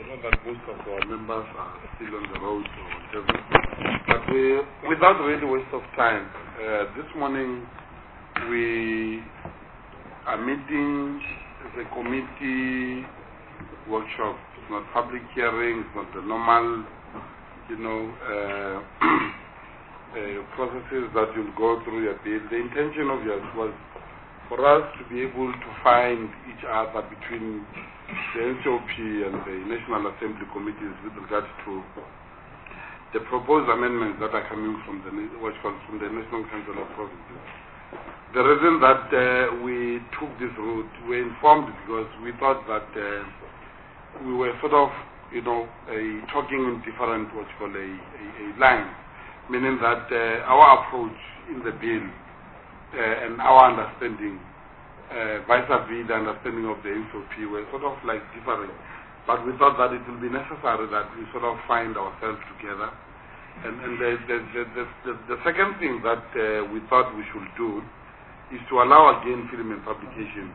know that most of our members are still on the road or whatever. But without really waste of time, this morning we are meeting as a committee workshop. It's not public hearing, it's not the normal, processes that you'll go through your bill. The intention of yours was for us to be able to find each other between the NCOP and the National Assembly committees with regards to the proposed amendments that are coming from the National Council of Provinces. The reason that we took this route, we were informed because we thought that we were sort of, talking in different lines, meaning that our approach in the bill and our understanding, vis-a-vis the understanding of the NCOP, were sort of like different. But we thought that it will be necessary that we sort of find ourselves together. And the second thing that we thought we should do is to allow again film and publication.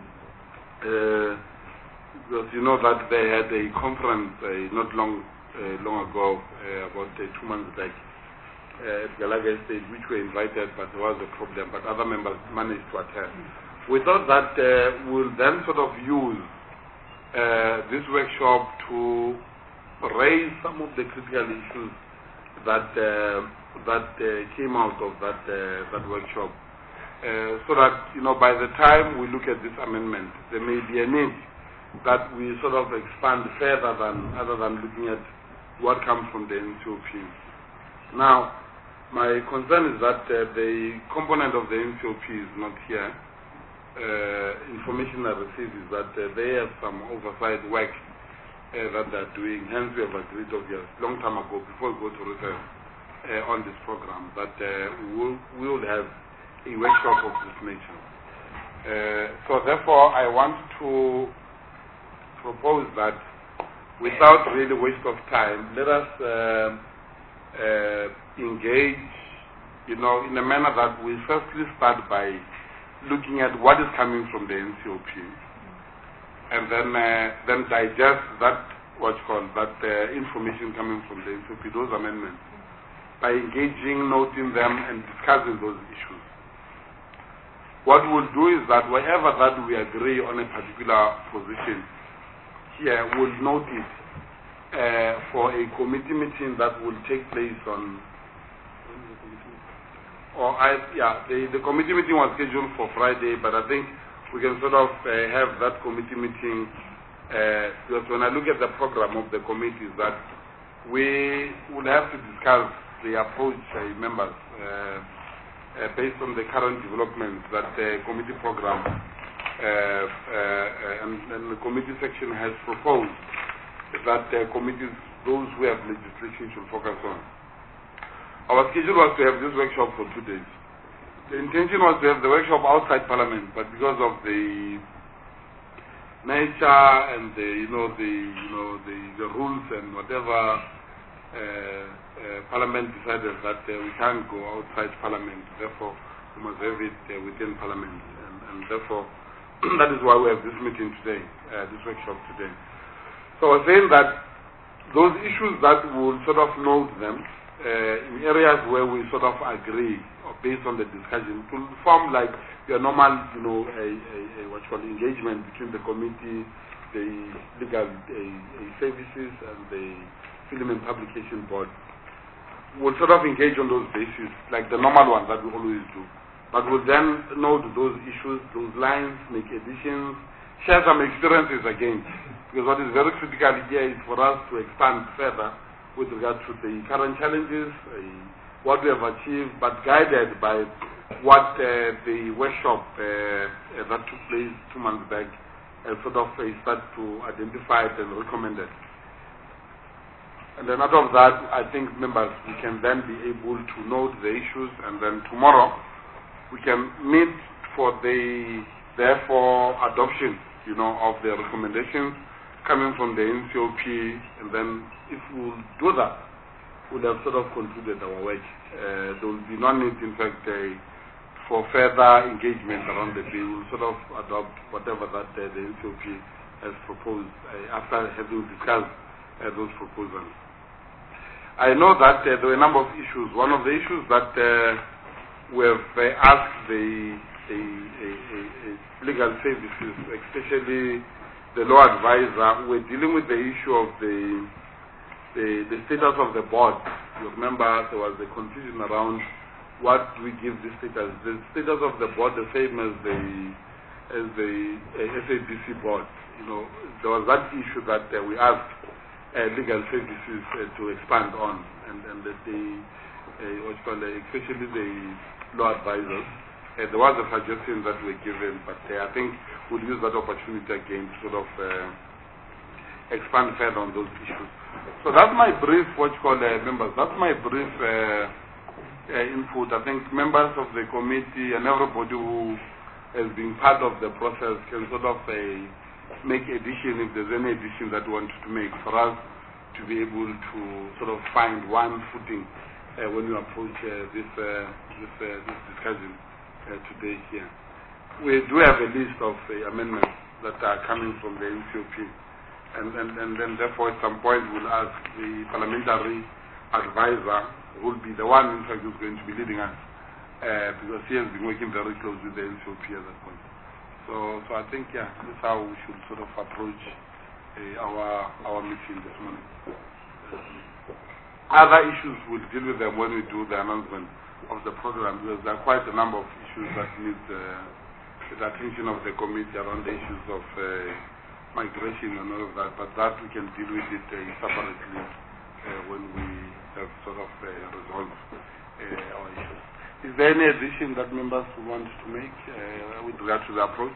Because you know that they had a conference not long ago, about 2 months back, at Galaga Estate, which were invited, but there was a problem, but other members managed to attend. We thought that we'll then sort of use this workshop to raise some of the critical issues that came out of that workshop, so that by the time we look at this amendment, there may be a need that we sort of expand further other than looking at what comes from the NCOP. Now, my concern is that the component of the NCOP is not here. Information I received is that they have some oversight work that they're doing. Hence, we have agreed, long time ago, before we go to research on this program, that we will have a workshop of this nature. So, therefore, I want to propose that, without really waste of time, let us engage, in a manner that we firstly start by looking at what is coming from the NCOP, and then digest that information coming from the NCOP, those amendments, by engaging, noting them, and discussing those issues. What we'll do is that wherever that we agree on a particular position, here we'll note it for a committee meeting that will take place on. The committee meeting was scheduled for Friday, but I think we can sort of have that committee meeting, because when I look at the program of the committees, that we will have to discuss the approach, members, based on the current developments that the committee program and the committee section has proposed that committees, those who have legislation, should focus on. Our schedule was to have this workshop for 2 days. The intention was to have the workshop outside Parliament, but because of the nature and the rules and whatever, Parliament decided that we can't go outside Parliament. Therefore, we must have it within Parliament, and therefore that is why we have this meeting today, this workshop today. So I was saying that those issues that we'll sort of note them in areas where we sort of agree, or based on the discussion, to form like your normal, engagement between the committee, the legal services, and the film and publication board. We'll sort of engage on those bases, like the normal ones that we always do. But we'll then note those issues, those lines, make additions, share some experiences again. Because what is very critical here is for us to expand further with regard to the current challenges, what we have achieved, but guided by what the workshop that took place 2 months back sort of started to identify it and recommend it. And then out of that, I think, members, we can then be able to note the issues, and then tomorrow we can meet for the, therefore, adoption, of the recommendations coming from the NCOP, and then if we'll do that, we'll have sort of concluded our work. There will be no need, in fact, for further engagement around the bill. We'll sort of adopt whatever that the NCOP has proposed after having discussed those proposals. I know that there were a number of issues. One of the issues that we have asked the legal services, especially the law advisor, we're dealing with the issue of the status of the board. You remember there was a confusion around what we give the status. The status of the board the same as the SABC board. You know, there was that issue that we asked legal services to expand on, and especially the law advisors. There was a suggestion that we were given, but I think we'll use that opportunity again to sort of expand further on those issues. So that's my brief, members, that's my brief input. I think members of the committee and everybody who has been part of the process can sort of make addition if there's any addition that we want to make for us to be able to sort of find one footing when we approach this discussion today here. We do have a list of amendments that are coming from the NCOP, and then therefore at some point we'll ask the parliamentary advisor, who will be the one in fact who's going to be leading us, because he has been working very close with the NCOP at that point. So I think, yeah, that's how we should sort of approach our meeting this morning. Other issues, we'll deal with them when we do the announcement of the program, because there are quite a number of issues that need the attention of the committee around the issues of migration and all of that, but that we can deal with it separately when we have sort of resolved our issues. Is there any addition that members want to make with regard to the approach?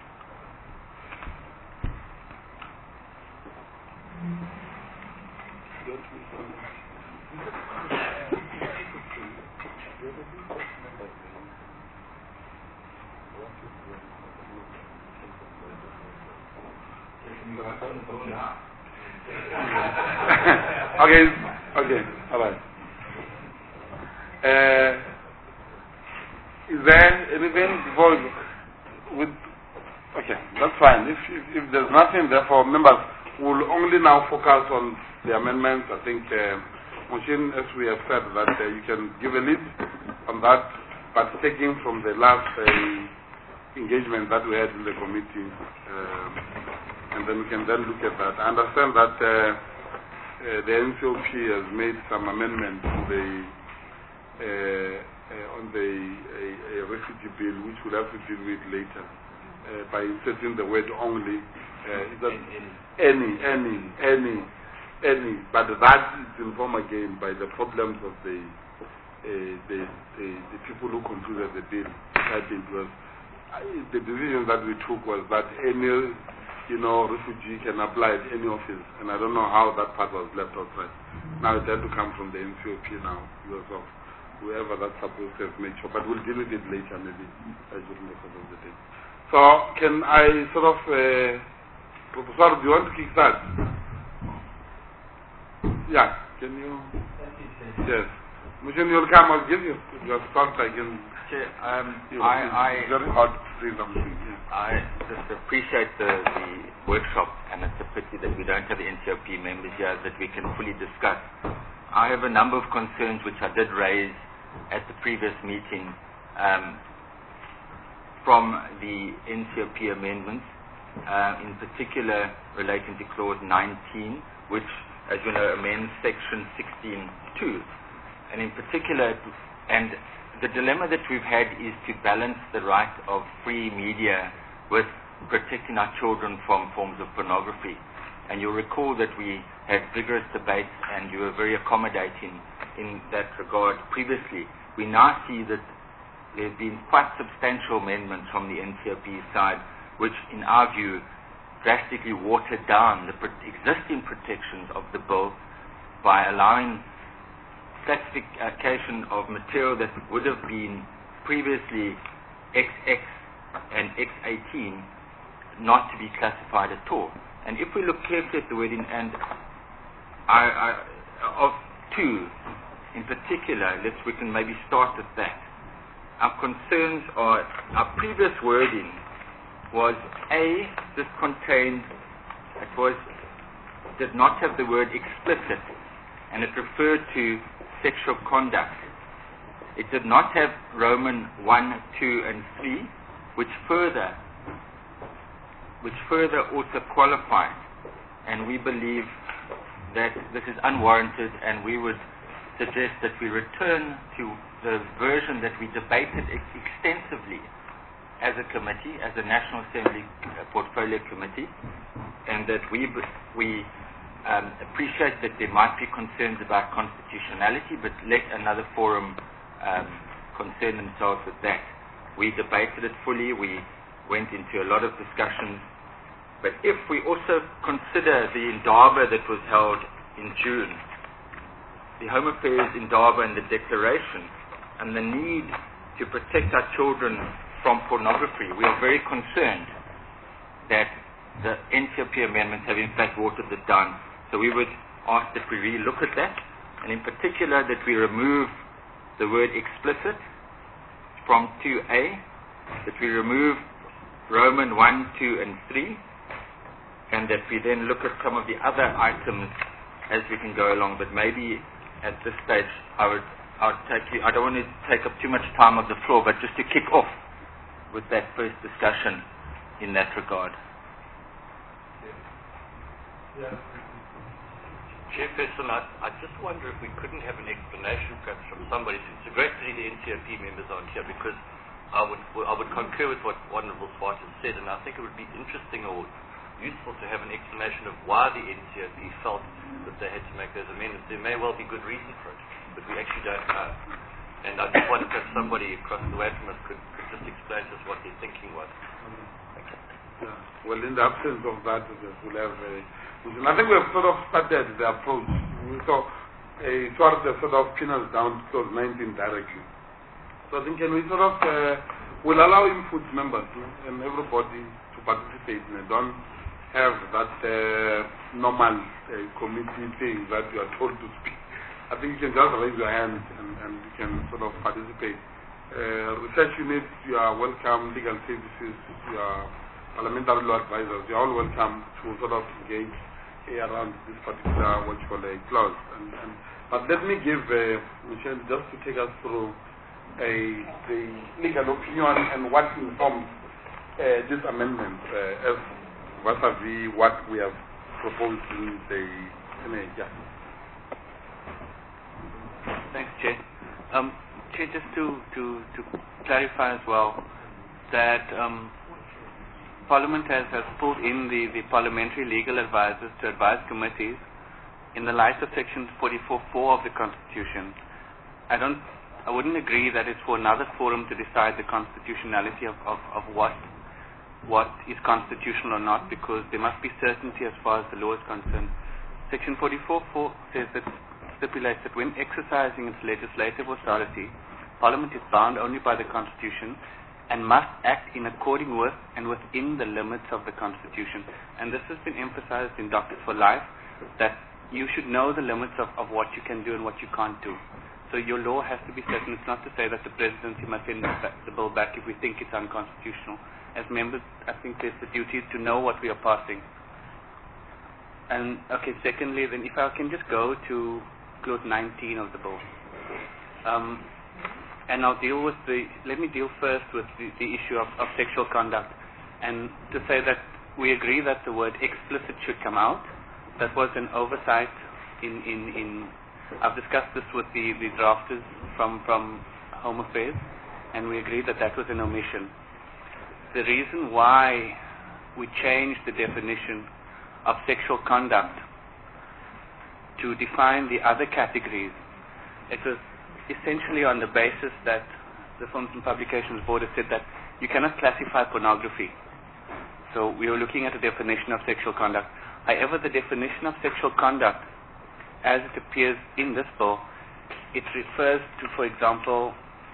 Okay, all right. Is there anything before with? Okay, that's fine. If there's nothing, therefore, members will only now focus on the amendments. I think, Moshin, as we have said, that you can give a lead on that, but taking from the last engagement that we had in the committee, and then we can then look at that. I understand that the NCOP has made some amendments to on the refugee bill, which we'll have to deal with later by inserting the word only. Any, but that is informed again by the problems of the people who concluded the bill. I think was the decision that we took was that any refugee can apply at any office, and I don't know how that part was left outside. Now it had to come from the NCOP now because of whoever that's supposed to have made sure, but we'll deal with it later maybe during the course of the day. So can I sort of, Professor, do you want to kick that? Yeah, can you? Yes. Mushin, you'll come, I'll give you your start, I can. It's very hard to say something. Yeah. I just appreciate the workshop, and it's a pity that we don't have the NCOP members here that we can fully discuss. I have a number of concerns which I did raise at the previous meeting from the NCOP amendments, in particular relating to clause 19, which, as you know, amends section 16.2. And in particular, and the dilemma that we've had is to balance the right of free media with protecting our children from forms of pornography. And you'll recall that we had vigorous debates and you were very accommodating in that regard previously. We now see that there have been quite substantial amendments from the NCOP side, which in our view drastically watered down the existing protections of the bill by allowing classification of material that would have been previously XX and X18 not to be classified at all. And if we look carefully at the wording, and of two in particular, we can maybe start at that. Our concerns are, our previous wording was this contained, it was did not have the word explicit, and it referred to sexual conduct. It did not have Roman 1, 2, and 3, which further also qualified. And we believe that this is unwarranted, and we would suggest that we return to the version that we debated extensively as a committee, as a National Assembly Portfolio Committee, and that we appreciate that there might be concerns about constitutionality, but let another forum concern themselves with that. We debated it fully, we went into a lot of discussions, but if we also consider the Indaba that was held in June, the Home Affairs Indaba and the Declaration, and the need to protect our children from pornography, we are very concerned that the NCOP amendments have in fact watered it down. So we would ask that we really look at that, and in particular that we remove the word explicit from 2A, that we remove Roman 1, 2, and 3, and that we then look at some of the other items as we can go along. But maybe at this stage I don't want to take up too much time of the floor, but just to kick off with that first discussion in that regard. Yeah. Chairperson, I just wonder if we couldn't have an explanation perhaps from somebody. It's great to see the NCOP members on here, because I would concur with what Honourable Swart has said, and I think it would be interesting or useful to have an explanation of why the NCOP felt that they had to make those amendments. There may well be good reason for it, but we actually don't know. And I just wonder if somebody across the way from us could just explain to us what their thinking was. Yeah. Well, in the absence of that, we'll have I think we have sort of started the approach. So, towards the sort of pin us down to 19 directly. So I think can we sort of, we'll allow input members and everybody to participate, and don't have that normal committee thing that you are told to speak. I think you can just raise your hand and you can sort of participate. Research units, you are welcome. Legal services, you are parliamentary law advisors, you are all welcome to sort of engage around this particular what you call a clause. But let me give Michelle just to take us through the legal opinion and what informs this amendment as vis-a-vis what we have proposed in the yeah. Thanks, Chair. Chair, just to clarify as well that Parliament has pulled in the parliamentary legal advisors to advise committees in the light of Section 44(4) of the Constitution. I wouldn't agree that it's for another forum to decide the constitutionality of what is constitutional or not, because there must be certainty as far as the law is concerned. Section 44(4) stipulates that when exercising its legislative authority, Parliament is bound only by the Constitution and must act in according with and within the limits of the Constitution. And this has been emphasized in Doctors for Life, that you should know the limits of what you can do and what you can't do. So your law has to be certain. It's not to say that the presidency must send the bill back if we think it's unconstitutional. As members, I think there's the duty to know what we are passing. And okay, secondly, then if I can just go to clause 19 of the bill. And I'll deal with let me deal first with the issue of sexual conduct, and to say that we agree that the word explicit should come out. That was an oversight I've discussed this with the drafters from Home Affairs, and we agree that was an omission. The reason why we changed the definition of sexual conduct to define the other categories, it was essentially on the basis that the Films and Publications Board has said that you cannot classify pornography. So we were looking at a definition of sexual conduct. However, the definition of sexual conduct, as it appears in this bill, it refers to, for example,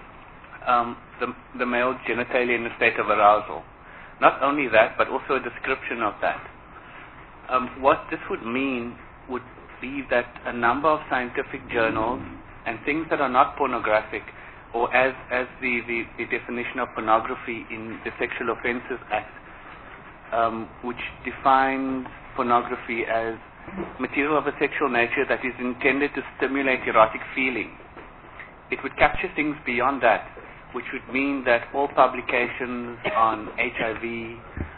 the male genitalia in a state of arousal. Not only that, but also a description of that. What this would mean would be that a number of scientific journals and things that are not pornographic, or as the definition of pornography in the Sexual Offences Act, which defines pornography as material of a sexual nature that is intended to stimulate erotic feeling. It would capture things beyond that, which would mean that all publications on HIV,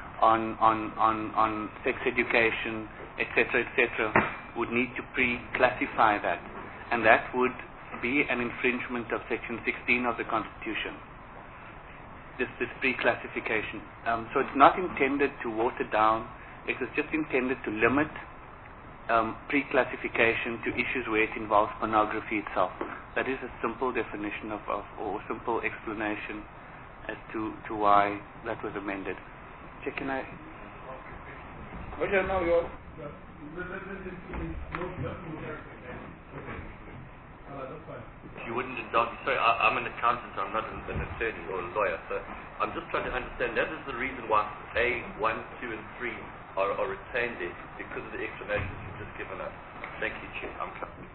on sex education, etc., would need to pre-classify that, and that would be an infringement of Section 16 of the Constitution. This pre-classification. So it's not intended to water down. It was just intended to limit pre-classification to issues where it involves pornography itself. That is a simple definition or simple explanation as to why that was amended. Can I? Okay, now you're. If you wouldn't indulge me, sorry, I'm an accountant, I'm not an attorney or a lawyer, so I'm just trying to understand, that is the reason why A, 1, 2, and 3 are retained there, because of the explanations you've just given us. Thank you, Chair. I'm coming.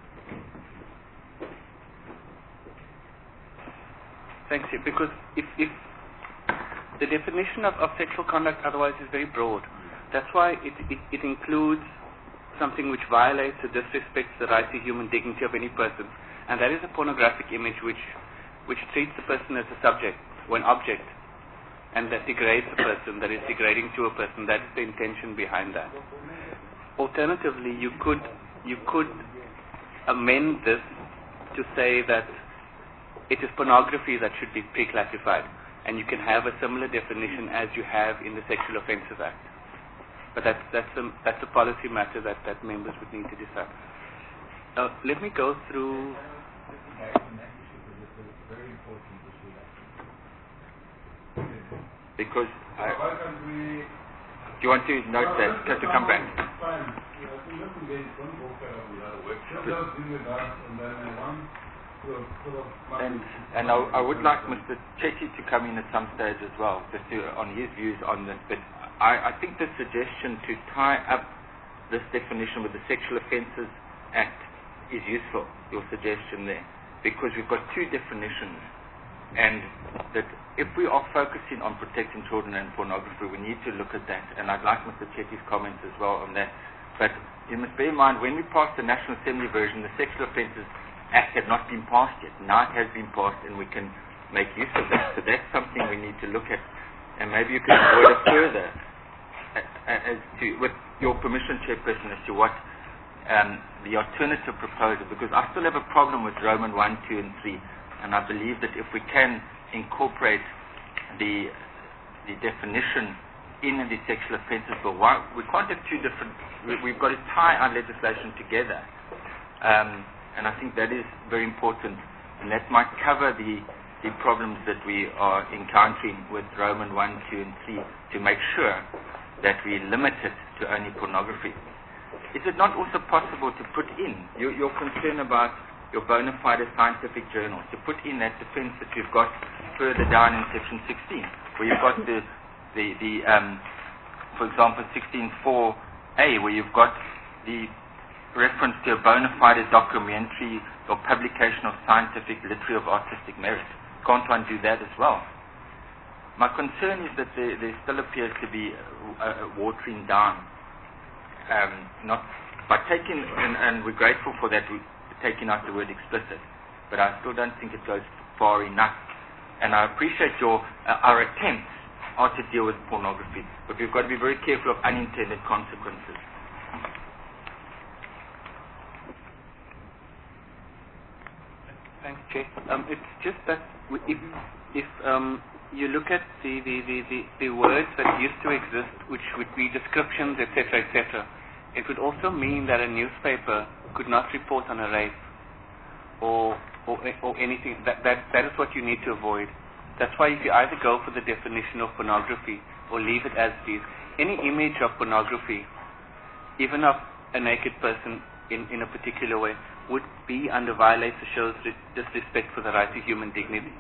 Thanks, Chair. Because if the definition of sexual conduct otherwise is very broad, that's why it includes something which violates or disrespects the right to human dignity of any person, and that is a pornographic image which treats the person as a subject or an object, and that degrades a person, that is degrading to a person. That is the intention behind that. Alternatively, you could amend this to say that it is pornography that should be pre-classified, and you can have a similar definition as you have in the Sexual Offences Act. But that's a policy matter that members would need to decide. Let me go through. Because do you want to note that to come back? And I would like Mr. Chetty to come in at some stage as well, just on his views on this. But I think the suggestion to tie up this definition with the Sexual Offences Act is useful, your suggestion there, because we've got two definitions, and that if we are focusing on protecting children and pornography, we need to look at that, and I'd like Mr. Chetty's comments as well on that. But you must bear in mind, when we passed the National Assembly version, the Sexual Offences Act had not been passed yet. Now it has been passed, and we can make use of that. So that's something we need to look at, and maybe you can avoid it further, as to, with your permission, Chairperson, as to what the alternative proposal, because I still have a problem with Roman 1, 2, and 3, and I believe that if we can incorporate the definition in the Sexual Offences Bill, we can't have two different. We've got to tie our legislation together, and I think that is very important, and that might cover the problems that we are encountering with Roman 1, 2, and 3, to make sure that we limit it to only pornography. Is it not also possible to put in your concern about your bona fide scientific journal, to put in that defense that you've got further down in Section 16, where you've got for example, 16.4a, where you've got the reference to a bona fide documentary or publication of scientific, literary, of artistic merit? Can't one do that as well? My concern is that there still appears to be a watering down, not by taking, and we're grateful for that, taking out the word explicit, but I still don't think it goes far enough. And I appreciate our attempts are to deal with pornography, but we've got to be very careful of unintended consequences. Thanks, Chair. It's just that if you look at the words that used to exist, which would be descriptions, etc., it would also mean that a newspaper could not report on a rape or anything. That is what you need to avoid. That's why if you either go for the definition of pornography or leave it as it is, any image of pornography, even of a naked person in a particular way, would be under violates or shows disrespect for the right to human dignity.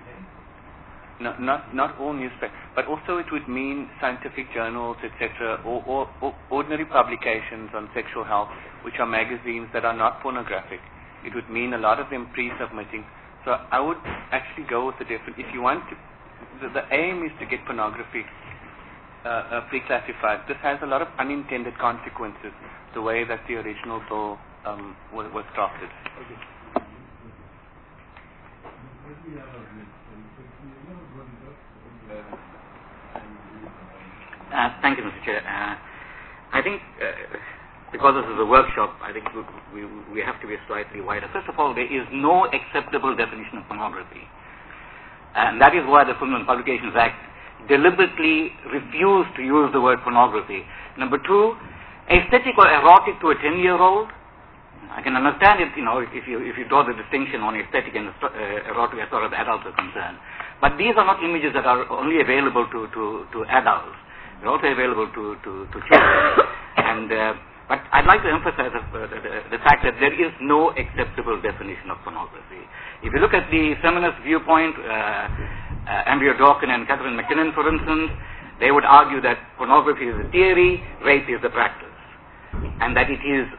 Not all newspapers, but also it would mean scientific journals, etc., or ordinary publications on sexual health, which are magazines that are not pornographic. It would mean a lot of them pre-submitting. So I would actually go with the different. If you want to, the aim is to get pornography pre-classified. This has a lot of unintended consequences, the way that the original bill was drafted. Thank you, Mr. Chair. I think because this is a workshop, I think we have to be slightly wider. First of all, there is no acceptable definition of pornography. And that is why the Film and Publications Act deliberately refused to use the word pornography. Number two, aesthetic or erotic to a 10-year-old, I can understand it, if you draw the distinction on aesthetic and erotic as far as adults are concerned. But these are not images that are only available to adults. They're also available to children. And but I'd like to emphasize the fact that there is no acceptable definition of pornography. If you look at the feminist viewpoint, Andrea Dawkins and Catherine McKinnon, for instance, they would argue that pornography is the theory, rape is the practice, and that it is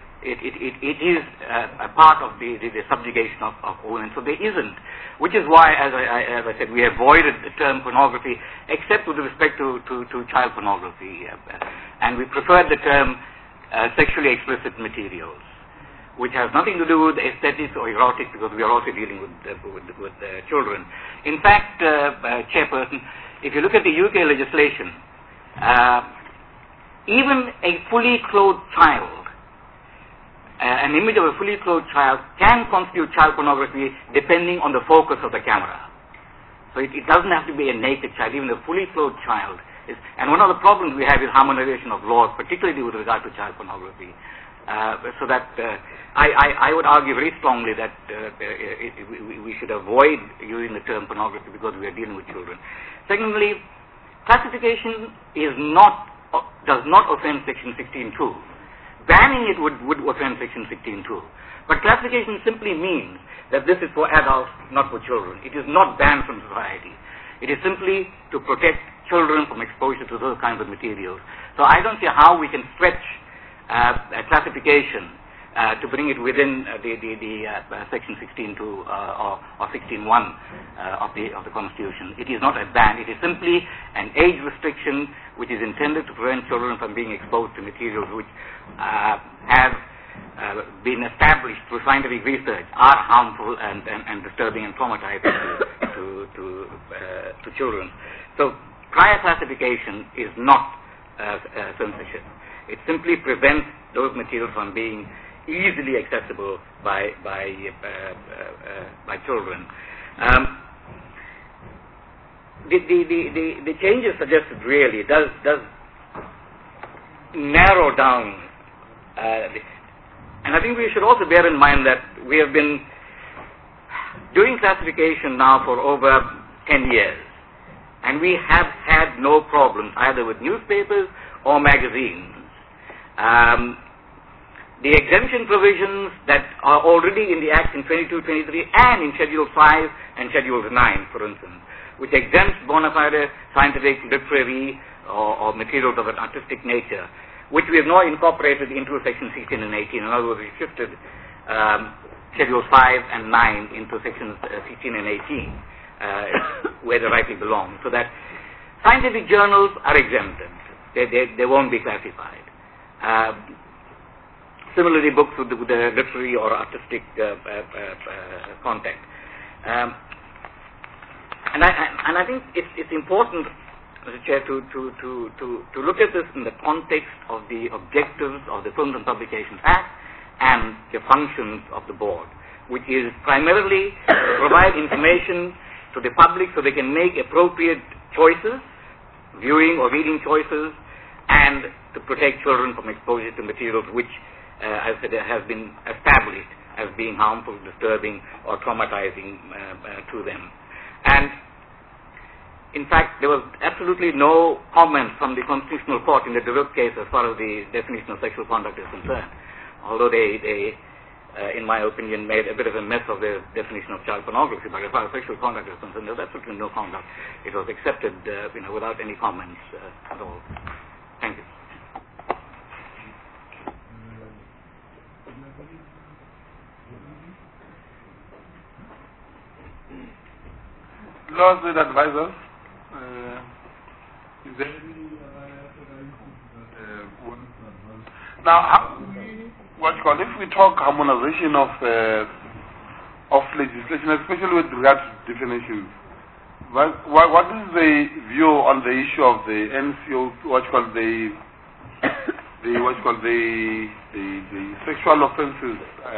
a part of the subjugation of women. So there isn't, which is why, as I said, we avoided the term pornography, except with respect to child pornography, and we preferred the term sexually explicit materials, which has nothing to do with aesthetics or erotic, because we are also dealing with children. In fact, Chairperson, if you look at the UK legislation, even a fully clothed child, an image of a fully clothed child can constitute child pornography depending on the focus of the camera. So it doesn't have to be a naked child, even a fully clothed child. And one of the problems we have is harmonization of laws, particularly with regard to child pornography. So that I would argue very strongly that we should avoid using the term pornography because we are dealing with children. Secondly, classification does not offend Section 16.2. Banning it would offend Section 16.2. But classification simply means that this is for adults, not for children. It is not banned from society. It is simply to protect children from exposure to those kinds of materials. So I don't see how we can stretch a classification to bring it within the Section 16.2 or 16.1 of the Constitution. It is not a ban. It is simply an age restriction which is intended to prevent children from being exposed to materials which have been established through scientific research are harmful and disturbing and traumatizing to children. So prior classification is not censorship. It simply prevents those materials from being easily accessible by children. The changes suggested really does narrow down, and I think we should also bear in mind that we have been doing classification now for over 10 years, and we have had no problems either with newspapers or magazines. The exemption provisions that are already in the Act in 22, 23 and in Schedule 5 and Schedule 9, for instance, which exempts bona fide scientific, literary or materials of an artistic nature, which we have now incorporated into Section 16 and 18. In other words, we shifted Schedules 5 and 9 into Sections 16 and 18, where they rightly belong, so that scientific journals are exempted. They won't be classified. Similarly, books with the literary or artistic content. And I think it's important, Mr. Chair, to look at this in the context of the objectives of the Films and Publications Act and the functions of the board, which is primarily to provide information to the public so they can make appropriate choices, viewing or reading choices, and to protect children from exposure to materials which, as I said, have been established as being harmful, disturbing, or traumatizing to them. And in fact, there was absolutely no comment from the Constitutional Court in the Durut case as far as the definition of sexual conduct is concerned, although they in my opinion, made a bit of a mess of the definition of child pornography. But as far as sexual conduct is concerned, there was absolutely no conduct. It was accepted, without any comments at all. Thank you. Laws with advisors. Is there any Now, if we talk harmonization of legislation, especially with regard to definitions, what is the view on the issue of the NCO, the sexual offences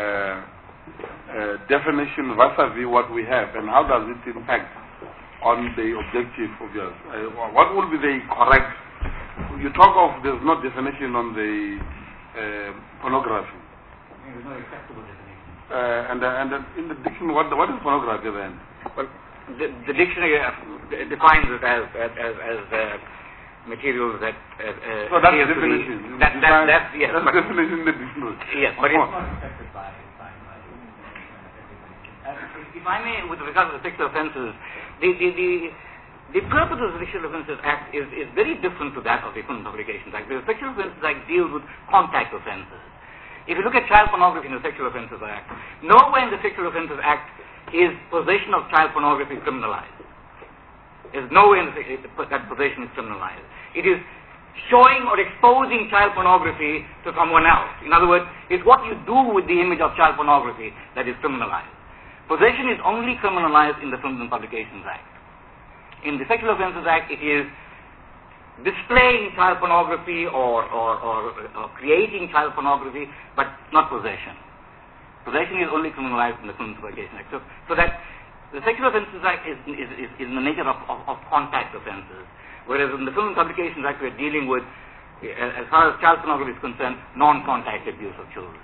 definition vis-a-vis what we have, and how does it impact on the objective of yours? What will be the correct? You talk of there's no definition on the pornography. There's no acceptable definition. And in the dictionary, what is pornography then? Well, the dictionary defines it as materials that. So that's the definition. That's yes. That's the definition in the dictionary. Yes, but it's not accepted by. If I may, with regard to the sexual offences, the purpose of the Sexual Offences Act is very different to that of the Criminal Publications Act. The Sexual Offences Act deals with contact offences. If you look at child pornography in the Sexual Offences Act, nowhere in the Sexual Offences Act is possession of child pornography criminalized. There's nowhere in that possession is criminalized. It is showing or exposing child pornography to someone else. In other words, it's what you do with the image of child pornography that is criminalized. Possession is only criminalized in the Films and Publications Act. In the Sexual Offences Act, it is displaying child pornography or creating child pornography, but not possession. Possession is only criminalized in the Films and Publications Act. So that the Sexual Offences Act is in the nature of contact offences, whereas in the Film and Publications Act, we're dealing with, as far as child pornography is concerned, non-contact abuse of children.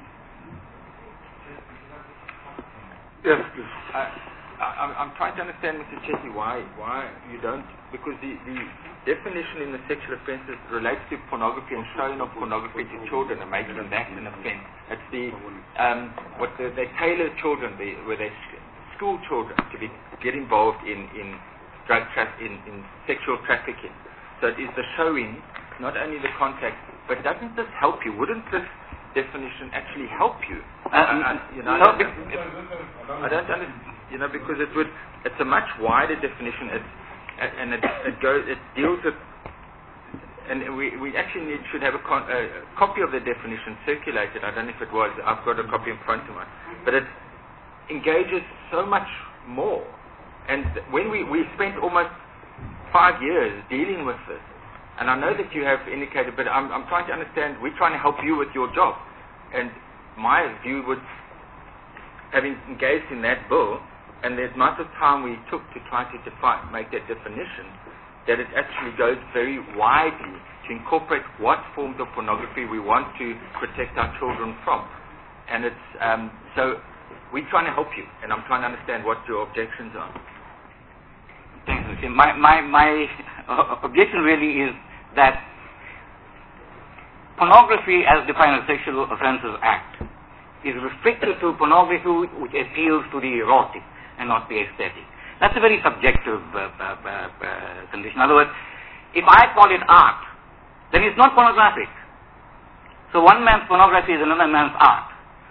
Yes, please. I'm trying to understand, Mr. Chetty, why you don't, because the definition in the sexual offences relates to pornography and showing of pornography to children and making that an offence. It's they tailor children, where they school children to get involved in drug in sexual trafficking. So it is the showing, not only the contact, but doesn't this help you? Wouldn't this definition actually help you? I don't understand, because it's a much wider definition, it deals with, and we actually should have a copy of the definition circulated. I don't know if it was, I've got a copy in front of me, but it engages so much more. And when we spent almost 5 years dealing with this, and I know that you have indicated, but I'm trying to understand, we're trying to help you with your job. And my view was, having engaged in that bill, and the amount of time we took to try to make that definition, that it actually goes very widely to incorporate what forms of pornography we want to protect our children from. And it's, so we're trying to help you, and I'm trying to understand what your objections are. Thanks, Mr. My objection really is that pornography, as defined in the Sexual Offences Act, is restricted to pornography which appeals to the erotic and not the aesthetic. That's a very subjective condition. In other words, if I call it art, then it's not pornographic. So one man's pornography is another man's art.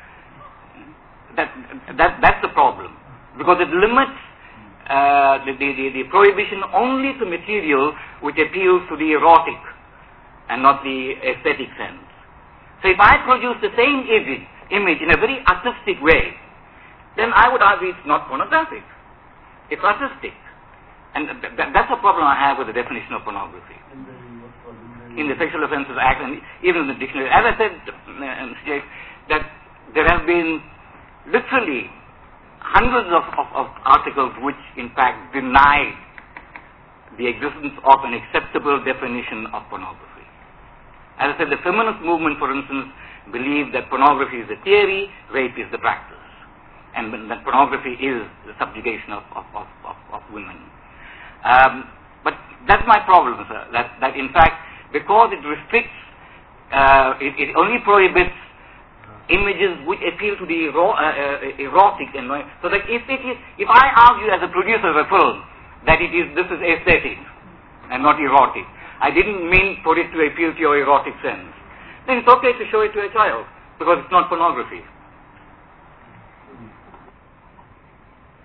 That's the problem, because it limits the prohibition only to material which appeals to the erotic and not the aesthetic sense. So if I produce the same image in a very artistic way, then I would argue it's not pornographic. It's artistic. And that's a problem I have with the definition of pornography in the Sexual Offences Act and even in the dictionary. As I said, that there have been literally hundreds of articles which in fact deny the existence of an acceptable definition of pornography. As I said, the feminist movement, for instance, believed that pornography is the theory, rape is the practice, and that pornography is the subjugation of women. But that's my problem, sir, that in fact, because it restricts, it only prohibits images which appeal to the erotic, and so that if I argue as a producer of a film that this is aesthetic and not erotic, I didn't mean for it to appeal to your erotic sense, then it's okay to show it to a child because it's not pornography.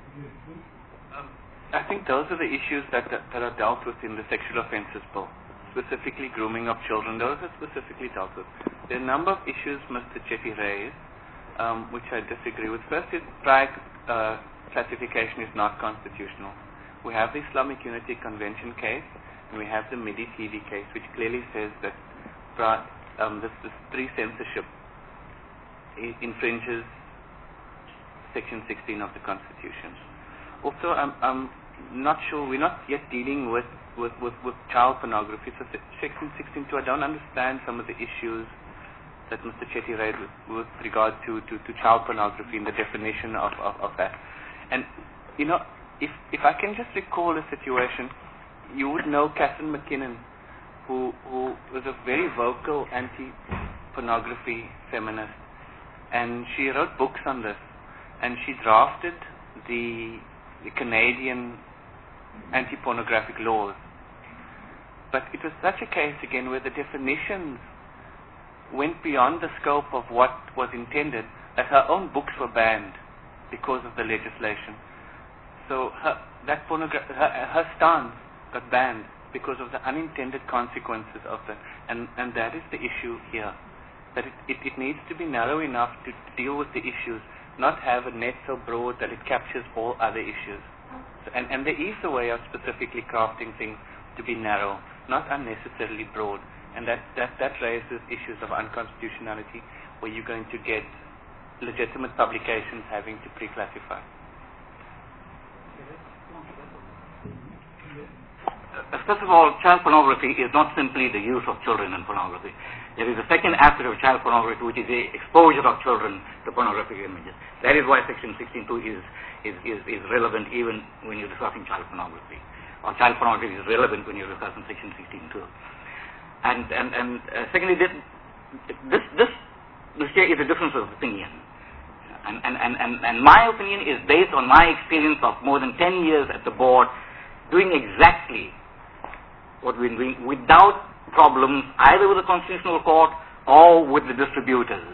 I think those are the issues that are dealt with in the Sexual Offences Bill. specifically grooming of children. Those are specifically dealt with. There are a number of issues Mr. Chetty raised, which I disagree with. First is prior classification is not constitutional. We have the Islamic Unity Convention case, and we have the MIDI TV case, which clearly says that this pre-censorship infringes Section 16 of the Constitution. Also, I'm not sure, we're not yet dealing with child pornography. So Section 16.2, I don't understand some of the issues that Mr. Chetty raised with regard to child pornography and the definition of that. And, you know, if I can just recall a situation, you would know Catherine McKinnon, who was a very vocal anti-pornography feminist, and she wrote books on this, and she drafted the Canadian anti-pornographic laws. But it was such a case again where the definitions went beyond the scope of what was intended, that her own books were banned because of the legislation. So her stance got banned because of the unintended consequences of that, and that is the issue here. That it needs to be narrow enough to deal with the issues, not have a net so broad that it captures all other issues. So, and there is a way of specifically crafting things to be narrow, not unnecessarily broad, and that raises issues of unconstitutionality, where you're going to get legitimate publications having to pre-classify. First of all, child pornography is not simply the use of children in pornography. There is a second aspect of child pornography, which is the exposure of children to pornographic images. That is why Section 16.2 is relevant even when you're discussing child pornography. Or child pornography is relevant when you're discussing Section 16.2. And secondly, this here is a difference of opinion. And my opinion is based on my experience of more than 10 years at the board, doing exactly what we're doing without problems either with the Constitutional Court or with the distributors.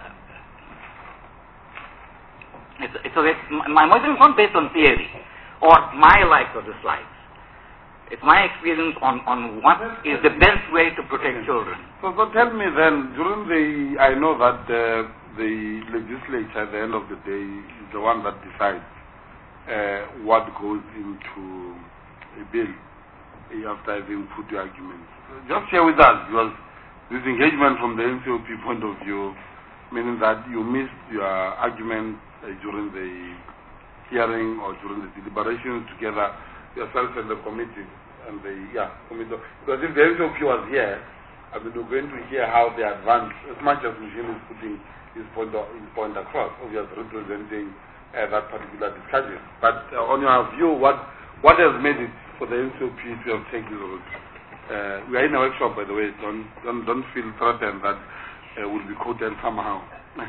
My motion is not based on theory or my likes or dislikes. It's my experience on what is the best way to protect children. So tell me then, I know that the legislature at the end of the day is the one that decides what goes into a bill after having put the arguments. Just share with us, because this engagement from the NCOP point of view, meaning that you missed your argument during the hearing or during the deliberations together, yourself and the committee, and the committee. Because if the NCOP was here, I mean, we're going to hear how they advance, as much as Michelle is putting his point across, obviously representing that particular discussion. But on your view, what has made it for the NCOP to have taken this route? We are in a workshop, by the way. Don't feel threatened that we'll be quoted somehow.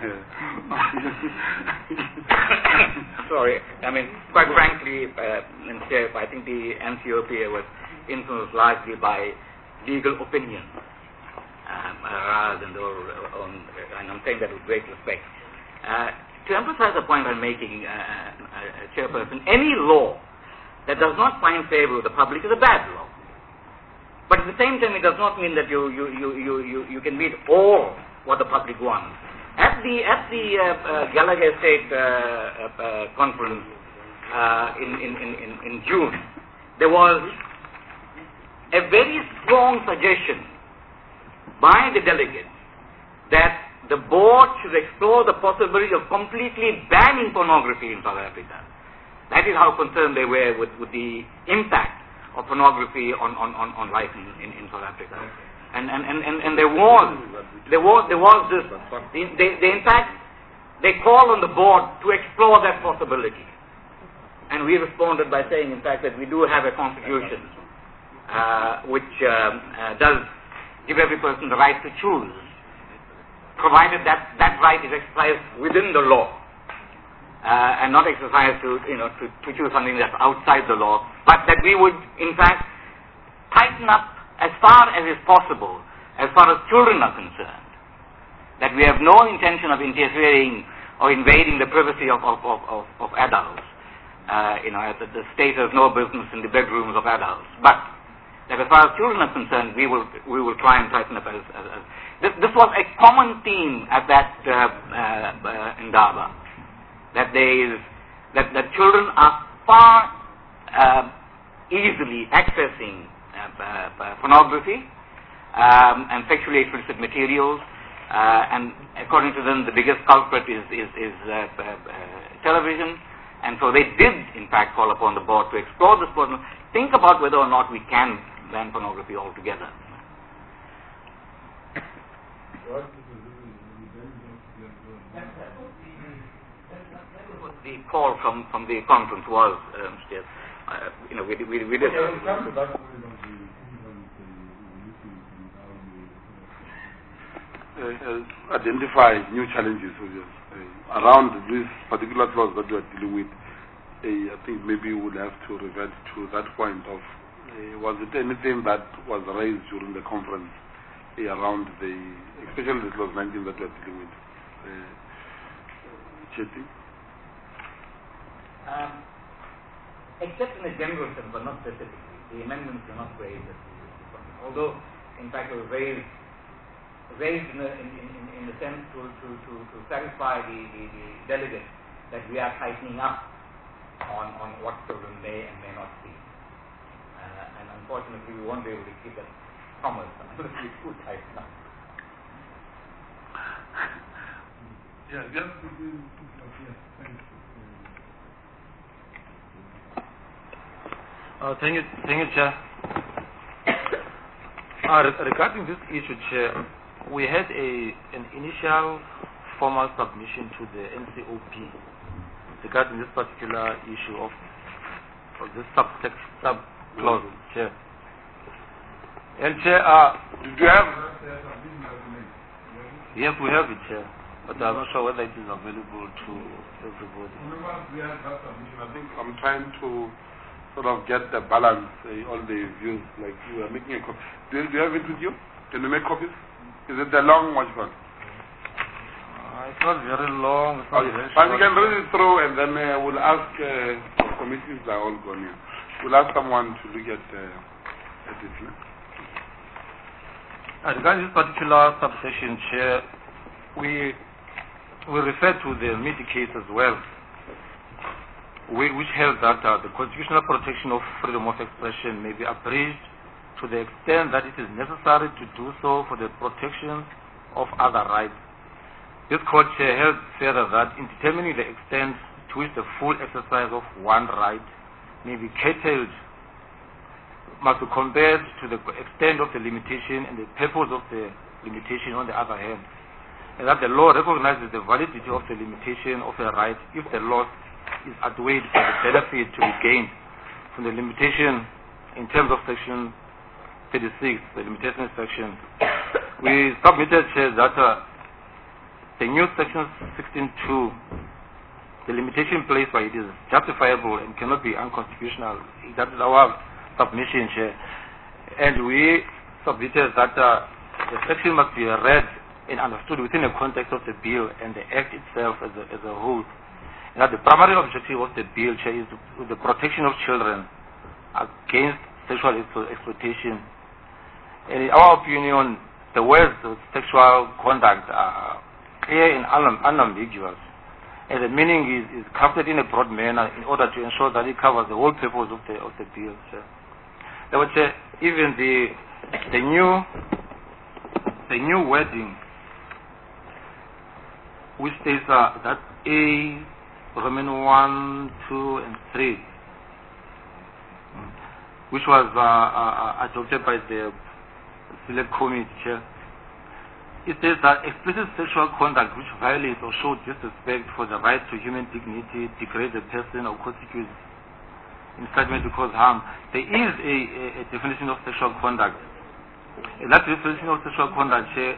Sorry. I mean, quite frankly, I think the NCOP was influenced largely by legal opinion rather than their own, and I'm saying that with great respect. To emphasize the point I'm making, Chairperson, any law that does not find favor with the public is a bad law. But at the same time, it does not mean that you can meet all what the public wants. At the Gallagher State conference in June, there was a very strong suggestion by the delegates that the board should explore the possibility of completely banning pornography in South Africa. That is how concerned they were with the impact of pornography on life in South Africa. And there was this. In fact, they called on the board to explore that possibility. And we responded by saying, in fact, that we do have a constitution which does give every person the right to choose, provided that right is exercised within the law. And not exercised to choose something that's outside the law, but that we would, in fact, tighten up as far as is possible, as far as children are concerned, that we have no intention of interfering or invading the privacy of adults. The state has no business in the bedrooms of adults, but that as far as children are concerned, we will try and tighten up. This was a common theme at that Indaba, that children are far easily accessing pornography and sexually explicit materials, and according to them, the biggest culprit is television. And so they did, in fact, call upon the board to explore this problem, think about whether or not we can ban pornography altogether. The call from the conference was, we did. Identify new challenges around this particular clause that we are dealing with. I think maybe we would have to revert to that point of was it anything that was raised during the conference around especially the clause 19 that we are dealing with? Chetty? Except in a general sense, but not specifically. The amendments are not raised. Although, in fact, it was raised in the sense to satisfy the delegates that we are tightening up on what children may and may not see. And unfortunately, we won't be able to keep that promise unless we do tighten up. Yeah, just thank you, Chair. Regarding this issue, Chair, we had an initial formal submission to the NCOP regarding this particular issue of this sub-clause, Chair. And Chair, did you have? Yes, we have it, Chair, but I'm not sure whether it is available to everybody. We have that submission. I think I'm trying to sort of get the balance, all the views, like you are making a copy. Do you have it with you? Can you make copies? Is it the long watch one? It's not very long. It's not very but short. you can read it through, and then we'll ask, committees are all gone here. We'll ask someone to look at it. Regarding this particular subsection, Chair, we refer to the MIDI case as well, which held that the constitutional protection of freedom of expression may be abridged to the extent that it is necessary to do so for the protection of other rights. This court held further that in determining the extent to which the full exercise of one right may be curtailed must be compared to the extent of the limitation and the purpose of the limitation on the other hand, and that the law recognizes the validity of the limitation of a right if the loss is outweighed by the benefit to be gained from the limitation in terms of section 36, the limitation section. We submitted that the new section 16.2, the limitation placed by it is justifiable and cannot be unconstitutional. That is our submission, Chair. And we submitted that the section must be read and understood within the context of the bill and the Act itself as a whole. And that the primary objective of the bill, Chair, is the protection of children against sexual exploitation. And in our opinion, the words of sexual conduct are clear and unambiguous. And the meaning is crafted in a broad manner in order to ensure that it covers the whole purpose of the bill, Chair. There was even the new wording, which states that A, Roman 1, 2, and 3, which was adopted by the Select Committee, Chair. It says that explicit sexual conduct which violates or shows disrespect for the right to human dignity, degrades a person, or constitutes incitement to cause harm. There is a definition of sexual conduct. And that definition of sexual conduct, Chair,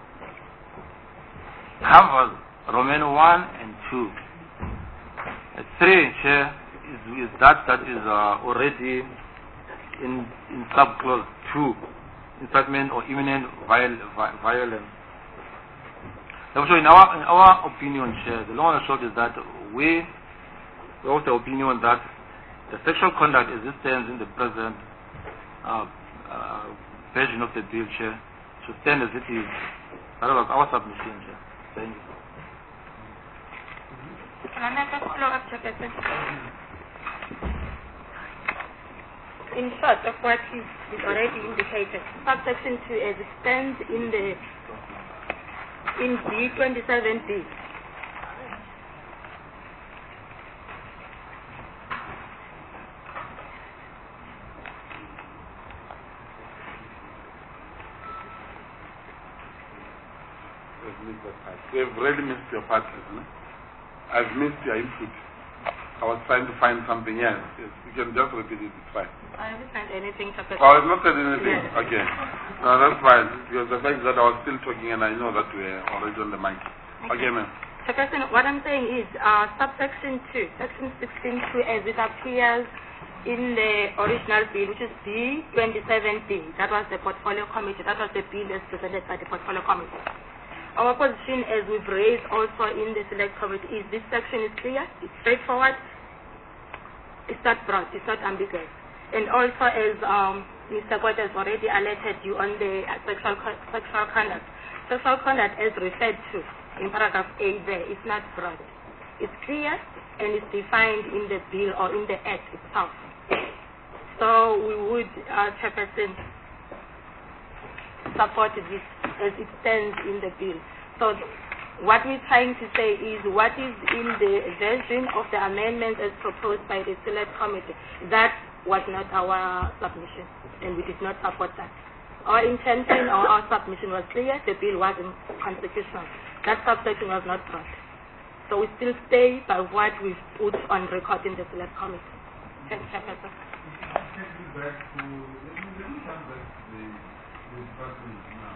covers Roman 1 and 2. 3, Chair, is that is already in subclause 2, incitement or imminent violence. Therefore, in our opinion, Chair, the long and short is that we also opinion that the sexual conduct existence in the present version of the bill, Chair, to stand as it is. That was our submission, Chair. Thank you. Can I make a follow-up, Chairperson? In short of what is already indicated, subsection 2 as it stands in B27B. We've really missed your part, isn't it? I've missed your input. I was trying to find something else. Yes, you can just repeat it, it's fine. I haven't found anything, Chairperson. Oh, I've not said anything? Yes. Okay. No, that's fine. Because the fact that I was still talking and I know that we're already on the mic. Okay, ma'am. Chairperson, what I'm saying is subsection 2, section 16.2 as it appears in the original bill, which is B27B. That was the portfolio committee. That was the bill as presented by the portfolio committee. Our position, as we've raised also in the select committee, is this section is clear, it's straightforward, it's not broad, it's not ambiguous. And also, as Mr. Kwata has already alerted you on the sexual conduct. Sexual conduct, as referred to in paragraph A there, is not broad. It's clear and it's defined in the bill or in the act itself. So we would, Chairperson, support this as it stands in the bill. So what we're trying to say is what is in the version of the amendments as proposed by the select committee. That was not our submission, and we did not support that. Our intention or our submission was clear. The bill wasn't constitutional. That subsection was not brought. So we still stay by what we've put on record in the select committee. Thank you, Chairperson. Let me come back to the department now.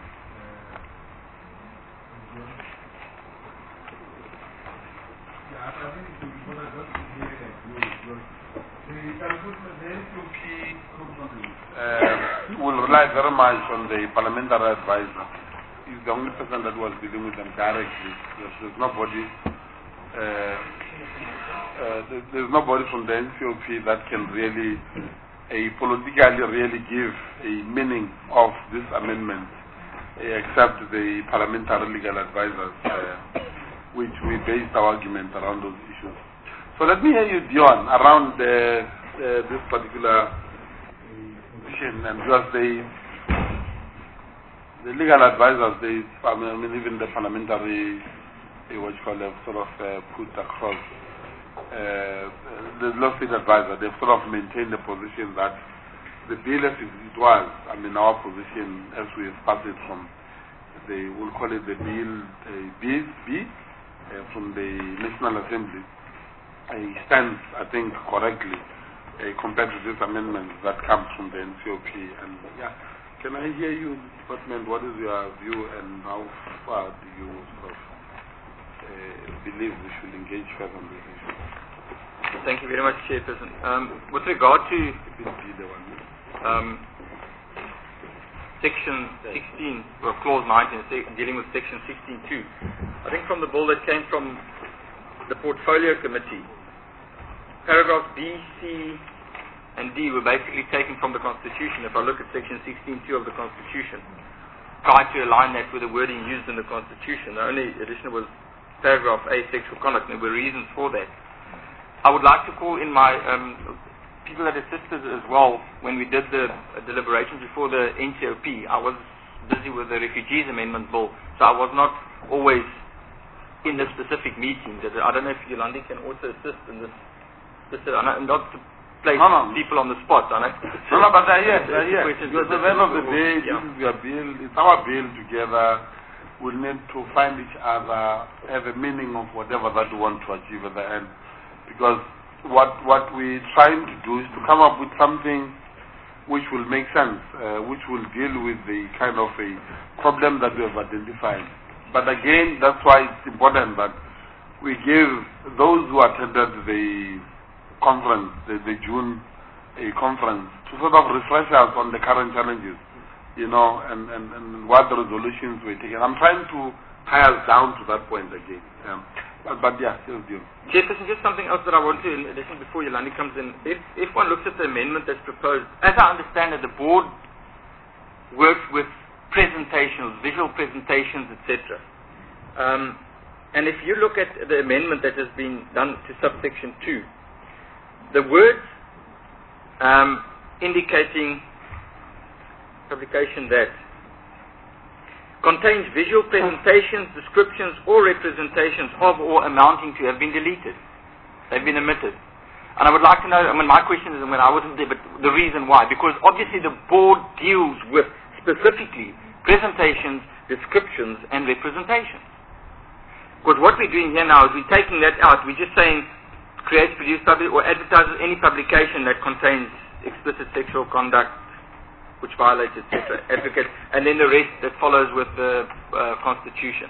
I think it's important just to hear the NCOP will rely very much on the parliamentary advisor. He's the only person that was dealing with them directly. There's nobody. There's nobody from the NCOP that can really, politically really give a meaning of this amendment, except the parliamentary legal advisors, which we based our argument around those issues. So let me hear you, Dion, around this particular position, and because the legal advisors, even the parliamentary, sort of put across, the legislative advisor, they've sort of maintained the position that the bill as it was, our position as we have passed it from, we'll call it the bill B, from the National Assembly, stands, I think, correctly compared to this amendment that comes from the NCOP. And can I hear you, Department? What is your view, and how far do you sort of believe we should engage further on this issue? Thank you very much, Chairperson. With regard to Section 16, or Clause 19, dealing with Section 16.2, I think from the bill that came from the Portfolio Committee, paragraphs B, C, and D were basically taken from the Constitution. If I look at Section 16.2 of the Constitution, tried to align that with the wording used in the Constitution. The only addition was paragraph A, sexual conduct, and there were reasons for that. I would like to call in my people that assisted as well when we did the deliberations before the NCOP. I was busy with the Refugees Amendment Bill, so I was not always in the specific meetings. I don't know if Yolandi can also assist in this. Not to place people on the spot. I know. No, but they're here. Because at the end of the day, this is your bill. It's our bill together. We need to find each other, have a meaning of whatever that we want to achieve at the end. Because what we're trying to do is to come up with something which will make sense, which will deal with the kind of a problem that we have identified. But again, that's why it's important that we give those who attended the conference, the June conference, to sort of refresh us on the current challenges, and what the resolutions were taken. I'm trying to tie us down to that point again. But still do. Chairperson, just something else that I want to, in addition, before Yolandi comes in. If one looks at the amendment that's proposed, as I understand it, the board worked with presentations, visual presentations, etc. And if you look at the amendment that has been done to subsection 2, the words indicating publication that contains visual presentations, descriptions, or representations of or amounting to have been deleted. They've been omitted. And I would like to know, my question is, I wasn't there, but the reason why. Because obviously the board deals with specifically presentations, descriptions, and representations. Because what we're doing here now is we're taking that out. We're just saying creates, produce, publish, or advertises any publication that contains explicit sexual conduct which violates, etc., advocate, and then the rest that follows with the Constitution.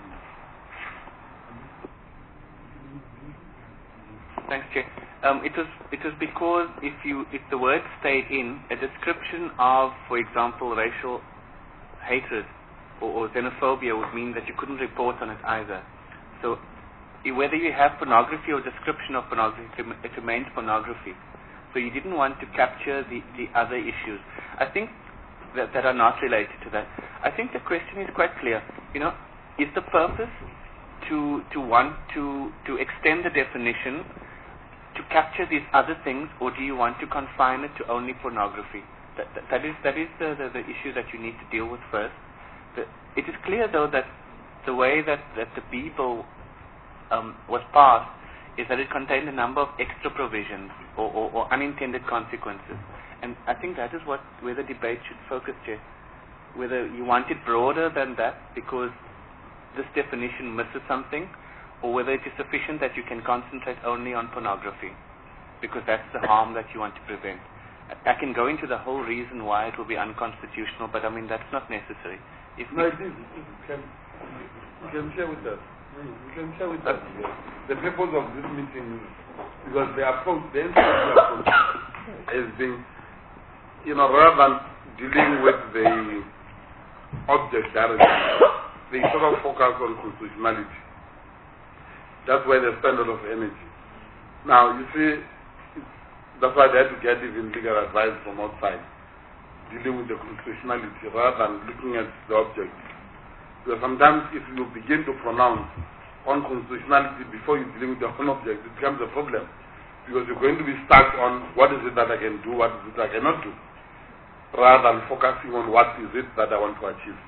Thanks, Chair. It was because if the word stayed in, a description of, for example, racial hatred or xenophobia would mean that you couldn't report on it either. So whether you have pornography or description of pornography, it remains pornography. So you didn't want to capture the other issues. I think that are not related to that. I think the question is quite clear. Is the purpose to want to extend the definition to capture these other things, or do you want to confine it to only pornography? That is the issue that you need to deal with first. It is clear, though, that the way that the B bill was passed is that it contained a number of extra provisions or unintended consequences. And I think that is where the debate should focus, Chair. Whether you want it broader than that because this definition misses something, or whether it is sufficient that you can concentrate only on pornography because that's the harm that you want to prevent. I can go into the whole reason why it will be unconstitutional, but that's not necessary. It is. You can share with us. You can share with us the purpose of this meeting, because the approach, the approach has been, rather than dealing with the object directly, they sort of focus on constitutionality. That's why they spend a lot of energy. Now, you see, that's why they had to get even legal advice from outside, dealing with the constitutionality rather than looking at the object. Because sometimes if you begin to pronounce on constitutionality before you deal with the whole object, it becomes a problem. Because you're going to be stuck on what is it that I can do, what is it I cannot do, rather than focusing on what is it that I want to achieve.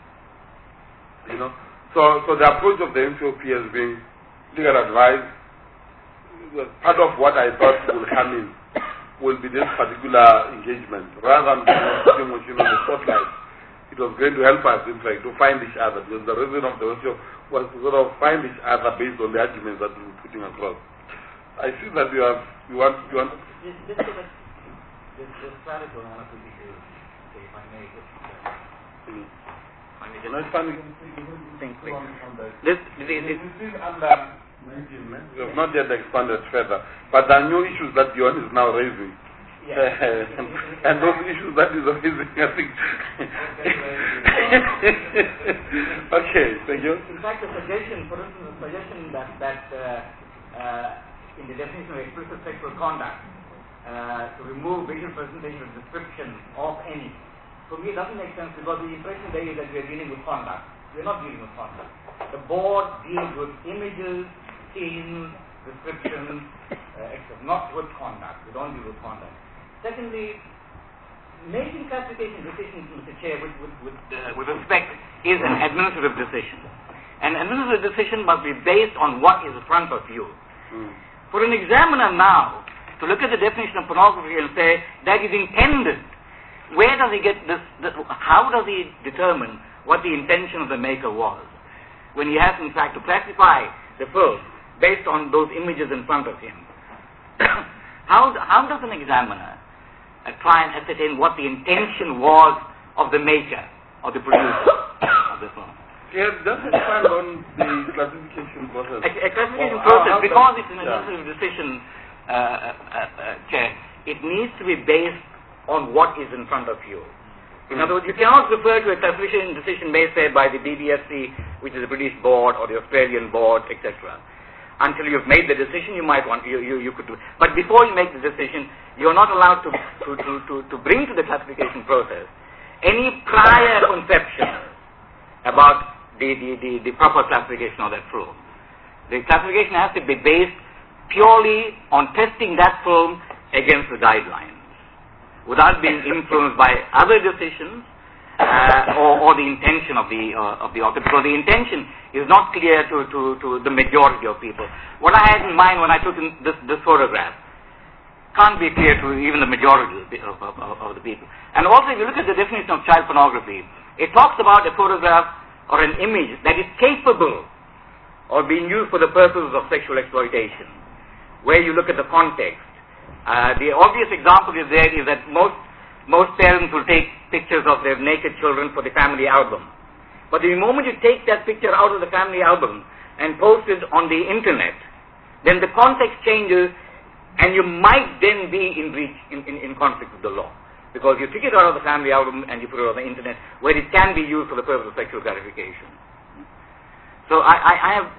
So the approach of the NCOP has been legal advice. Part of what I thought will come in will be this particular engagement, rather than putting on the spotlight. It was going to help us, in fact, to find each other, because the reason of the workshop was to sort of find each other based on the arguments that we were putting across. I see that you want. Just clarify on one of the issues, if I may. This is under 19, we have not yet expanded further, but there are new issues that Johan is now raising. And those issues that is raising, I think. Okay, thank you. In fact, the suggestion, for instance, that in the definition of explicit sexual conduct, to remove visual presentation or description of any, for me it doesn't make sense, because the impression there is that we are dealing with conduct. We are not dealing with conduct. The board deals with images, scenes, descriptions, not with conduct. We don't deal with conduct. Secondly, making classification decisions, Mr. Chair, with respect, is an administrative decision. An administrative decision must be based on what is in front of you. For an examiner now to look at the definition of pornography and say that is intended, where does he get this? How does he determine what the intention of the maker was, when he has, in fact, to classify the film based on those images in front of him? How does an examiner try and ascertain what the intention was of the maker or the producer of the film? Yeah, does it depend on the classification process? A classification process, because it's an administrative decision, Chair, it needs to be based on what is in front of you. In other words, you cannot refer to a classification decision made, say, by the BBFC, which is the British board, or the Australian board, etc. Until you've made the decision, you might want you could do. But before you make the decision, you're not allowed to bring to the classification process any prior conception about the proper classification of that film. The classification has to be based purely on testing that film against the guidelines, without being influenced by other decisions or the intention of the author, because the intention is not clear to the majority of people. What I had in mind when I took this photograph can't be clear to even the majority of the people. And also, if you look at the definition of child pornography, it talks about a photograph or an image that is capable of being used for the purposes of sexual exploitation, where you look at the context. The obvious example is that most parents will take pictures of their naked children for the family album. But the moment you take that picture out of the family album and post it on the internet, then the context changes, and you might then be in conflict with the law, because you took it out of the family album and you put it on the internet, where it can be used for the purpose of sexual gratification. So I have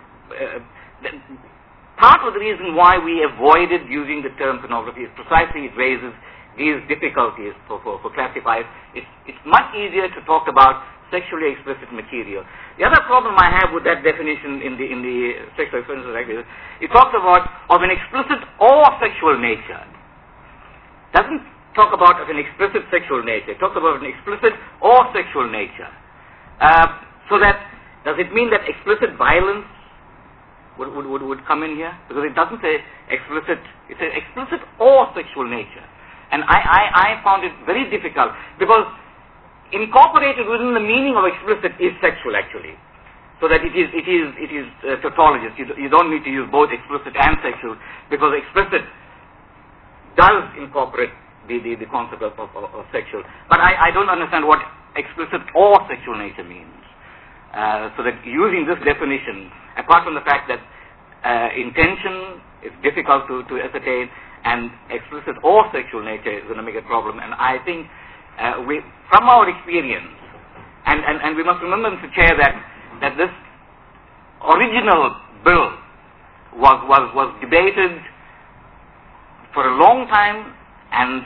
part of the reason why we avoided using the term pornography is precisely it raises these difficulties for classifiers. It's much easier to talk about sexually explicit material. The other problem I have with that definition in the Sexual Offences Act is it talks about of an explicit or sexual nature. It doesn't talk about of an explicit sexual nature. It talks about an explicit or sexual nature. So that, does it mean that explicit violence would come in here? Because it doesn't say explicit, it says explicit or sexual nature. And I found it very difficult, because incorporated within the meaning of explicit is sexual, actually. So that it is tautologous. You don't need to use both explicit and sexual, because explicit does incorporate the concept of sexual. But I don't understand what explicit or sexual nature means. So that using this definition, apart from the fact that intention is difficult to ascertain, and explicit or sexual nature is going to make a problem. And I think from our experience, and we must remember, Mr. Chair, that this original bill was debated for a long time, and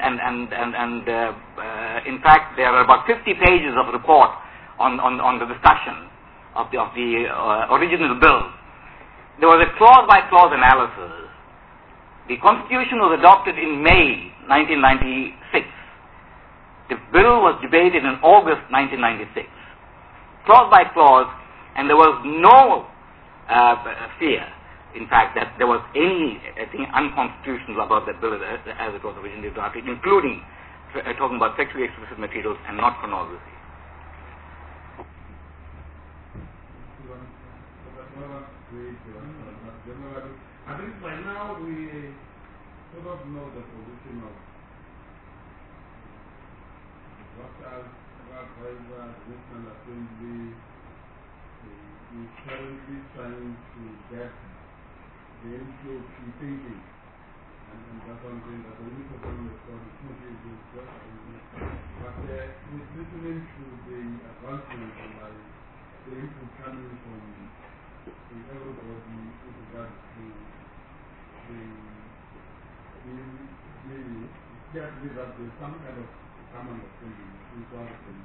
in fact there are about 50 pages of report on the discussion of the original bill. There was a clause-by-clause analysis. The Constitution was adopted in May 1996. The bill was debated in August 1996. Clause by clause, and there was no fear, in fact, that there was anything unconstitutional about that bill as it was originally drafted, including talking about sexually explicit materials and not pornography. I think by now we sort of know the position of workers, drivers, National Assembly is currently trying to get the NCOP thinking. And that's one thing that the new problem is called is just but with listening to the advancements and the input coming from everybody with regard to exactly that there's some kind of common understanding between God and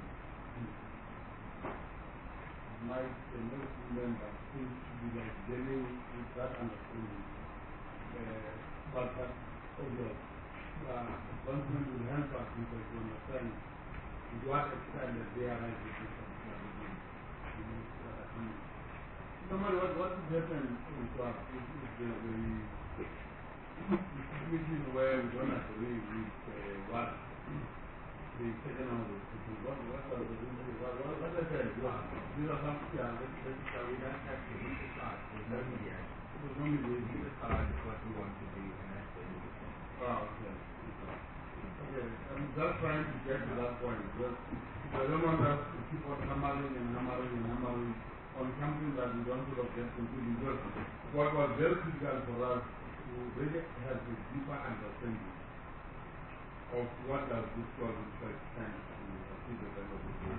my Muslim member seems to be like dealing with that understanding. But obvious advancement will help us because to understand to what extent that they are right with this understanding. Normally, what is happening to us is the situation where we don't agree with what the second one is. What are the reasons? What I said, these are some we don't have to start. There's no mediation. Start is what we want to do, and that's what we do. Okay. Okay, I'm just trying to get to that point. I don't want us to keep on hammering on something that we don't sort of get completely. Because what was very critical for us to really have a deeper understanding of what does this clause stand to achieve the end of the day.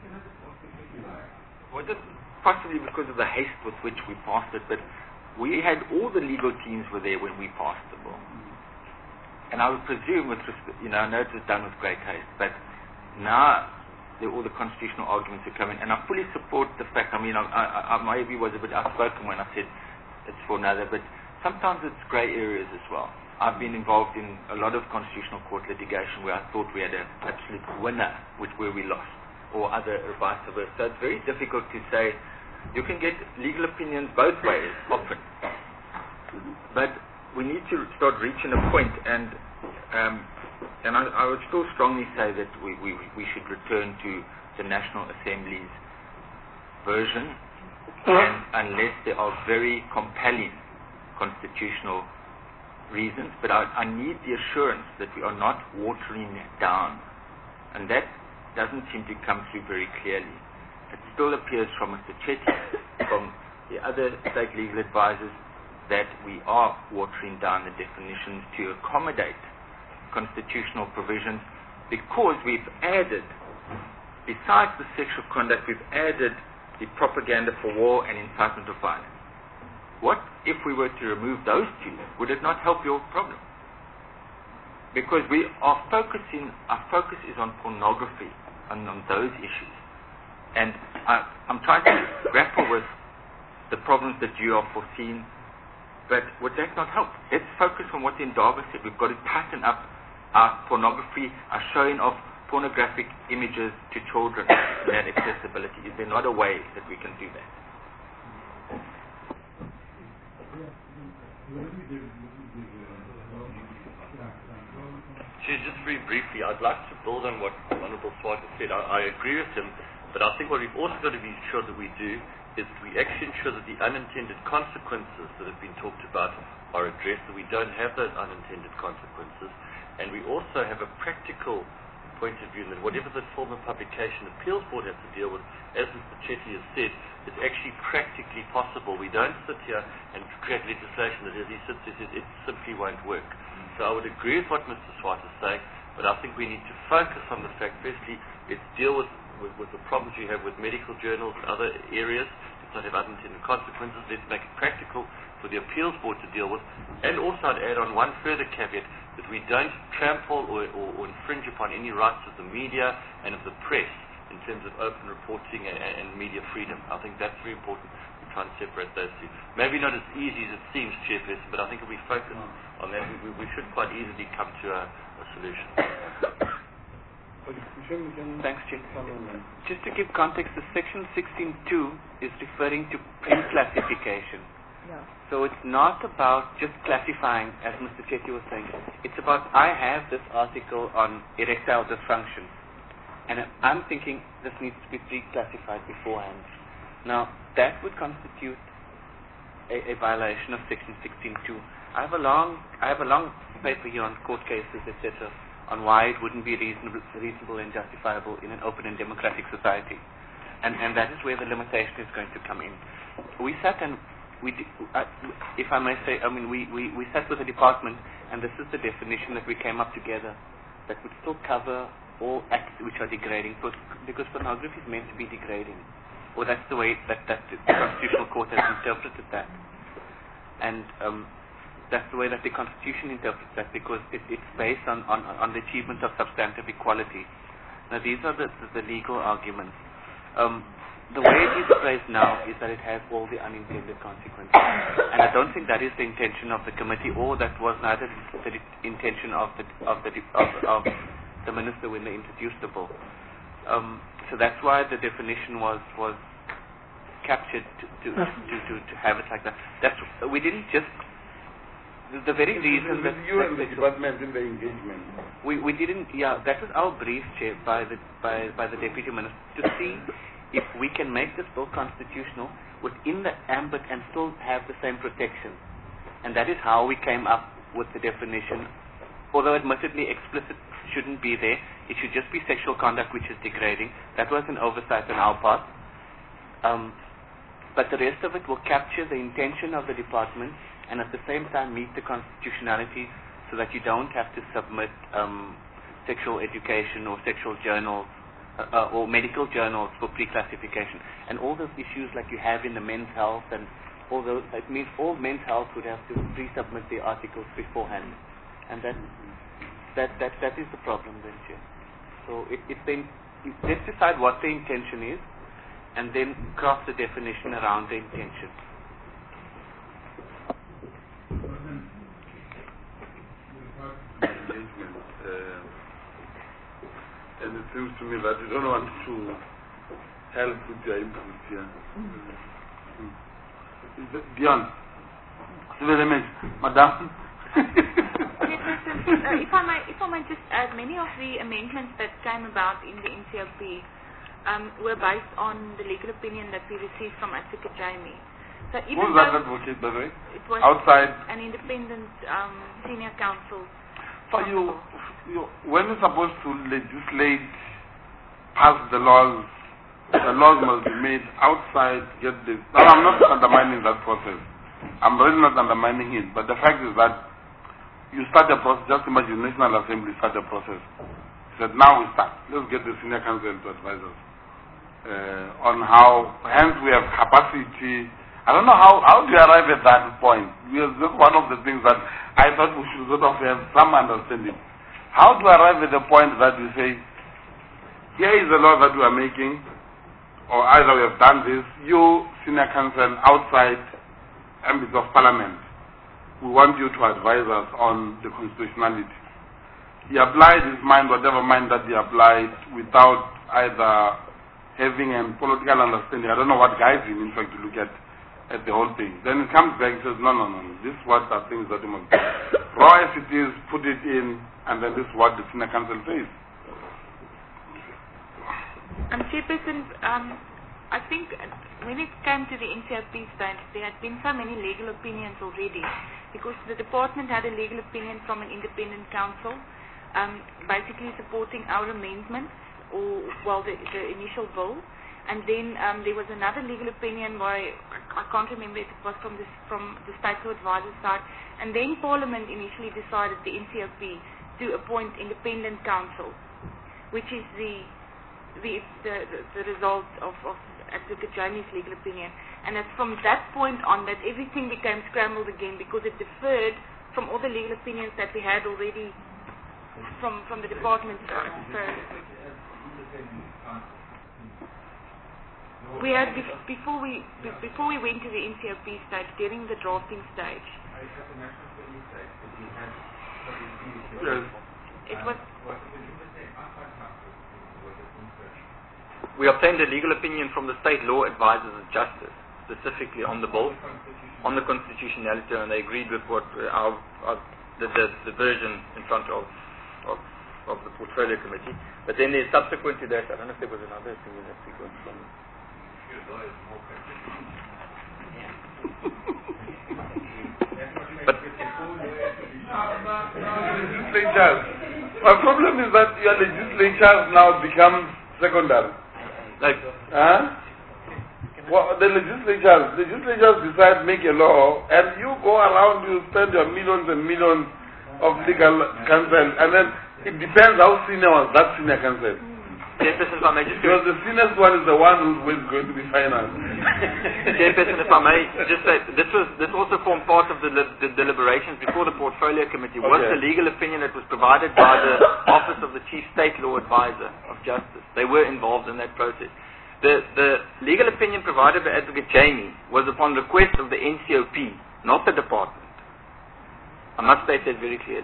Well, just partially because of the haste with which we passed it, but we had all the legal teams were there when we passed the bill. And I would presume, with respect, I know it was done with great haste, but now all the constitutional arguments that come in. And I fully support the fact, I maybe was a bit outspoken when I said it's for another, but sometimes it's grey areas as well. I've been involved in a lot of constitutional court litigation where I thought we had an absolute winner, where we lost, or other vice versa. So it's very difficult to say. You can get legal opinions both ways often, but we need to start reaching a point, and I would still strongly say that we should return to the National Assembly's version, and unless there are very compelling constitutional reasons, but I need the assurance that we are not watering it down, and that doesn't seem to come through very clearly. It still appears from Mr. Chetty, from the other state legal advisors, that we are watering down the definitions to accommodate constitutional provisions, because we've added, besides the sexual conduct, we've added the propaganda for war and incitement of violence. What if we were to remove those two? Would it not help your problem? Because our focus is on pornography and on those issues. And I'm trying to grapple with the problems that you are foreseeing, but would that not help? Let's focus on what the Indaba said. We've got to tighten up our pornography, our showing of pornographic images to children, that accessibility. Is there not a way that we can do that? Just very briefly, I'd like to build on what Honourable Swart said. I agree with him. But I think what we've also got to be sure that we do is that we actually ensure that the unintended consequences that have been talked about are addressed, that we don't have those unintended consequences, and we also have a practical point of view that whatever the form of publication appeals board has to deal with, as Mr. Chetty has said, is actually practically possible. We don't sit here and create legislation that, as he says, it simply won't work. So I would agree with what Mr. Swart is saying, but I think we need to focus on the fact, firstly, let's deal with the problems you have with medical journals and other areas. Let's not have unintended consequences. Let's make it practical for the appeals board to deal with. And also I'd add on one further caveat, that we don't trample or infringe upon any rights of the media and of the press in terms of open reporting and media freedom. I think that's very important. We try and separate those two. Maybe not as easy as it seems, Chairperson, but I think if we focus on that, we should quite easily come to a solution. Thanks, Chair. Just to give context, the section 16.2 is referring to print classification. Yeah. So it's not about just classifying, as Mr. Chetty was saying. It's about, I have this article on erectile dysfunction, and I'm thinking this needs to be pre-classified beforehand. Now, that would constitute a violation of section 16.2. I have a long paper here on court cases, etc., on why it wouldn't be reasonable and justifiable in an open and democratic society. And that is where the limitation is going to come in. We sat and if I may say, we sat with the department, and this is the definition that we came up together, that would still cover all acts which are degrading, because pornography is meant to be degrading. Or that's the way that the Constitutional Court has interpreted that. And that's the way that the Constitution interprets that, because it's based on the achievement of substantive equality. Now, these are the legal arguments. The way it is phrased now is that it has all the unintended consequences. And I don't think that is the intention of the committee, or that was neither the intention of the minister when they introduced the bill. So that's why the definition was captured to have it like that. We didn't just. The very reason that you and the department in the engagement. We didn't. Yeah, that was our brief, Chair, by the deputy minister, to see if we can make this bill constitutional within the ambit and still have the same protection. And that is how we came up with the definition. Although admittedly explicit shouldn't be there, it should just be sexual conduct which is degrading. That was an oversight on our part. But the rest of it will capture the intention of the department and at the same time meet the constitutionality, so that you don't have to submit sexual education or sexual journals or medical journals for pre-classification. And all those issues like you have in the men's health and all those, it means all men's health would have to pre-submit the articles beforehand. And that is the problem then, Chair. So it's then let's decide what the intention is, and then craft the definition around the intention. And it seems to me that you don't want to help with your input here. Dion, Madam. If I might just add, many of the amendments that came about in the NCOP were based on the legal opinion that we received from Advocate Jamie. So even who's that advocate, by the way? It was outside an independent senior counsel. So when you're supposed to legislate, pass the laws must be made outside, get this. Now, I'm not undermining that process. I'm really not undermining it. But the fact is that you start a process, just imagine National Assembly start a process. Said, now we start. Let's get the senior counsel to advise us on how, hence we have capacity. I don't know how do you arrive at that point. That's one of the things that I thought we should sort of have some understanding. How to arrive at the point that we say, here is the law that we are making, or either we have done this, you, senior counsel, outside ambits of parliament, we want you to advise us on the constitutionality. He applied his mind, whatever mind that he applied, without either having a political understanding. I don't know what guides him, in fact, to look at the whole thing. Then it comes back and says, no, this is what are things that you must do. Raw as it is, put it in, and then this is what the senior counsel says. Chairperson, I think when it came to the NCOP stage, there had been so many legal opinions already, because the department had a legal opinion from an independent counsel, basically supporting our amendments, or, well, the initial bill. And then there was another legal opinion by, I can't remember if it was from the State Law Advisor side. And then Parliament initially decided, the NCOP, to appoint independent counsel, which is the result of Advocate Jamie's legal opinion. And it's from that point on that everything became scrambled again, because it differed from all the legal opinions that we had already from the department side. So we had before we went to the NCOP stage, during the drafting stage, it was. We obtained a legal opinion from the State Law Advisors of Justice, specifically on the bill, on the constitutionality, and they agreed with what the version in front of the Portfolio Committee. But then there's subsequent to that, I don't know if there was another thing that we got from. But legislatures. My problem is that your legislatures now become secondary. like, well, the legislatures decide, make a law, and you go around, you spend your millions and millions of legal counsel, and then it depends how senior was that senior counsel. Chairperson, if I may just because the senior one is the one who's going to be financed. Chairperson, if I may just say, this also formed part of the deliberations before the Portfolio Committee. Was the legal opinion that was provided by the Office of the Chief State Law Advisor of Justice. They were involved in that process. The legal opinion provided by Advocate Jamie was upon request of the NCOP, not the department. I must state that very clearly.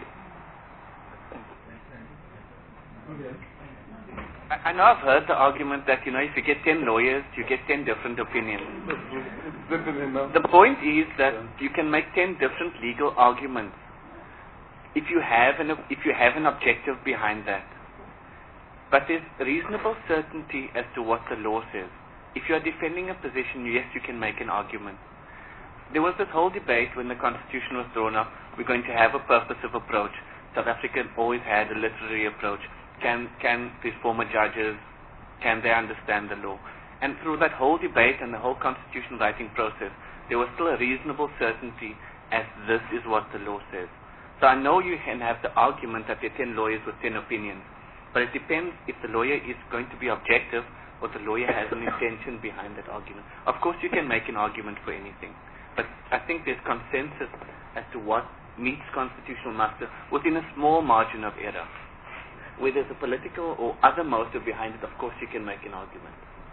I know I've heard the argument that, if you get 10 lawyers, you get 10 different opinions. The point is that you can make 10 different legal arguments if you have an objective behind that. But there's reasonable certainty as to what the law says. If you are defending a position, yes, you can make an argument. There was this whole debate when the Constitution was drawn up, we're going to have a purposive approach. South Africa always had a literary approach. Can these former judges, can they understand the law? And through that whole debate and the whole constitution writing process, there was still a reasonable certainty as this is what the law says. So I know you can have the argument that there are 10 lawyers with 10 opinions, but it depends if the lawyer is going to be objective or the lawyer has an intention behind that argument. Of course you can make an argument for anything, but I think there's consensus as to what meets constitutional muster within a small margin of error. where there's a political or other motive behind it, of course you can make an argument.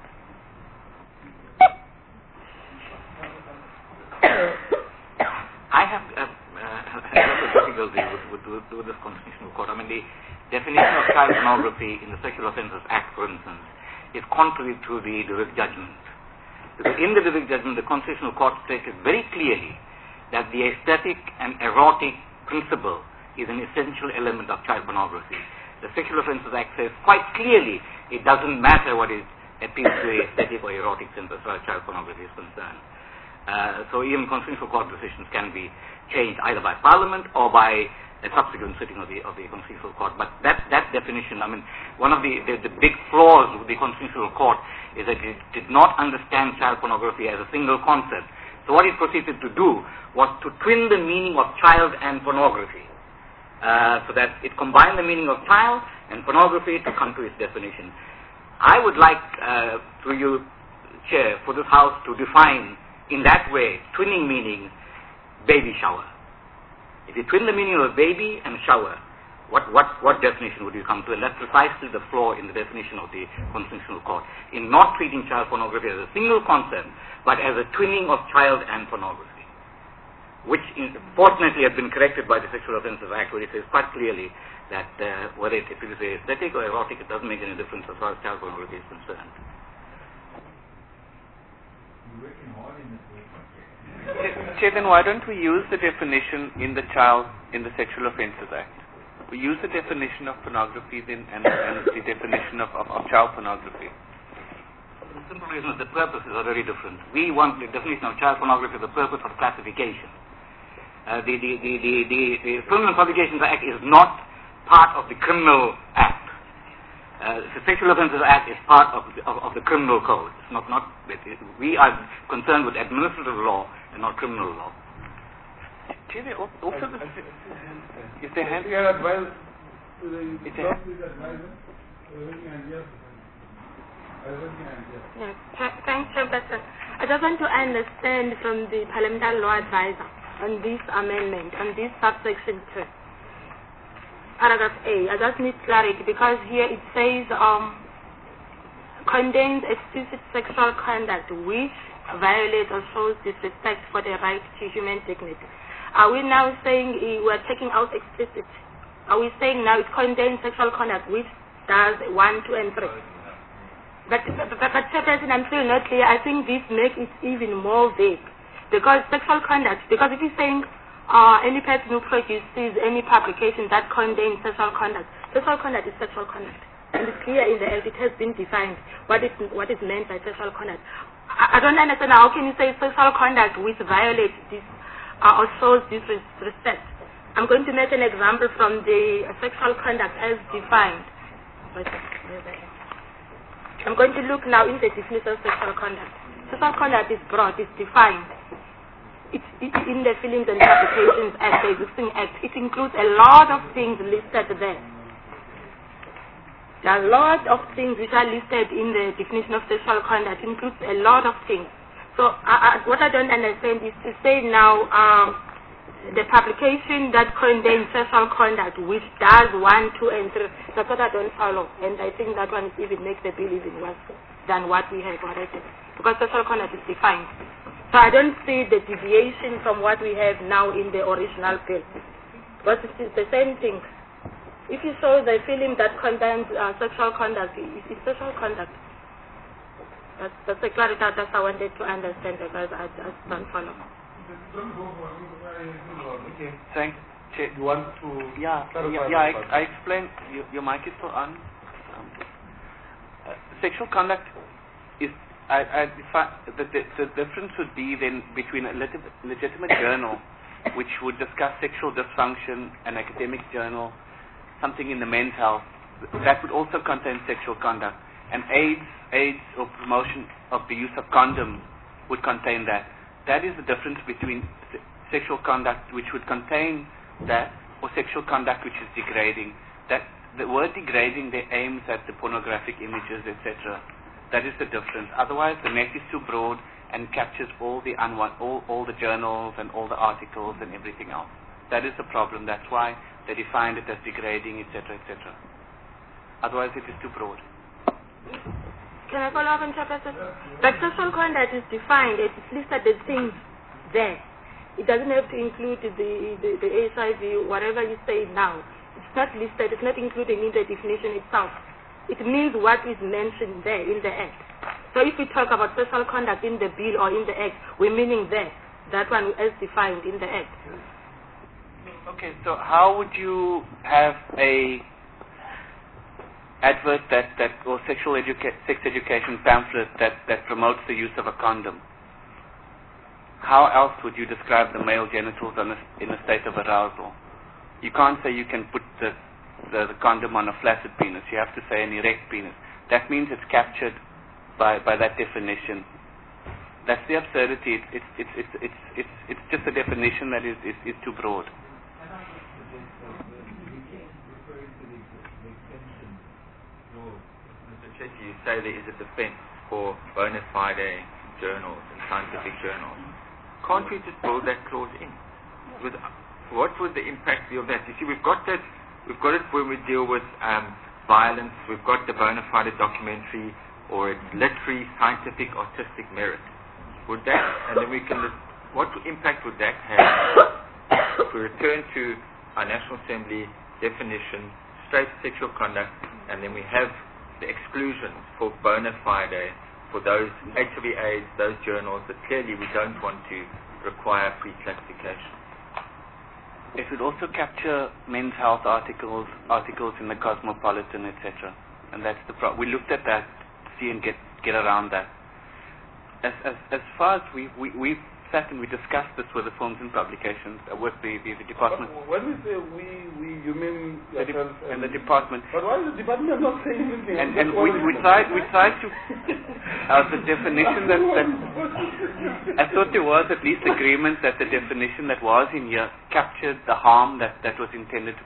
I have a lot of difficulty with this constitutional court. I mean, the definition of child pornography in the Sexual Offences Act, for instance, is contrary to the Direct judgment. Because in the Direct judgment, the constitutional court stated very clearly that the aesthetic and erotic principle is an essential element of child pornography. The Sexual Offences Act says quite clearly it doesn't matter what is appeals to the aesthetic or erotic sense as far as child pornography is concerned. So even constitutional court decisions can be changed either by Parliament or by a subsequent sitting of the Constitutional Court. But that definition, I mean, one of the big flaws with the Constitutional Court is that it did not understand child pornography as a single concept. So what it proceeded to do was to twin the meaning of child and pornography, so that it combined the meaning of child and pornography to come to its definition. I would like, through you, Chair, for this House to define in that way, twinning meaning, baby shower. If you twin the meaning of baby and shower, what definition would you come to? And that's precisely the flaw in the definition of the Constitutional Court, in not treating child pornography as a single concept, but as a twinning of child and pornography, which fortunately has been corrected by the Sexual Offences Act, where it says quite clearly that whether it is aesthetic or erotic, it doesn't make any difference as far as child pornography is concerned. Chair, then why don't we use the definition in the Sexual Offences Act? We use the definition of pornography then and the definition of child pornography. The simple reason is the purposes are very different. We want the definition of child pornography for the purpose of classification. The Film and Publications Act is not part of the Criminal Act. The Sexual Offences Act is part of the Criminal Code. It's not we are concerned with administrative law and not criminal law. Also, if they have Thanks, Chairperson. I just want to understand from the Parliamentary Law Advisor on this amendment, on this subsection 2. Paragraph A, I just need clarity because here it says condemns explicit sexual conduct which violates or shows disrespect for the right to human dignity. Are we now saying we're taking out explicit? Are we saying now it condemns sexual conduct which does 1, 2, and 3? But Chairperson, I'm still not clear. I think this makes it even more vague because sexual conduct, because if you're saying any person who produces any publication that contains sexual conduct is sexual conduct. And it's clear in the Act, it has been defined what is meant by sexual conduct. I don't understand how can you say sexual conduct which violates this or shows disrespect. I'm going to make an example from the sexual conduct as defined. I'm going to look now in the definition of sexual conduct. Sexual conduct is broad, it's defined. It's in the Films and Publications Act, the existing Act. It includes a lot of things listed there. There are a lot of things which are listed in the definition of sexual conduct. It includes a lot of things. So what I don't understand is to say now the publication that contains sexual conduct which does 1, 2, and 3, that's what I don't follow. And I think that one even makes the bill even worse than what we have already. Because sexual conduct is defined. So I don't see the deviation from what we have now in the original bill. But it's the same thing. If you show the film that contains sexual conduct, it's sexual conduct. That's the clarity that I wanted to understand because I just don't follow. Okay, thanks. You want to I explained. Your mic is still on. Sexual conduct is. The difference would be then between a legitimate journal, which would discuss sexual dysfunction, an academic journal, something in the men's health, that would also contain sexual conduct. And AIDS or promotion of the use of condoms would contain that. That is the difference between sexual conduct which would contain that or sexual conduct which is degrading. That the word degrading there aims at the pornographic images, etc. That is the difference. Otherwise, the net is too broad and captures all the all the journals and all the articles and everything else. That is the problem. That's why they defined it as degrading, etc., etc. Otherwise, it is too broad. Can I follow up on Chairperson? But sexual conduct is defined. It's listed the things there. It doesn't have to include the HIV, whatever you say now. It's not listed. It's not included in the definition itself. It means what is mentioned there in the Act. So if we talk about sexual conduct in the bill or in the Act, we're meaning there. That one as defined in the Act. Okay, so how would you have a advert or sex education pamphlet that promotes the use of a condom? How else would you describe the male genitals in a state of arousal? You can't say you can put the condom on a flaccid penis. You have to say an erect penis. That means it's captured by that definition. That's the absurdity. It's just a definition that is too broad. Mr. Chetty, you say there is a defense for bona fide journals and scientific journals. Can't we just build that clause in? What would the impact be of that? You see, we've got it when we deal with violence. We've got the bona fide documentary or literary, scientific, artistic merit. Would that, and then we can, what impact would that have if we return to our National Assembly definition, straight sexual conduct, and then we have the exclusions for bona fide, for those HIV/AIDS, those journals that clearly we don't want to require pre-classification. It would also capture men's health articles in the Cosmopolitan, etc. And that's the problem. We looked at that, see and get around that. As far as we sat and we discussed this with the Films and Publications, with the department. When we say we, you mean yourself and the department. But why is the department not saying anything? And we tried to the definition that I thought there was at least agreement that the definition that was in here captured the harm that was intended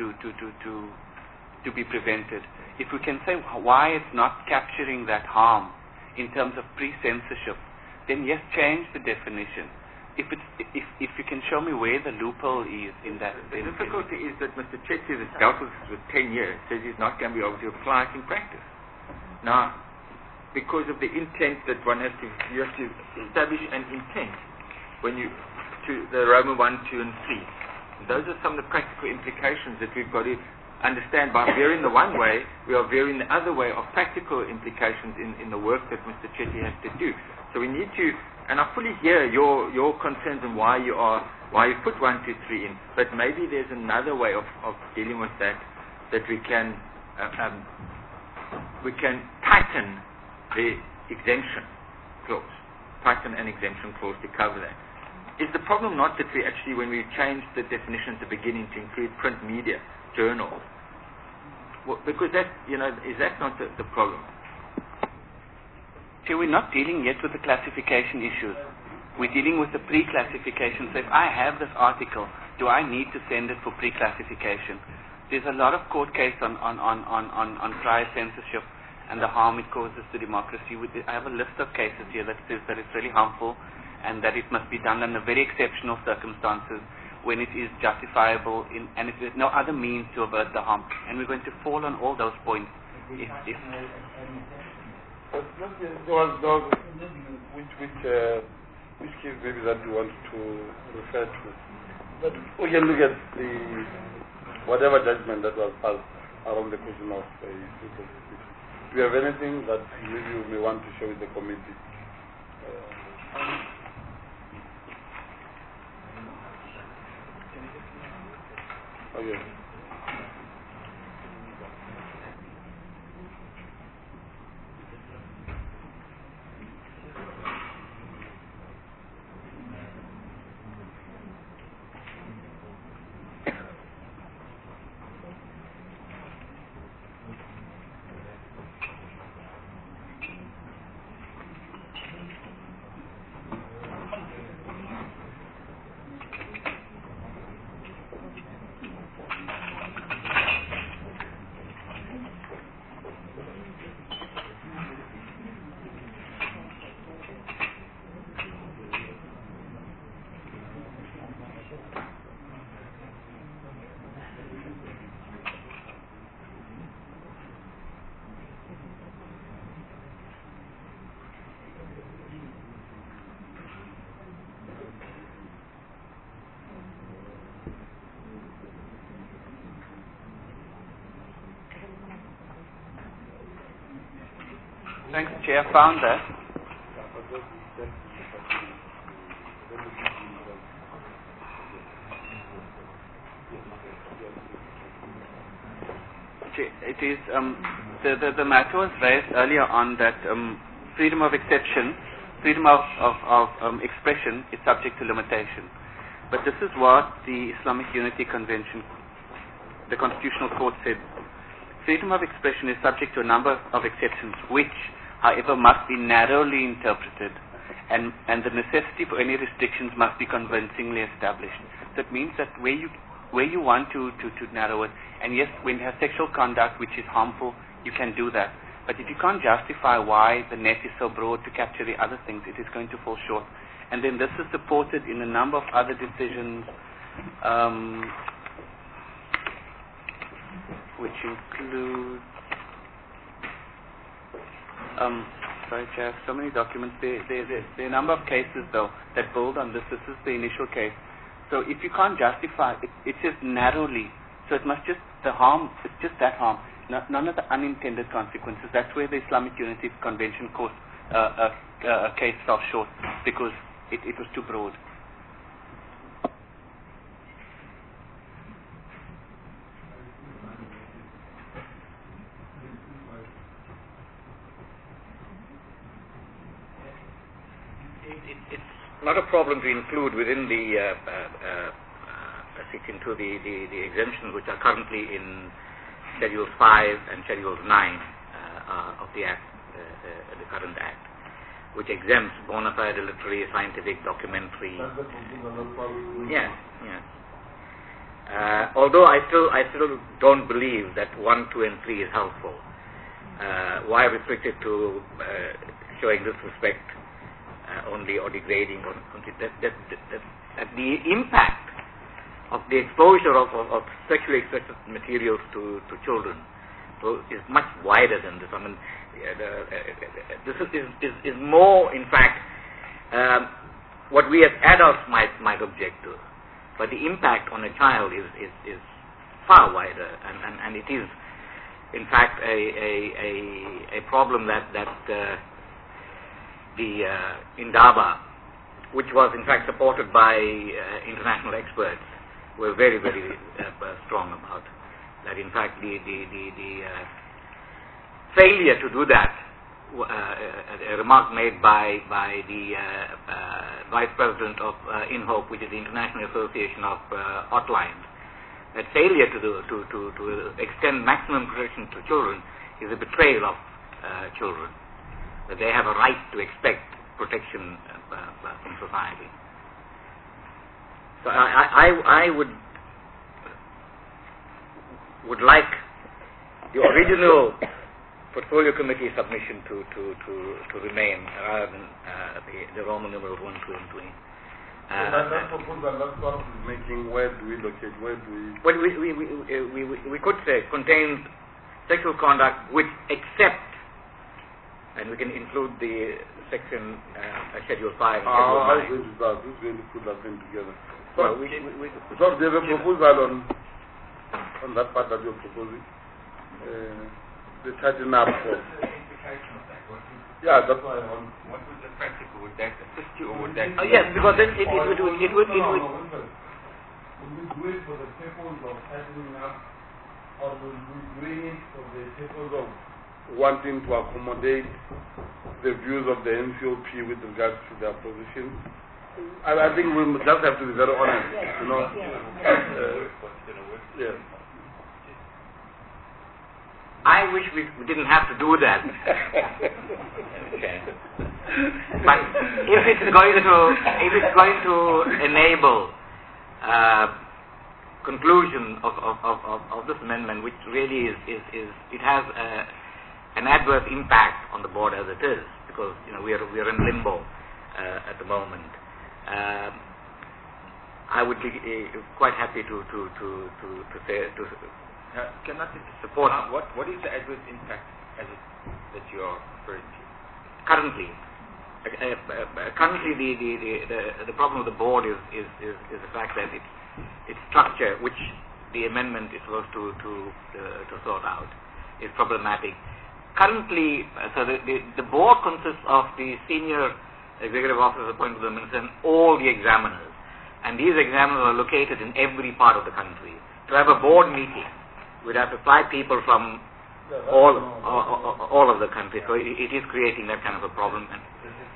to be prevented. If we can say why it's not capturing that harm in terms of pre-censorship, then yes, change the definition. If you can show me where the loophole is in that. The difficulty is that Mr. Chetty has dealt with this for 10 years, says he's not going to be able to apply it in practice. Now, because of the intent that you have to establish an intent to the Roman 1, 2, and 3. Those are some of the practical implications that we've got to understand. By veering the one way, we are veering the other way of practical implications in the work that Mr. Chetty has to do. So we need to, and I fully hear your concerns and why you put 1, 2, 3 in, but maybe there's another way of dealing with that we can tighten the exemption clause, tighten an exemption clause to cover that. Is the problem not that we actually, when we changed the definition at the beginning to include print media, journals, because that, is that not the problem? See, we're not dealing yet with the classification issues. We're dealing with the pre-classification. So if I have this article, do I need to send it for pre-classification? There's a lot of court case on prior censorship and the harm it causes to democracy. I have a list of cases here that says that it's really harmful and that it must be done under very exceptional circumstances when it is justifiable and if there's no other means to avert the harm. And we're going to fall on all those points if which case maybe that you want to refer to. But we can look at whatever judgment that was passed around the question of people. Do you have anything that maybe you may want to share with the committee? Okay. Thanks, Chair. I found that. It is the matter was raised earlier on that freedom of exception, freedom of expression is subject to limitation. But this is what the Islamic Unity Convention, the Constitutional Court said. Freedom of expression is subject to a number of exceptions, which, however, must be narrowly interpreted, and the necessity for any restrictions must be convincingly established. That means that where you want to narrow it, and yes, when you have sexual conduct which is harmful, you can do that. But if you can't justify why the net is so broad to capture the other things, it is going to fall short. And then this is supported in a number of other decisions, which include, sorry, Chair, so many documents. There are a number of cases, though, that build on this. This is the initial case. So if you can't justify it, it's just narrowly. So it must just, the harm, it's just that harm, none of the unintended consequences. That's where the Islamic Unity Convention case fell short, because it was too broad. It's not a problem to include within the Section 2 the exemptions which are currently in Schedules 5 and Schedules 9 of the Act, the current Act, which exempts bona fide literary, scientific, documentary. Yes, yes. Although I still don't believe that 1, 2, and 3 is helpful. Why restrict it to showing disrespect only, or degrading, or that the impact of the exposure of sexually explicit materials to children is much wider than this. I mean, this is more, in fact, what we as adults might object to, but the impact on a child is far wider, and it is, in fact, a problem that the Indaba, which was in fact supported by international experts, were very, very strong about. That in fact the failure to do that, a remark made by the Vice President of INHOPE, which is the International Association of Hotlines, that failure to extend maximum protection to children is a betrayal of children. That they have a right to expect protection from society. So I would like the original portfolio committee submission to remain, rather than the Roman numeral 1, 2, and 3. That proposal that Swartz is making, where do we locate? Where do we? Well, we could say contains sexual conduct which except, and we can include the section Schedule 5 and Schedule 9. How is going to put that thing together? Well, so there's a proposal on that part that you're proposing. The tighten up. Yeah, that's why I want. What was the practical? Would that assist you, or would that? Yes, because then it would. Would we do it for the purpose of tightening up, or would we do it for the purpose of wanting to accommodate the views of the NCOP with regards to their position? I think we just have to be very honest, you know. Yeah. I wish we didn't have to do that. Okay. But if it's going to enable conclusion of this amendment, which really is it has an adverse impact on the board as it is, because we are in limbo at the moment. I would be quite happy to say Can I support. What is the adverse impact that you are referring to? Currently, the problem with the board is the fact that its structure, which the amendment is supposed to sort out, is problematic. currently, so the board consists of the senior executive officers appointed by the minister and all the examiners. And these examiners are located in every part of the country. To have a board meeting, we'd have to fly people from all of the country. So it is creating that kind of a problem. And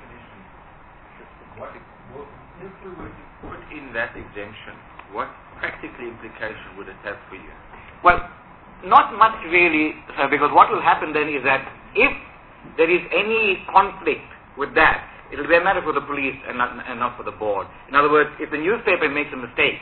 if we were to put in that exemption, what practical implication would it have for you? Well, not much really, sir, because what will happen then is that if there is any conflict with that, it will be a matter for the police and not for the board. In other words, if the newspaper makes a mistake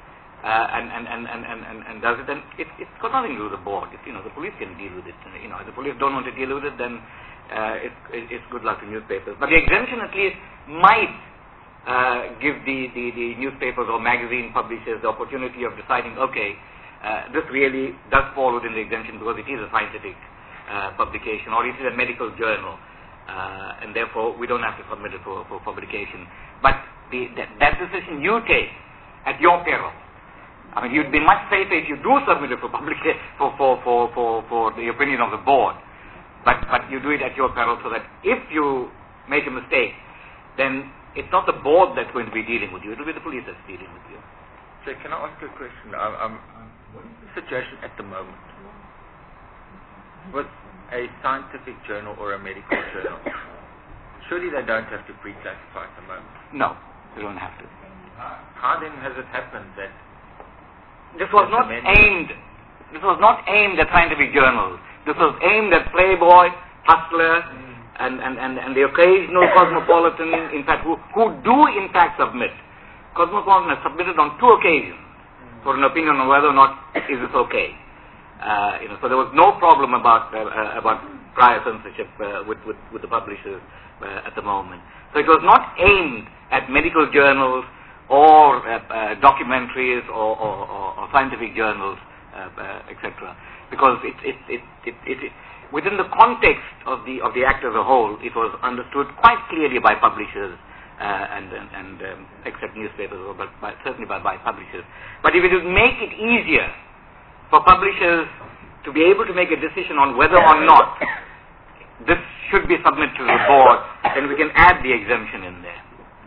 and does it, then it's got nothing to do with the board. If, the police can deal with it. If the police don't want to deal with it, then it's good luck to newspapers. But the exemption at least might give the newspapers or magazine publishers the opportunity of deciding, okay, this really does fall within the exemption because it is a scientific publication or it is a medical journal, and therefore we don't have to submit it for publication. But that decision you take at your peril. I mean, you'd be much safer if you do submit it for publication for the opinion of the board. But you do it at your peril, so that if you make a mistake, then it's not the board that's going to be dealing with you; it will be the police that's dealing with you. So, can I ask you a question? What is the situation at the moment with a scientific journal or a medical journal? Surely they don't have to pre-classify at the moment. No, they don't have to. How then has it happened that this was not aimed at scientific journals? This was aimed at Playboy, Hustler, and the occasional Cosmopolitan, in fact, who do in fact submit. Cosmopolitan has submitted on 2 occasions for an opinion on whether or not is this okay. So there was no problem about prior censorship with the publishers at the moment. So it was not aimed at medical journals or documentaries or scientific journals, etc. Because it within the context of the act as a whole, it was understood quite clearly by publishers. Except newspapers, but certainly by publishers. But if it would make it easier for publishers to be able to make a decision on whether or not this should be submitted to the board, then we can add the exemption in there.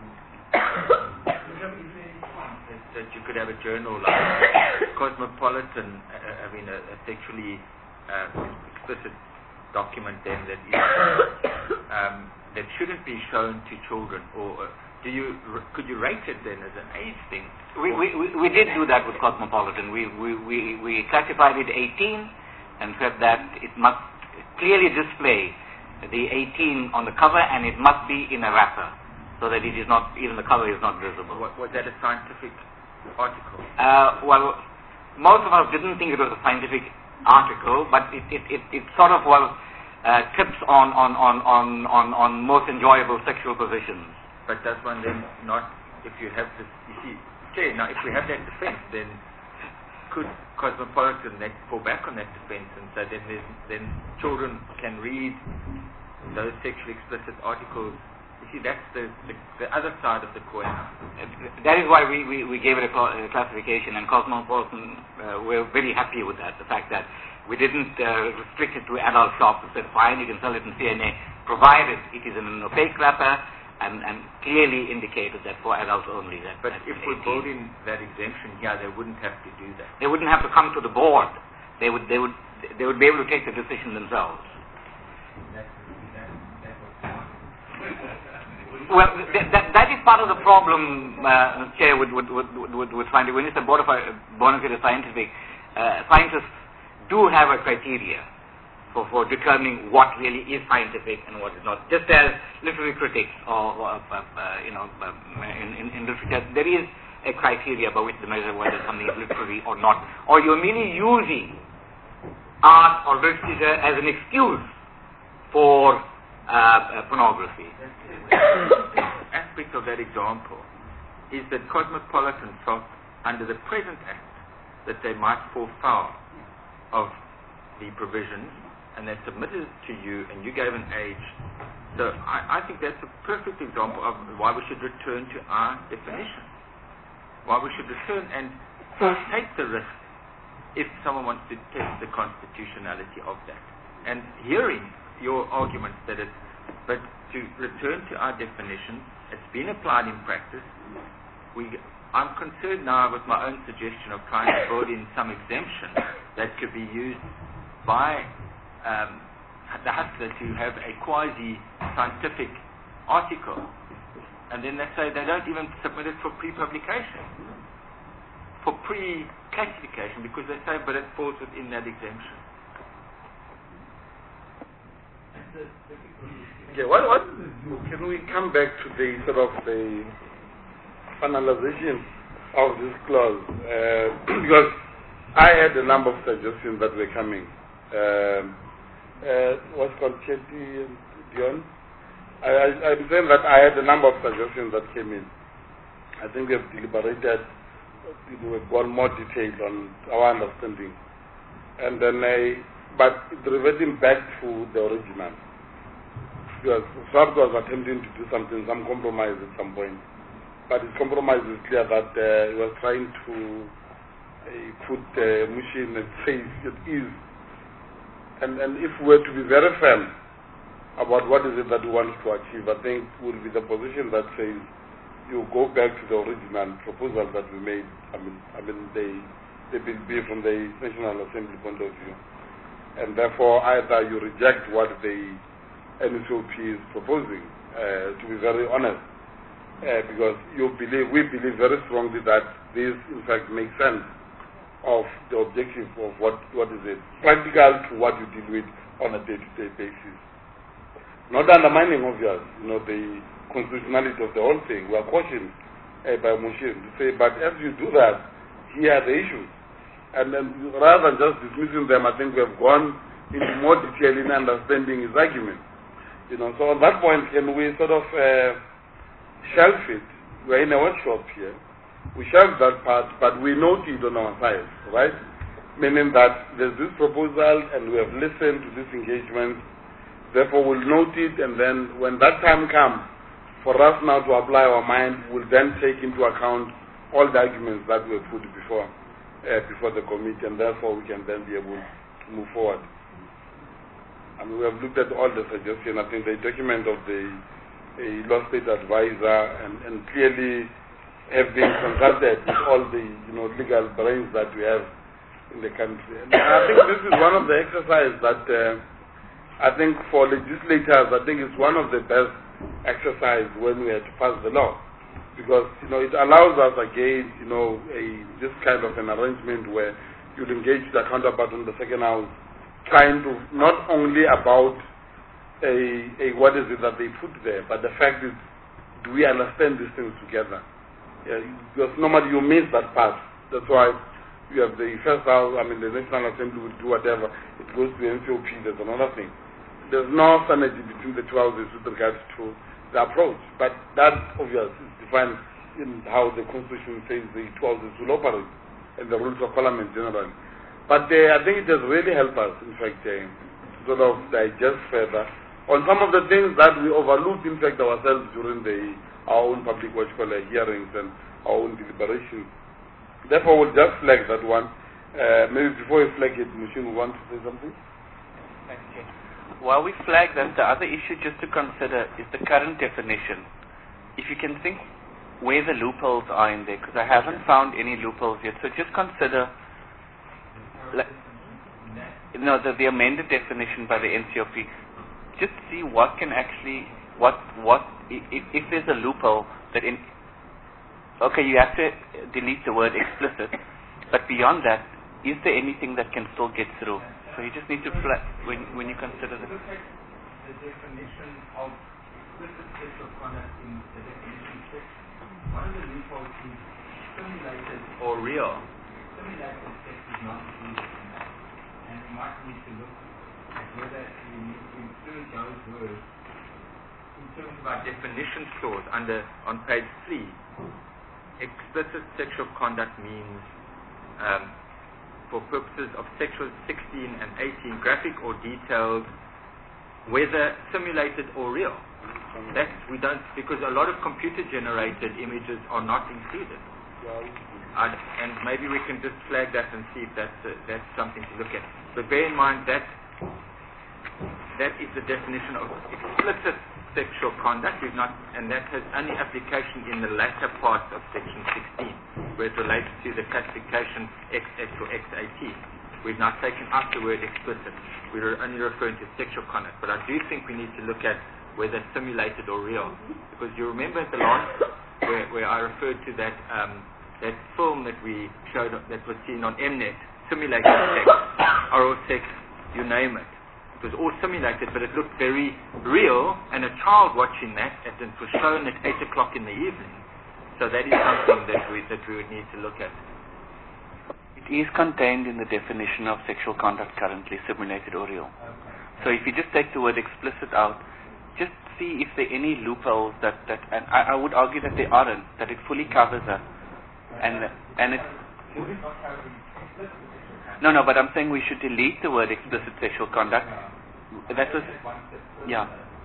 That you could have a journal like Cosmopolitan, a sexually explicit document then that is that shouldn't be shown to children, or could you rate it then as an age thing? We did do that with Cosmopolitan. We classified it 18 and said that it must clearly display the 18 on the cover, and it must be in a wrapper so that it is not, even the cover is not visible. Was that a scientific article? Well, most of us didn't think it was a scientific article, but it sort of was tips on most enjoyable sexual positions. But does one then not, if you have this, you see, okay, now if we have that defense, then could Cosmopolitan fall back on that defense and say then children can read those sexually explicit articles? You see, that's the other side of the coin. That is why we gave it a classification, and Cosmopolitan we're very happy with that, the fact that we didn't restrict it to adult shops. We said, fine, you can sell it in CNA, provided it is in an opaque wrapper and clearly indicated that for adults only. But if we're building that exemption here, they wouldn't have to do that. They wouldn't have to come to the board. They would be able to take the decision themselves. Well, that is part of the problem, Chair, with finding. When you say bona fide scientific, scientists do have a criteria for determining what really is scientific and what is not. Just as literary critics or in literature, there is a criteria by which to measure whether something is literary or not. Or you're merely using art or literature as an excuse for pornography. The aspect of that example is that Cosmopolitan felt under the present Act that they might fall foul of the provisions, and they submitted it to you, and you gave an age. So I think that's a perfect example of why we should return to our definition. Why we should return and take the risk if someone wants to test the constitutionality of that. and hearing your arguments but to return to our definition, it's been applied in practice. I'm concerned now with my own suggestion of trying to build in some exemption that could be used by the hustler to have a quasi-scientific article, and then they say they don't even submit it for pre-publication, for pre-classification, because they say, but it falls within that exemption. Okay, what can we come back to the sort of the finalization of this clause? Because I had a number of suggestions that were coming. What's called Chetty and Dion? I'm saying that I had a number of suggestions that came in. I think we have deliberated, we've gone more detailed on our understanding. And then but reverting back to the original. Because SWAPO was attempting to do something, some compromise at some point. But his compromise is clear that he was trying to put Mushin at safe, at ease. And if we were to be very firm about what is it that we want to achieve, I think will be the position that says you go back to the original proposal that we made. I mean they will be from the National Assembly point of view. And therefore either you reject what the NSOP is proposing, to be very honest, because we believe very strongly that this in fact makes sense of the objective of what is it, practical to what you deal with on a day-to-day basis. Not undermining, obviously, the constitutionality of the whole thing. We are cautioned by Mushin to say, but as you do that, here are the issues. And then rather than just dismissing them, I think we have gone into more detail in understanding his argument. So on that point, can we sort of shelf it? We're in a workshop here. We shelf that part, but we note it on our side, right? Meaning that there's this proposal and we have listened to this engagement. Therefore, we'll note it, and then when that time comes for us now to apply our mind, we'll then take into account all the arguments that were put before the committee, and therefore we can then be able to move forward. And we have looked at all the suggestions. I think the document of the law state advisor and clearly have been consulted with all the legal brains that we have in the country. And I think this is one of the exercises that I think for legislators, I think it's one of the best exercises when we have to pass the law, because it allows us again this kind of an arrangement where you'll engage the counterpart in the second house, trying to not only about what is it that they put there, but the fact is, do we understand these things together? Because normally you miss that part. That's why you have the first house, the National Assembly will do whatever. It goes to the NCOP, there's another thing. There's no synergy between the two houses with regards to the approach. But that obviously is defined in how the Constitution says the two houses will operate and the rules of Parliament generally. But I think it has really helped us, in fact, to sort of digest further on some of the things that we overlooked, in fact, ourselves during our own public hearings and our own deliberations. Therefore, we'll just flag that one. Maybe before we flag it, Mushin, we want to say something? Thank you. While we flag that, the other issue just to consider is the current definition. If you can think where the loopholes are in there, because I haven't found any loopholes yet. So just consider the amended definition by the NCOP. Just see what can actually, if there's a loophole that you have to delete the word explicit, but beyond that, is there anything that can still get through? So you just need to when you consider this. Look at the definition of explicit sexual conduct in the definition section. One of the loopholes is simulated or real. Simulated sex is not included in that. And we might need to look at whether we need to include those words in terms of our definitions clause on page 3. Explicit sexual conduct means for purposes of sexual 16 and 18, graphic or detailed, whether simulated or real. That we don't, because a lot of computer-generated images are not included. And maybe we can just flag that and see if that's something to look at. But bear in mind that that is the definition of explicit sexual conduct. And that has only application in the latter part of section 16, where it relates to the classification XX or XAT. We've now taken out the word explicit. We're only referring to sexual conduct. But I do think we need to look at whether it's simulated or real. Because you remember at the last, where I referred to that that film that we showed that was seen on Mnet, simulated sex, oral sex, you name it. It was all simulated, but it looked very real, and a child watching that, and it was shown at 8 o'clock in the evening. So that is something that we would need to look at. It is contained in the definition of sexual conduct currently, simulated or real. So if you just take the word explicit out, just see if there are any loopholes and I would argue that there aren't, that it fully covers that. And it... No, but I'm saying we should delete the word explicit sexual conduct. That was... Yeah.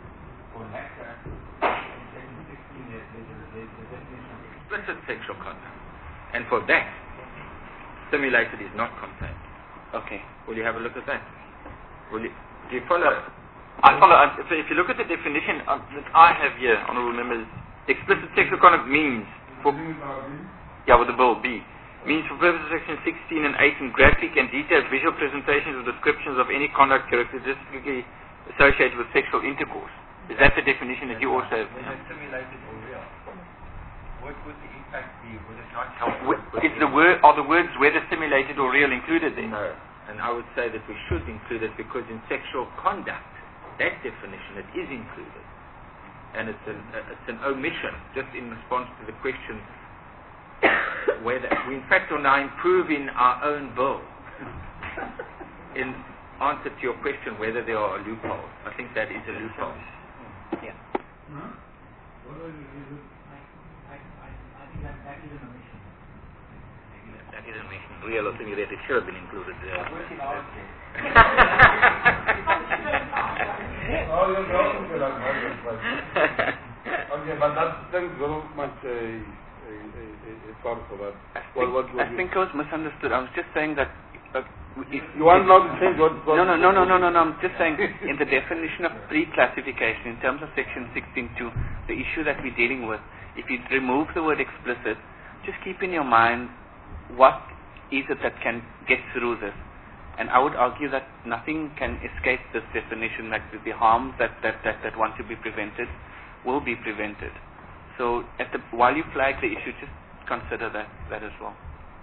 Explicit sexual conduct. And for that, simulated is not contained. Okay. Will you have a look at that? Do you follow? I follow. So if you look at the definition that I have here, honorable members, explicit sexual conduct means, with the bill B, means for purposes of section 16 and 18, graphic and detailed visual presentations or descriptions of any conduct characteristically associated with sexual intercourse. Is that the definition that you also have? Simulated or real. What would the impact be? Would it not help? Are the words whether simulated or real included there? No. And I would say that we should include it because in sexual conduct, that definition, it is included. And it's an omission, just in response to the question whether we in fact are now improving our own bill in answer to your question whether there are loopholes. I think that is a loophole. Yeah. That is an omission. Real or simulated should have been included there. Okay, but thanks very much. For that. I think I was misunderstood. I was just saying that if you want now to change what? No. I'm just saying in the definition of pre-classification in terms of section 16.2, the issue that we're dealing with, if you remove the word explicit, just keep in your mind what is it that can get through this. And I would argue that nothing can escape this definition, that the harms that want to be prevented will be prevented. So while you flag the issue, just consider that as well.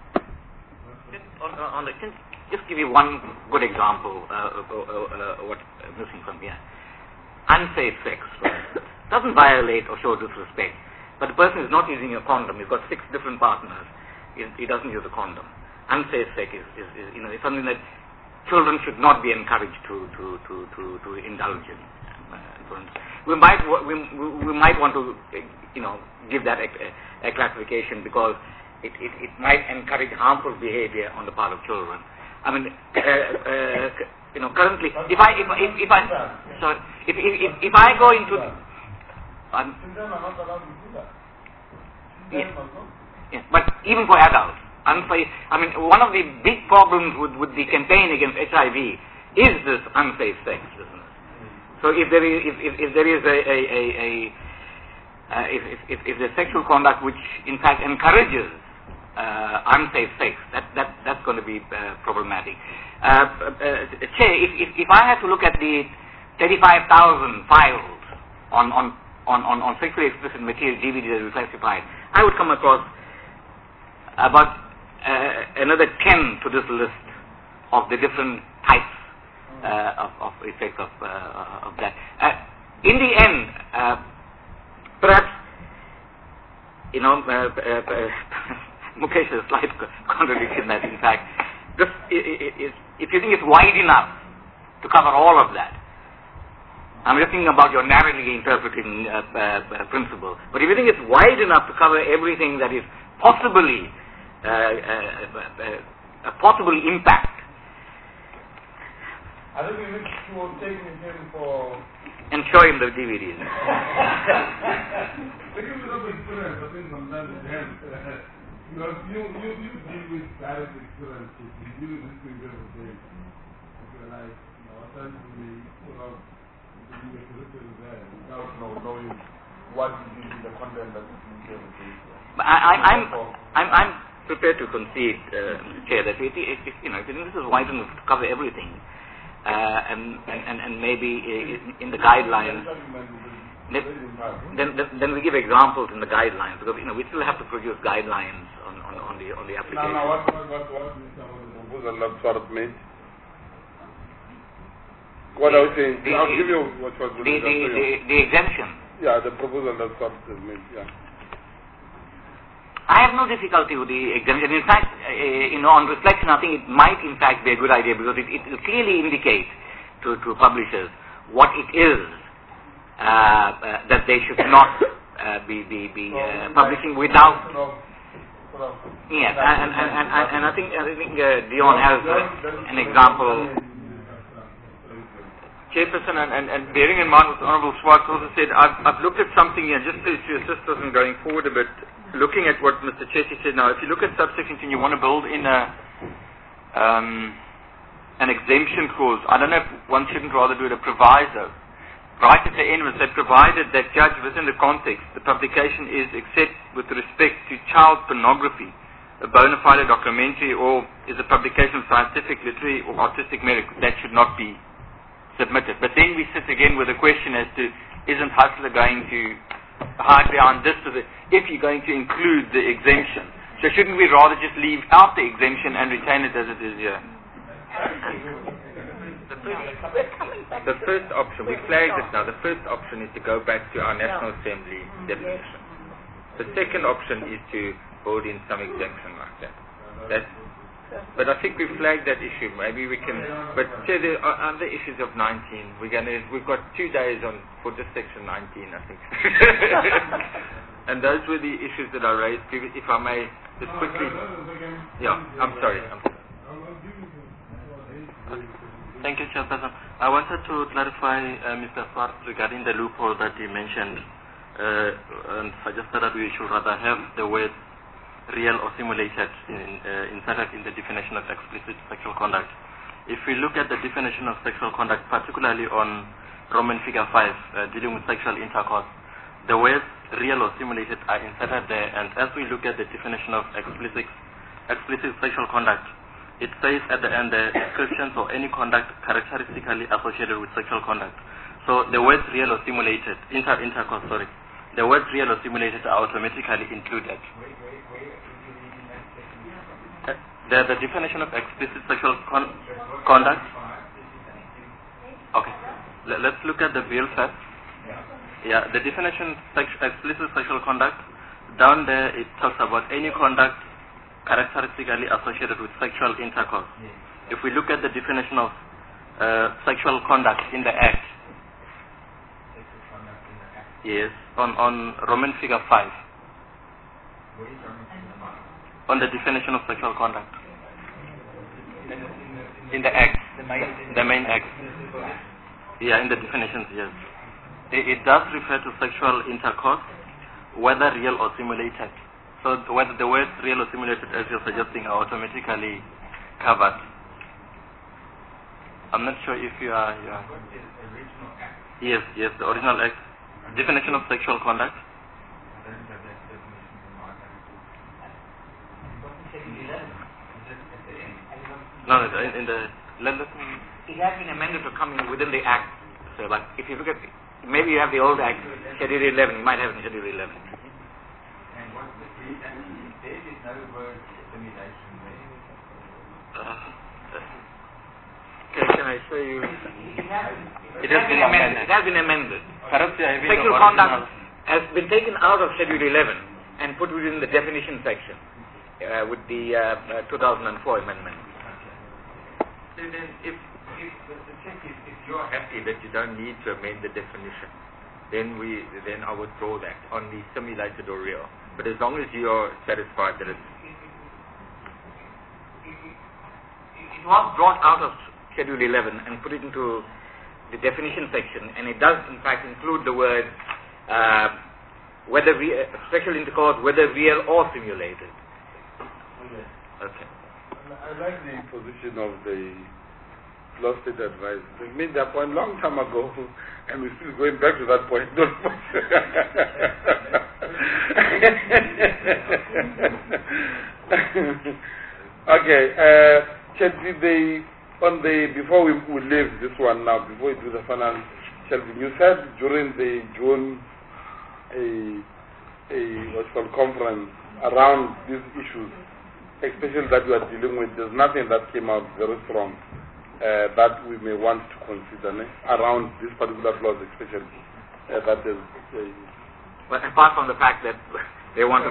Just give you one good example of what's missing from here. Unsafe sex, for instance, doesn't violate or show disrespect, but the person is not using a condom. He's got 6 different partners. He doesn't use a condom. Unsafe sex is something that children should not be encouraged to indulge in. For instance, we might want to give that a classification because it might encourage harmful behavior on the part of children. I mean, currently, if I go into yes, but even for adults, one of the big problems with the campaign against HIV is this unsafe sex business. So if there is if the sexual conduct which in fact encourages unsafe sex, that's going to be problematic. Chair, if I had to look at the 35,000 files on sexually explicit material DVD that we classified, I would come across about another 10 to this list of the different types of effects of that. In the end, perhaps Mukesh has a slight contradiction that in fact, if you think it's wide enough to cover all of that, I'm just thinking about your narrowly interpreting principle, but if you think it's wide enough to cover everything that is possibly a possible impact, I think we need to take him for... and show him the DVDs. Because you have experience, I think sometimes it helps. Because you deal with direct experience. You deal with this thing every day. If you like, knowing what is the content that is being given. I'm prepared to concede, Mr. Chair, that if this is wide enough to cover everything, and maybe in the guidelines, then we give examples in the guidelines, because we still have to produce guidelines on the application. Now, what is the proposal that Swarat made? What I was saying, I'll give you what was the exemption. Yeah, the proposal that Swarat has made. Yeah. I have no difficulty with the exemption. In fact, on reflection, I think it might in fact be a good idea, because it will clearly indicate to publishers what it is that they should not be publishing without. Yes, and I think Dion has an example. Chairperson, and bearing in mind what Honourable Schwartz also said, I've looked at something here just to assist us in going forward a bit. Looking at what Mr. Chetty said now, if you look at subsection 2 and you want to build in an exemption clause, I don't know if one shouldn't rather do it a proviso. Right at the end, it said, provided that judge within the context, the publication is except with respect to child pornography, a bona fide documentary, or is a publication of scientific, literary, or artistic merit, that should not be submitted. But then we sit again with a question as to, isn't Hustler going to hide behind this, if you're going to include the exemption? So shouldn't we rather just leave out the exemption and retain it as it is here? The first option, we flagged it now, the first option is to go back to our National Assembly definition. The second option is to build in some exemption like that. But I think we flagged that issue. Maybe we can. But there are other issues of 19. We've got 2 days for just section 19, I think. And those were the issues that I raised. If I may, just quickly. Yeah, I'm sorry. Thank you, Chairperson. I wanted to clarify Mr. Swart regarding the loophole that he mentioned, and suggested that we should rather have the word real or simulated inserted in the definition of explicit sexual conduct. If we look at the definition of sexual conduct, particularly on Roman figure 5, dealing with sexual intercourse, the words real or simulated are inserted there, and as we look at the definition of explicit sexual conduct, it says at the end the descriptions or any conduct characteristically associated with sexual conduct. So the words real or simulated, intercourse, the words real or simulated are automatically included. The definition of explicit sexual conduct. Okay, let's look at the veil first. Yeah, the definition explicit sexual conduct, down there it talks about any conduct characteristically associated with sexual intercourse. If we look at the definition of sexual conduct in the Act, yes, on Roman figure 5, on the definition of sexual conduct in the Act, the main Act. Yeah, in the definitions, yes. It does refer to sexual intercourse, whether real or simulated. So whether the words real or simulated, as you're suggesting, are automatically covered. I'm not sure if you are. Yes, the original Act. Definition of sexual conduct. No, in the. It has been amended to come in within the Act. So, but if you look at, maybe you have the old Act, Schedule 11. You might have it in Schedule 11. Can I show you? It has been amended. It has been amended. Sexual conduct has been taken out of Schedule 11 and put within the definition section with the 2004 amendment. Then if you're happy that you don't need to amend the definition, then I would draw that on the simulated or real. But as long as you are satisfied that it was brought out of Schedule 11 and put it into the definition section, and it does in fact include the word whether sexual intercourse, whether real or simulated. Okay. I like the position of the law state advice. They made their point long time ago, and we're still going back to that point. Okay. Before we leave this one now, before we do the final, Shelby, you said during the June conference around these issues, especially that we are dealing with, there's nothing that came out very strong that we may want to consider around this particular clause, especially that is. But apart from the fact that they wanted,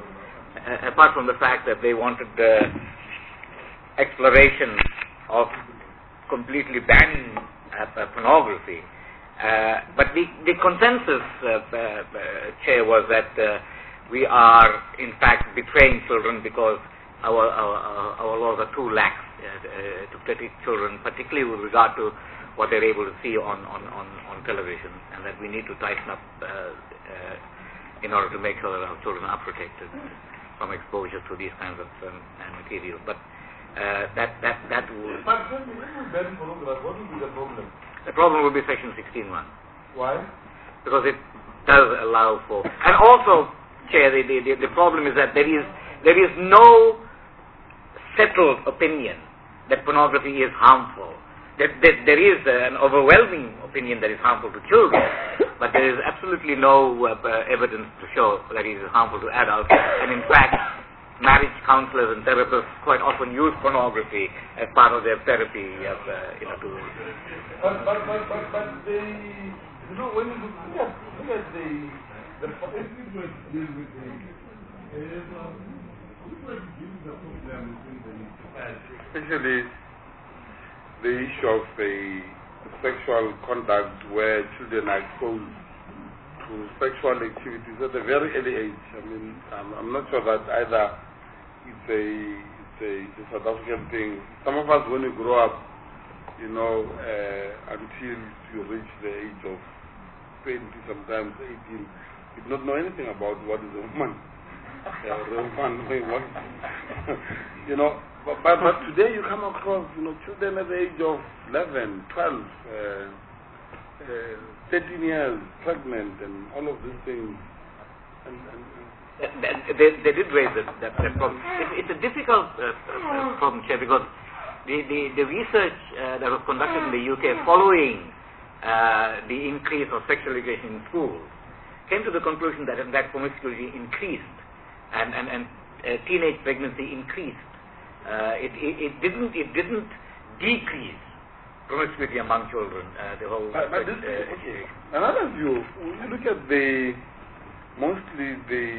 exploration of completely banning pornography. But the consensus, Chair, was that we are in fact betraying children because our laws are too lax to protect children, particularly with regard to what they're able to see on television, and that we need to tighten up in order to make sure that our children are protected from exposure to these kinds of material. But that would. But when we ban pornography, what would be the problem? The problem would be Section 16(1). Why? Because it does allow for, and also, Chair, the problem is that there is no settled opinion that pornography is harmful. There is an overwhelming opinion that is harmful to children, but there is absolutely no evidence to show that it is harmful to adults. And in fact, marriage counselors and therapists quite often use pornography as part of their therapy. But they, when you look at especially the issue of sexual conduct where children are exposed to sexual activities at a very early age. I mean, I'm not sure that either it's a South African thing. Some of us, when we grow up, until you reach the age of 20, sometimes 18, you do not know anything about what is a woman. But today you come across, children at the age of 11, 12, 13 years, pregnant, and all of these things. They did raise that problem. It's a difficult problem, Chair, because the research that was conducted in the UK following the increase of sexual education in schools came to the conclusion that promiscuity increased and teenage pregnancy increased. It didn't decrease promiscuity among children. Another view, you look at mostly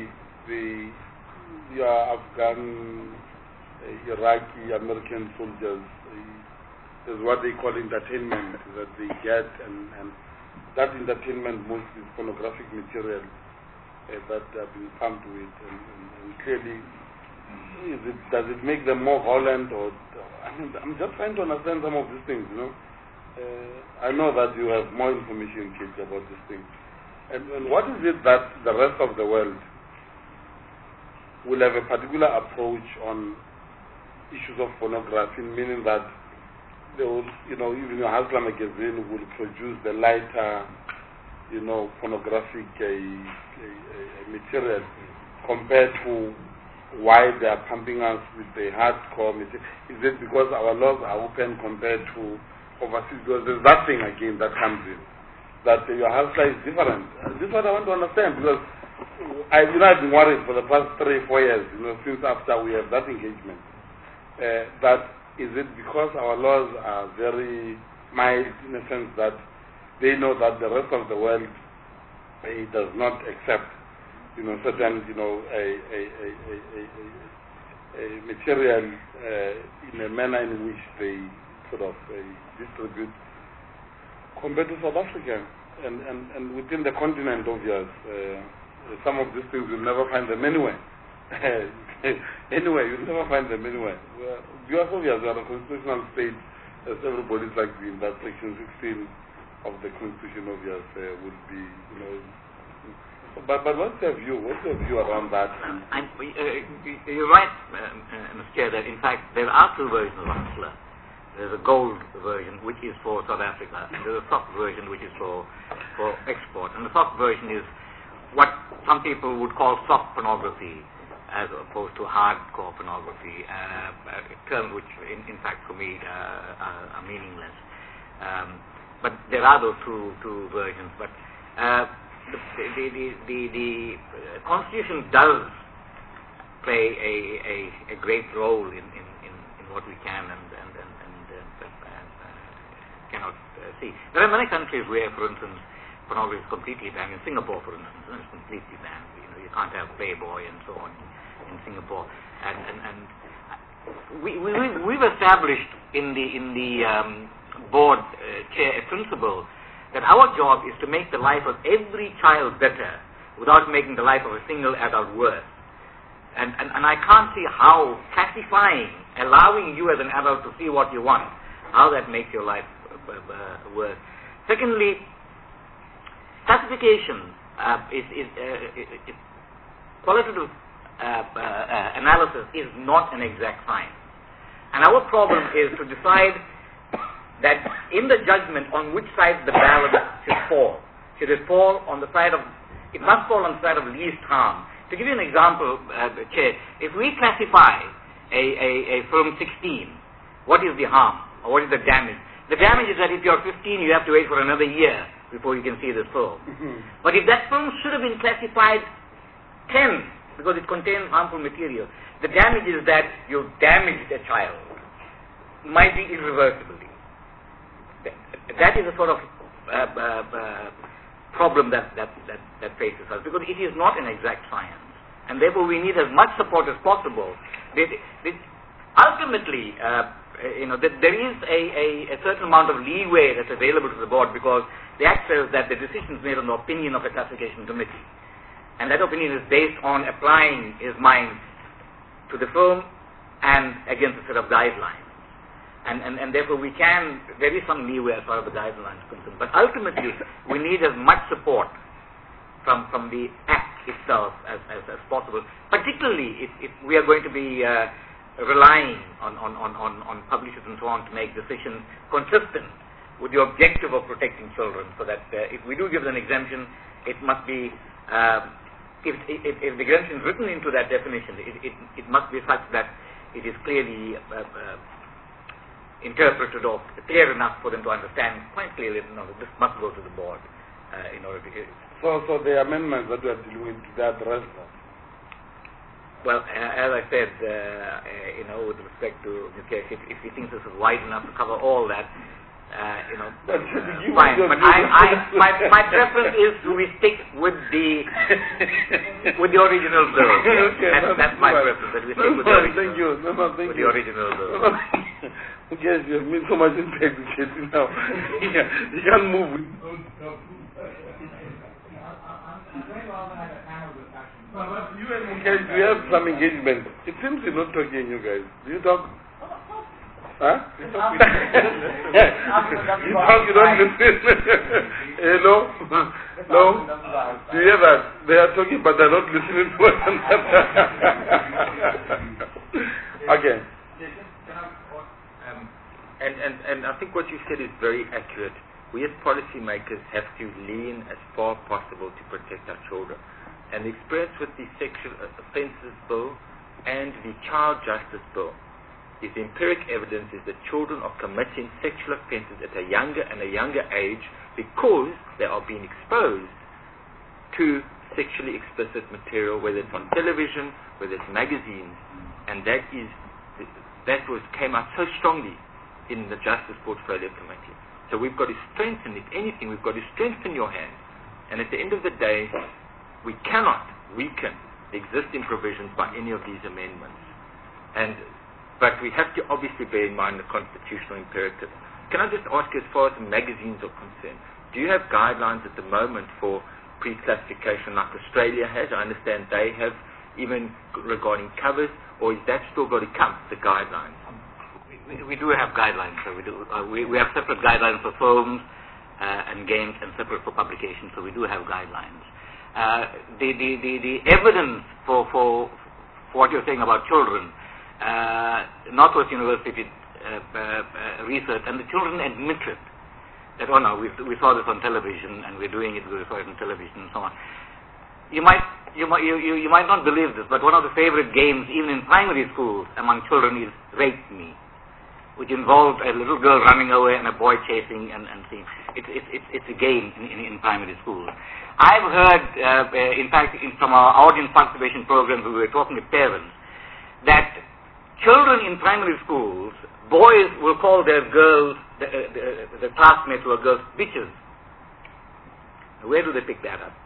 your Afghan, Iraqi, American soldiers. There's what they call entertainment that they get, and that entertainment mostly is pornographic material that have been pumped with, and clearly, does it make them more violent, or I'm just trying to understand some of these things. I know that you have more information, kids, about this thing, and what is it that the rest of the world will have a particular approach on issues of pornography, meaning that they will, even your Hasla magazine will produce the lighter, pornographic material compared to why they are pumping us with the hardcore material. Is it because our laws are open compared to overseas? Because there's that thing again that comes in, that your Hasla is different. This is what I want to understand, because I've been worried for the past 3-4 years, since after we have that engagement, that is it because our laws are very mild in a sense that they know that the rest of the world does not accept, certain, a material in a manner in which they sort of distribute compared to South Africa and within the continent of yours. Some of these things you'll never find them anywhere. You'll never find them anywhere. You are a constitutional state, as everybody's agreeing that Section 16 of the Constitution of yours would be, But what's your view? What's your view around that? You're right, Mr. Chair, that in fact there are two versions of Hasla. There's a gold version, which is for South Africa, and there's a soft version, which is for export. And the soft version is what some people would call soft pornography, as opposed to hardcore pornography, terms which, in fact, for me, are meaningless. But there are those two versions. But the Constitution does play a great role in what we can and cannot see. There are many countries where, for instance, pornography is completely banned. In Singapore, for instance, it's completely banned. You can't have Playboy and so on in Singapore. And we've established in the board chair a principle that our job is to make the life of every child better without making the life of a single adult worse. And I can't see how classifying, allowing you as an adult to see what you want, how that makes your life worse. Secondly, classification qualitative analysis is not an exact science. And our problem is to decide that in the judgment on which side the balance should fall. Should it fall on the side of, it must fall on the side of least harm. To give you an example, Chair, if we classify a film 16, what is the harm or what is the damage? The damage is that if you're 15, you have to wait for another year before you can see this film. But if that film should have been classified 10 because it contains harmful material, the damage is that you damaged a child, might be irreversibly. That is a sort of problem that faces us, because it is not an exact science, and therefore we need as much support as possible. Ultimately, there is a certain amount of leeway that's available to the board, because the Act says that the decision is made on the opinion of a classification committee, and that opinion is based on applying his mind to the film and against a set of guidelines. And therefore there is some leeway as far as the guidelines are concerned. But ultimately, we need as much support from the Act itself as possible, particularly if we are going to be relying on publishers and so on to make decisions consistent with the objective of protecting children, so that if we do give an exemption, it must be, if the exemption is written into that definition, it must be such that it is clearly interpreted or clear enough for them to understand quite clearly, this must go to the board in order to... So the amendments that we are dealing with, they address that? Well, as I said, with respect to Mukesh, if he thinks this is wide enough to cover all that, fine. But my preference is we stick with the original bill. Okay, that's my preference, that we stick with the original. Thank you. The original bill. Yes, you have made so much impact with it now. You can't move. But you and Mukesh, we have some engagement. It seems you're not talking, you guys. Do you talk? Huh? You talk, you don't listen. Hello? No? Do you hear that? They are talking, but they're not listening to one another. Okay. And I think what you said is very accurate. We as policymakers have to lean as far as possible to protect our children. And the experience with the Sexual Offences Bill and the Child Justice Bill is the empiric evidence is that children are committing sexual offences at a younger and a younger age because they are being exposed to sexually explicit material, whether it's on television, whether it's magazines, and that came out so strongly in the Justice Portfolio Committee. So we've got to strengthen, if anything, we've got to strengthen your hand. And at the end of the day, we cannot weaken the existing provisions by any of these amendments. But we have to obviously bear in mind the constitutional imperative. Can I just ask you, as far as the magazines are concerned, do you have guidelines at the moment for pre-classification like Australia has? I understand they have, even regarding covers, or is that still got to come, the guidelines? We do have guidelines. So we have separate guidelines for films and games, and separate for publication. So we do have guidelines. The evidence for what you're saying about children, Northwest University research, and the children admitted that, oh no, we saw this on television, and we're doing it because we saw it on television, and so on. You might not believe this, but one of the favorite games, even in primary schools, among children is Rape Me, which involved a little girl running away and a boy chasing and seeing. It's a game in primary schools. I've heard, in fact, from our audience participation programs, we were talking to parents, that children in primary schools, boys will call their girls, the classmates who are girls, bitches. Where do they pick that up?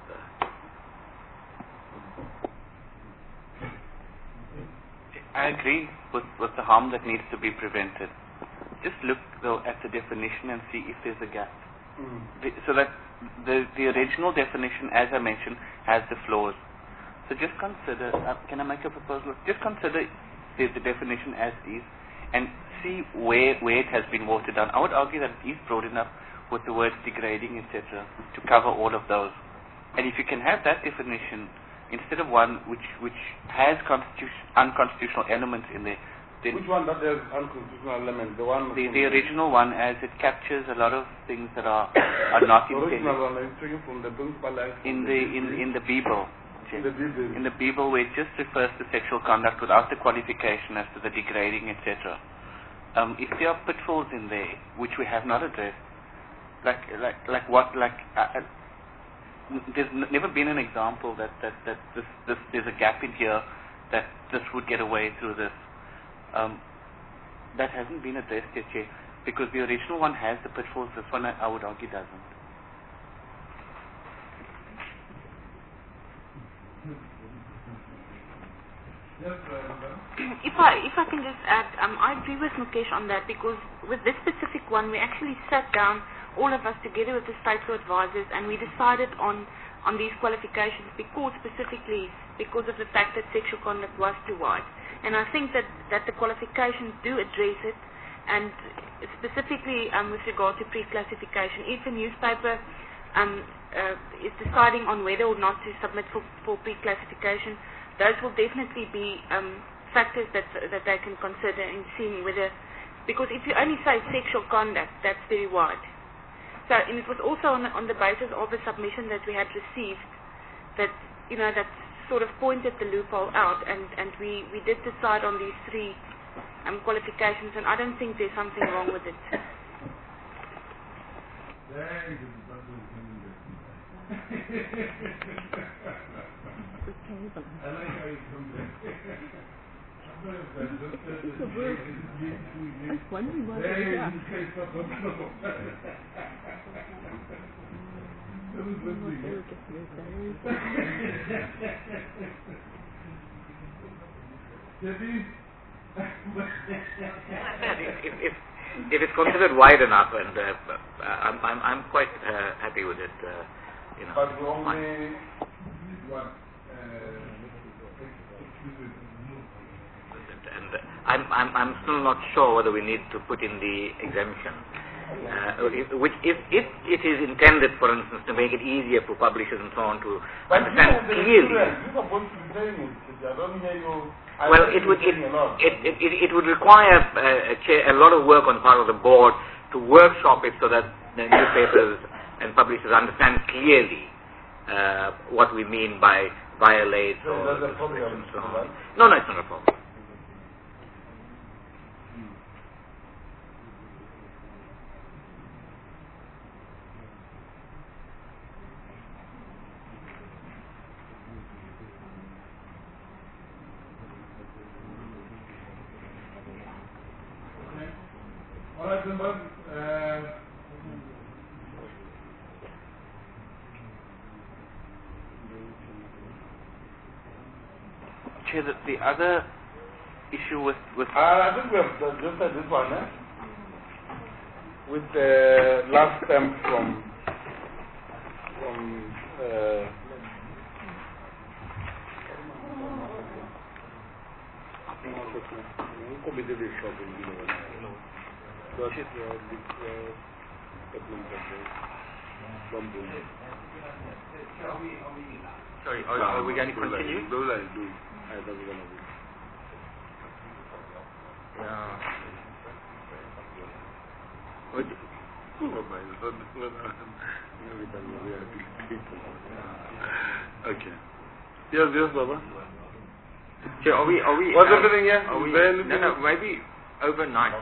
I agree with the harm that needs to be prevented. Just look, though, at the definition and see if there's a gap. So that the original definition, as I mentioned, has the flaws. So just consider, can I make a proposal? Just consider the definition as is and see where it has been watered down. I would argue that it is broad enough with the words degrading, etc., to cover all of those. And if you can have that definition, instead of one which has unconstitutional elements in there. Which one that has unconstitutional elements? The one. The original one, as it captures a lot of things that are not intended. The original one is taken from the principal act. In the Bible. In the Bible, where it just refers to sexual conduct without the qualification as to the degrading, etc. If there are pitfalls in there which we have not addressed, there's never been an example that there's a gap in here that this would get away through this. That hasn't been addressed yet, Chair, because the original one has the pitfalls. This one, I would argue, doesn't. If I can just add, I agree with Mukesh on that, because with this specific one, we actually sat down, all of us together with the state law advisors, and we decided on these qualifications specifically because of the fact that sexual conduct was too wide. And I think that the qualifications do address it, and specifically with regard to pre-classification. If a newspaper is deciding on whether or not to submit for pre-classification, those will definitely be factors that they can consider in seeing whether, because if you only say sexual conduct, that's very wide. So, and it was also on the basis of a submission that we had received that, that sort of pointed the loophole out, and we did decide on these three qualifications, and I don't think there's something wrong with it. If it's considered wide enough, and I'm quite happy with it. But the only and I'm still not sure whether we need to put in the exemption. Which if it is intended, for instance, to make it easier for publishers and so on to understand clearly. Well, it would require a lot of work on the part of the board to workshop it so that the newspapers and publishers understand clearly what we mean by violate or and so on. No, it's not a problem. All right, members. Chair, the other issue with I think we have just said this one, with the last stamp from Sorry, are we going to continue? Okay. Yes, Baba. So are we What's happening here? No, maybe overnight.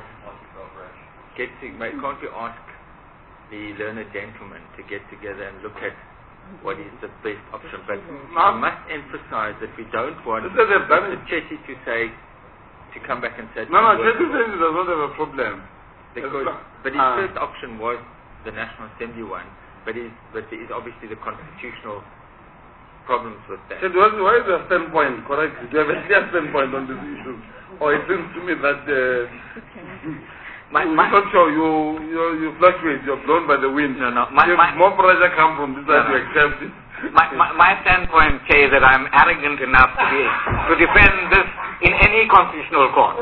Can't we ask the learned gentlemen to get together and look at what is the best option? But I must emphasize that we don't want the Chetty to say, to come back and say... No, Chetty says he does not have a problem. But his first option was the National Assembly one, but there is obviously the constitutional problems with that. So why is your standpoint correct? Do you have a clear standpoint on this issue? Or it seems to me that I'm not sure you fluctuate, you're blown by the wind. No. More pressure come from this side to accept it. My standpoint says that I'm arrogant enough to defend this in any constitutional court.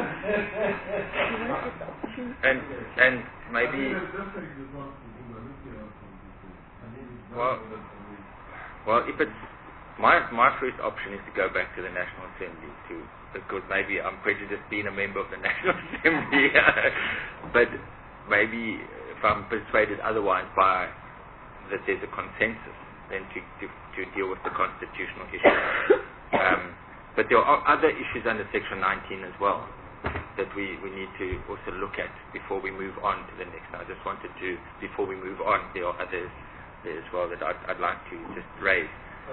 And maybe well, if it's my first option is to go back to the National Assembly because maybe I'm prejudiced being a member of the National Assembly, but maybe if I'm persuaded otherwise by that there's a consensus, then to deal with the constitutional issues. But there are other issues under Section 19 as well that we need to also look at before we move on to the next. I just wanted to, before we move on, there are others there as well that I'd like to just raise.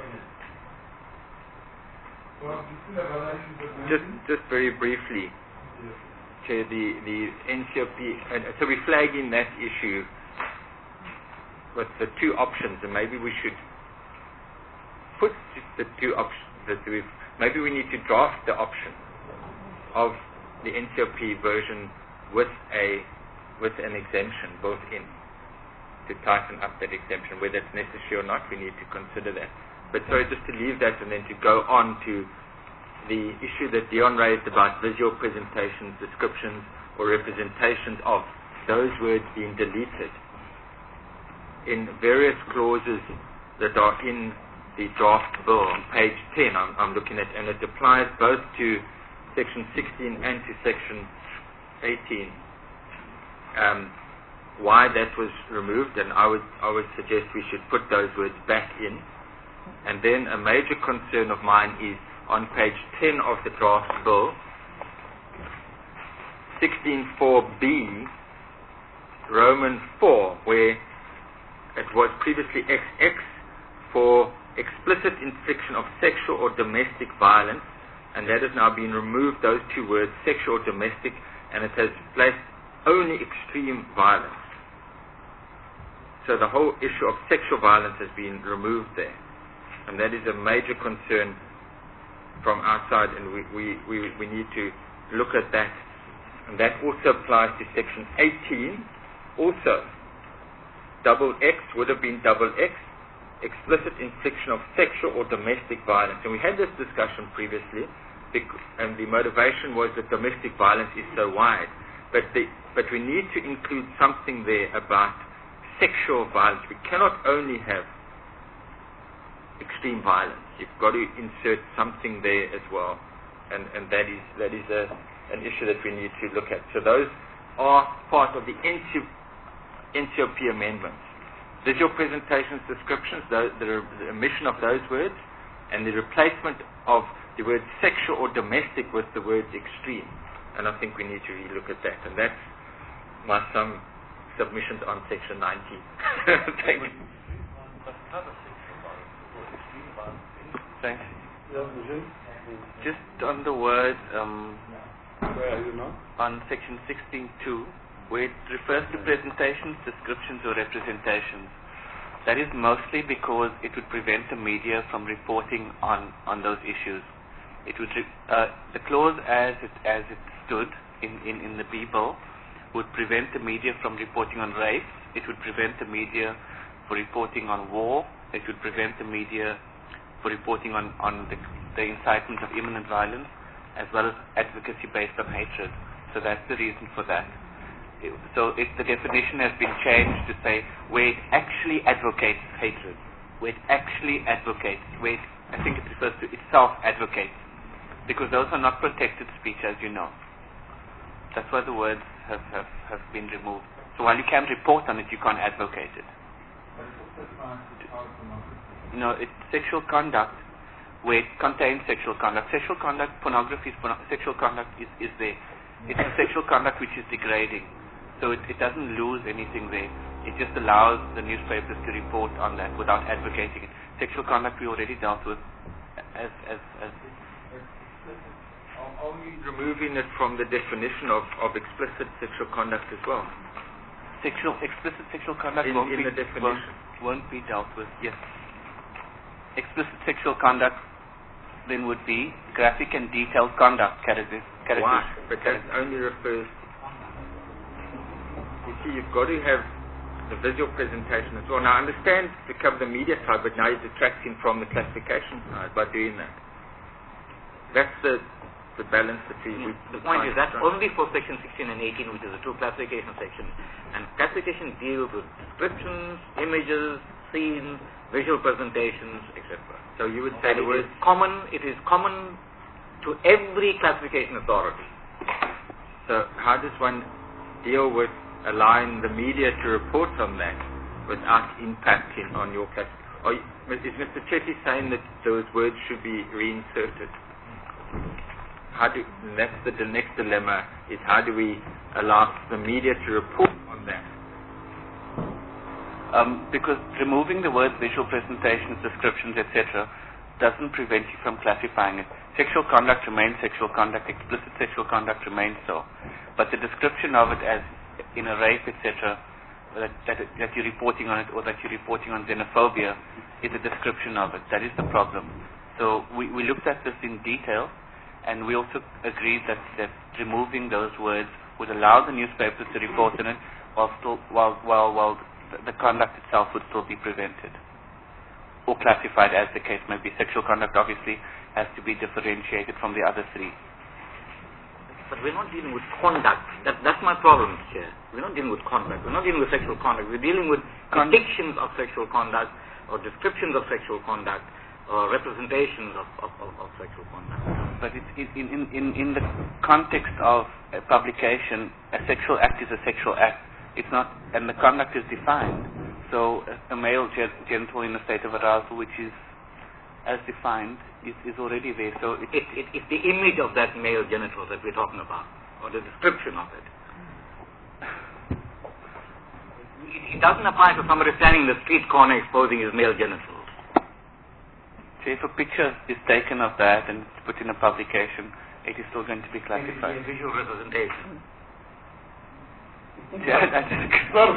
Just very briefly, Chair, the NCOP, and so we're flagging that issue with the two options, and maybe we should put the two options maybe we need to draft the option of the NCOP version with an exemption built in to tighten up that exemption. Whether it's necessary or not, we need to consider that. But sorry, just to leave that and then to go on to the issue that Dion raised about visual presentations, descriptions, or representations of those words being deleted in various clauses that are in the draft bill on page 10 I'm looking at, and it applies both to Section 16 and to Section 18. Why that was removed, and I would suggest we should put those words back in. And then a major concern of mine is on page 10 of the draft bill, 16.4b, Roman 4, where it was previously XX for explicit infliction of sexual or domestic violence, and that has now been removed, those two words, sexual or domestic, and it has placed only extreme violence. So the whole issue of sexual violence has been removed there, and that is a major concern from our side, and we need to look at that. And that also applies to Section 18. Also, double X would have been double X, explicit infliction of sexual or domestic violence. And we had this discussion previously, and the motivation was that domestic violence is so wide. But we need to include something there about sexual violence. We cannot only have extreme violence. You've got to insert something there as well, and that is an issue that we need to look at. So those are part of the NCOP amendments. Visual presentations, descriptions, the omission of those words, and the replacement of the word sexual or domestic with the words extreme. And I think we need to relook at that. And that's my submissions on Section 19. Thank you. Thanks. Just on the word where are you now? On Section 16.2, where it refers to presentations, descriptions, or representations. That is mostly because it would prevent the media from reporting on those issues. It would the clause as it stood in the B bill would prevent the media from reporting on rape. It would prevent the media from reporting on war. It would prevent the media from reporting on the incitement of imminent violence, as well as advocacy based on hatred. So that's the reason for that. So the definition has been changed to say where it actually advocates hatred, where it actually advocates, where I think it refers to itself advocates, because those are not protected speech, as you know. That's why the words have been removed. So while you can report on it, you can't advocate it. It's sexual conduct where it contains sexual conduct. Sexual conduct, pornography, sexual conduct is there. It's a sexual conduct which is degrading. So it doesn't lose anything there. It just allows the newspapers to report on that without advocating it. Sexual conduct we already dealt with as Are we removing it from the definition of explicit sexual conduct as well? Explicit sexual conduct in the definition won't be dealt with. Yes. Explicit sexual conduct then would be graphic and detailed conduct categories. Why? But that only refers. You see, you've got to have the visual presentation as well. Now, I understand to cover the media side, but now you're detracting from the classification side by doing that. That's the balance that the point is that's only for section 16 and 18, which is the two classification sections. And classification deals with descriptions, images, scenes, visual presentations, etc. So you would say it is common to every classification authority. So how does one deal with allowing the media to report on that without impacting on your class? Is Mr. Chetty saying that those words should be reinserted? That's the next dilemma, is how do we allow the media to report on that? Because removing the words visual presentations, descriptions, etc. doesn't prevent you from classifying it. Sexual conduct remains sexual conduct, explicit sexual conduct remains so. But the description of it as in a rape, etc., that you're reporting on it, or that you're reporting on xenophobia, is a description of it. That is the problem. So we looked at this in detail, and we also agreed that removing those words would allow the newspapers to report on it, while the conduct itself would still be prevented or classified as the case may be. Sexual conduct obviously has to be differentiated from the other three. But we're not dealing with conduct. That's my problem, Chair. We're not dealing with conduct. We're not dealing with sexual conduct. We're dealing with depictions of sexual conduct, or descriptions of sexual conduct, or representations of sexual conduct. But it's in the context of a publication, a sexual act is a sexual act. It's not, and the conduct is defined. So a male genital in a state of arousal, which is as defined, is already there. So it's the image of that male genital that we're talking about, or the description of it. It doesn't apply to somebody standing in the street corner exposing his male genitals. So if a picture is taken of that and it's put in a publication, it is still going to be classified. It's a visual representation. Yeah, that's Sir,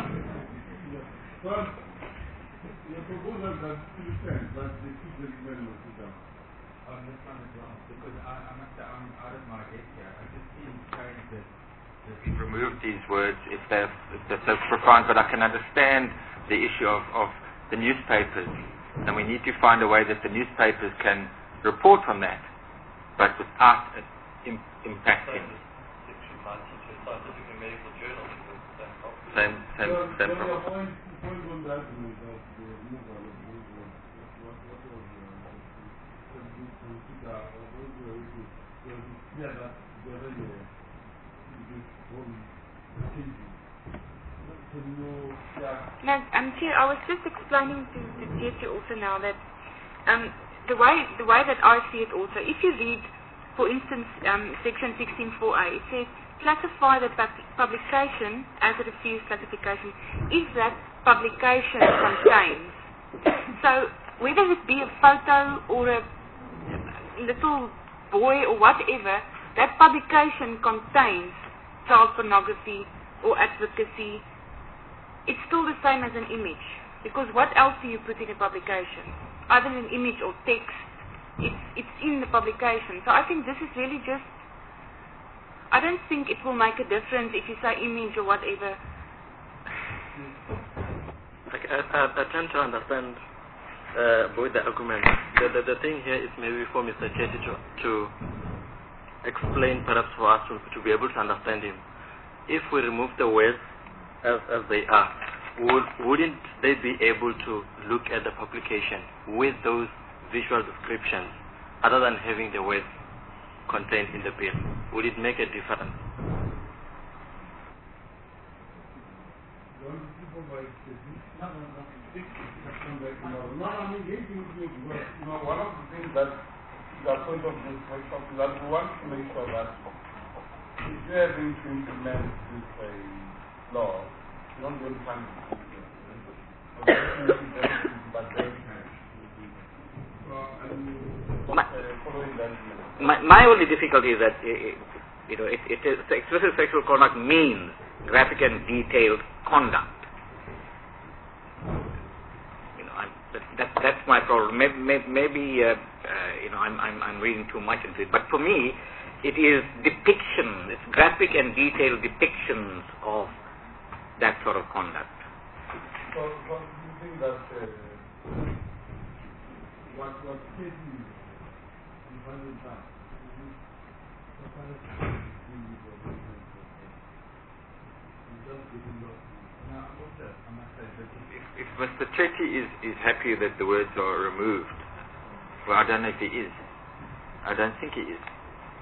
your proposal does still stand, but the people very well sit down. On this one as well, because I'm out of my head here. I just see saying that we've removed these words if they're so profound, but I can understand the issue of the newspapers, and we need to find a way that the newspapers can report on that, but without impacting. Section 92, scientific and medical journals. Same problem. Your point on that is that the removal of those words, what was consider, or those were clear that the radio is whole changing. No, Chair, I was just explaining to Jesse also now that the way that I see it also, if you read, for instance, section 16.4a, it says, classify the publication as a refused classification if that publication contains. So whether it be a photo or a little boy or whatever, that publication contains child pornography or advocacy, it's still the same as an image. Because what else do you put in a publication? Other than image or text, it's in the publication. So I think this is really just, I don't think it will make a difference if you say image or whatever. I tend to understand both the arguments. The thing here is maybe for Mr. Chetty to explain, perhaps for us to be able to understand him. If we remove the words as they are, wouldn't they be able to look at the publication with those visual descriptions other than having the words contained in the bill? Would it make a difference? One of the things that the point of this workshop is that we want to make sure that if you are going to implement this law, you don't go to find my only difficulty is that explicit sexual conduct means graphic and detailed conduct. That's my problem. Maybe I'm reading too much into it, but for me, it is depiction. It's graphic and detailed depictions of that sort of conduct. So do you think that what state is defining that? If Mr. Chetty is happy that the words are removed, well, I don't know if he is. I don't think he is.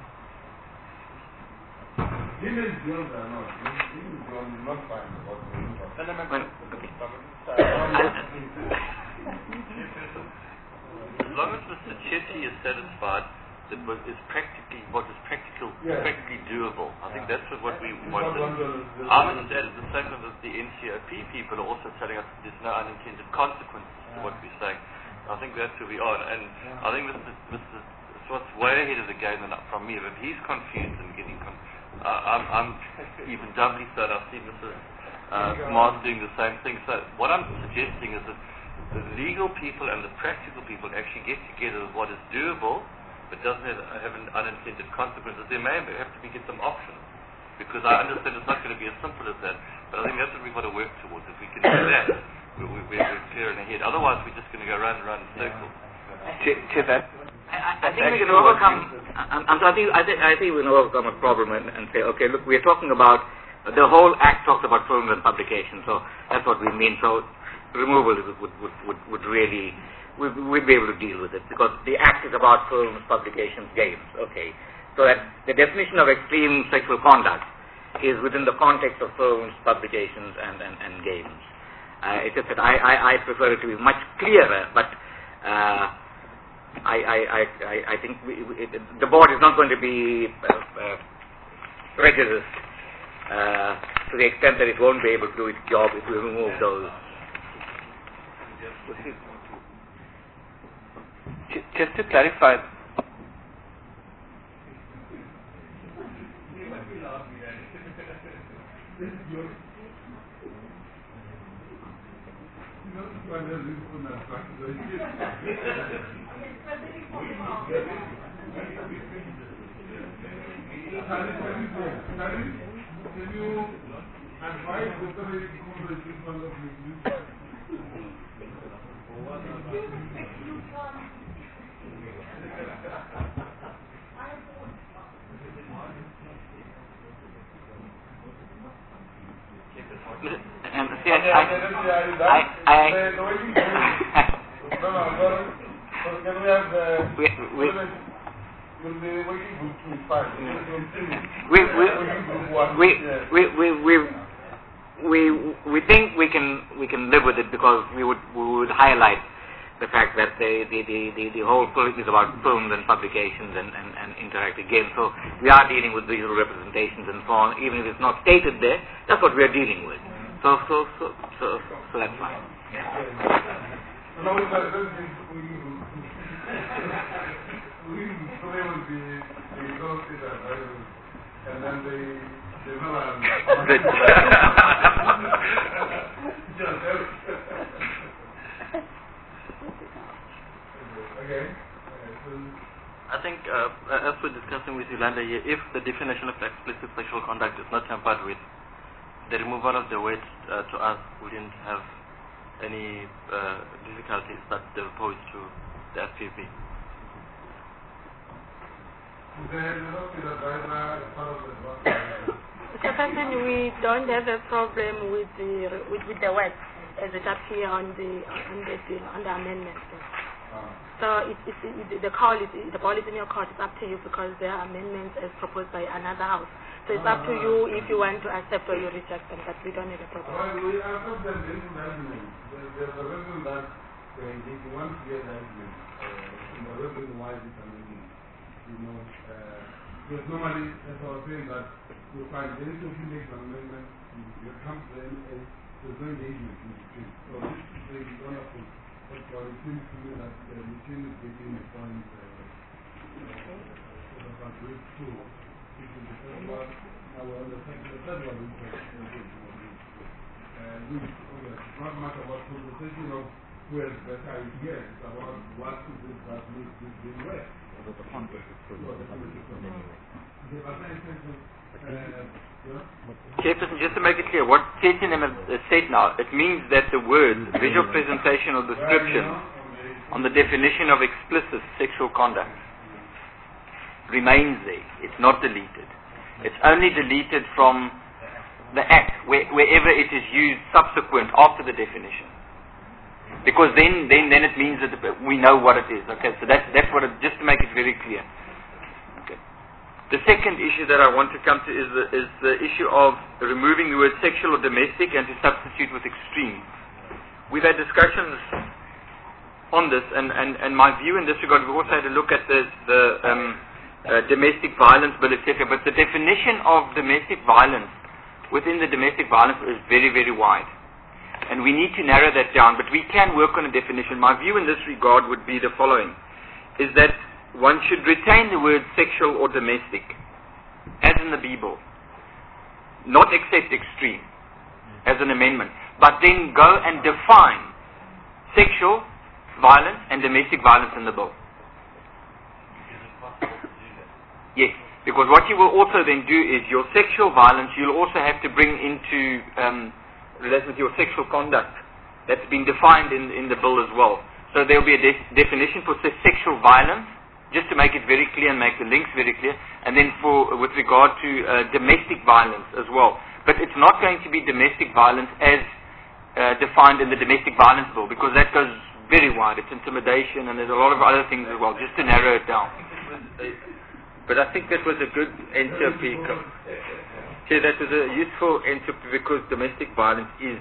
As long as Mr. Chetty is satisfied that what is practically doable, I think that's what we want. I understand the same as the NCOP people are also telling us there's no unintended consequences to what we're saying. I think that's where we are, and I think Mr. Swart's way ahead of the game from me. But he's confused and getting I'm even doubly so. I've seen Mr. Mars doing the same thing. So what I'm suggesting is that the legal people and the practical people actually get together with what is doable, but doesn't have an unintended consequences. There may have to get some options, because I understand it's not going to be as simple as that. But I think that's what we've got to work towards. If we can do that, we're clear in ahead. Otherwise, we're just going to go round and round in circles. I think we can overcome. I think we can overcome a problem and say, okay, look, we're talking about the whole Act talks about films and publications, so that's what we mean. So removal would really, we'd be able to deal with it, because the Act is about films, publications, games. Okay, so that the definition of extreme sexual conduct is within the context of films, publications, and games. It's just that I prefer it to be much clearer, but I think the board is not going to be prejudiced to the extent that it won't be able to do its job if we remove those. Just to clarify, Can you advise whether it is this one of You'll be waiting group 2 5. We think we can live with it, because we would highlight the fact that the whole policy is about films and publications and interactive games. So we are dealing with visual representations and so on. Even if it's not stated there, that's what we are dealing with. So that's fine. And then they okay. I think, as we're discussing with Yolanda here, if the definition of explicit sexual conduct is not tampered with, the removal of the words to us wouldn't have any difficulties that they pose to the FPP. So personally, we don't have a problem with the words as it appear on the amendment. So the ball is in your court. It's up to you, because there are amendments as proposed by another house. So it's up to you if you want to accept or you reject them, but we don't have a problem. Well, we accept them in argument. There's a reason that if you want to get argument, the reason why this amendment, because normally, as I was saying, that you find any of you make an amendment, you come to the NA, there's no engagement in between. So this is really wonderful. But it seems to me that the machine is getting a point about grade 2, which is the first one. Now we're on the third one, which it's not much about conversation of who has better ideas, it's about what is it that makes this thing work. The context is still Chairperson, just to make it clear, what KTNM has said now, it means that the word visual presentation or description on the definition of explicit sexual conduct remains there. It's not deleted. It's only deleted from the act wherever it is used subsequent after the definition. Because then it means that we know what it is. Okay, so that's what just to make it very clear. Okay. The second issue that I want to come to is the issue of removing the word sexual or domestic and to substitute with extreme. We've had discussions on this, and my view in this regard, we also had a look at the domestic violence bill, etc. But the definition of domestic violence within the domestic violence is very, very wide. And we need to narrow that down, but we can work on a definition. My view in this regard would be the following, is that one should retain the word sexual or domestic, as in the Bible, not accept extreme, as an amendment, but then go and define sexual violence and domestic violence in the bill. Yes, because what you will also then do is your sexual violence, you'll also have to bring into relation with your sexual conduct that's been defined in the bill as well. So there will be a definition for sexual violence, just to make it very clear and make the links very clear, and then with regard to domestic violence as well. But it's not going to be domestic violence as defined in the domestic violence bill, because that goes very wide. It's intimidation, and there's a lot of other things as well, just to narrow it down. But I think that was a good NCOP. See, that was a useful NCOP, because domestic violence is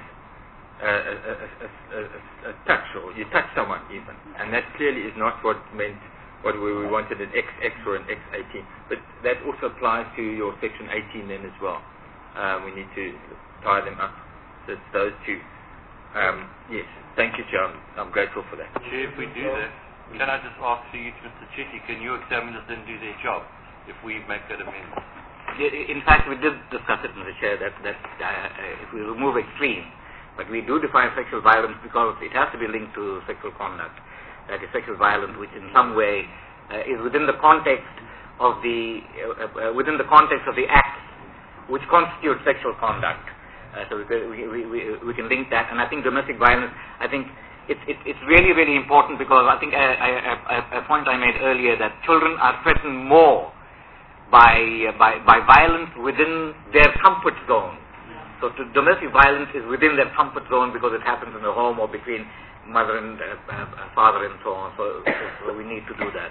a touch, or you touch someone even, and that clearly is not what meant what we wanted an XX or an X18. But that also applies to your section 18 then as well. We need to tie them up. So it's those two. Yes, thank you, Chair. I'm grateful for that. Chair, if we do that, can I just ask you, Mr. Chetty, can you examiners then do their job if we make that amendment? In fact, we did discuss it, Mr. Chair, that if we remove extreme, but we do define sexual violence because it has to be linked to sexual conduct. That is sexual violence, which in some way is within the context of the acts which constitute sexual conduct. So we can link that, and I think domestic violence. I think it's really, really important, because I think a point I made earlier, that children are threatened more by violence within their comfort zone. So domestic violence is within their comfort zone because it happens in the home or between mother and father and so on. So we need to do that.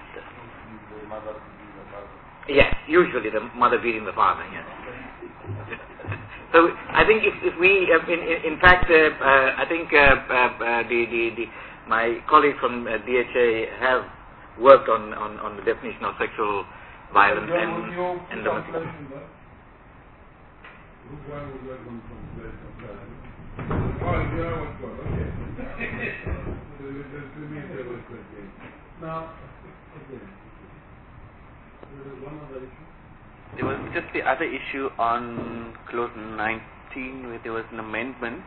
Yes, usually the mother beating the father. Yes. So I think if we, in fact, I think my colleagues from DHA have worked on the definition of sexual violence and domestic. Now, there was just the other issue on clause 19, where there was an amendment.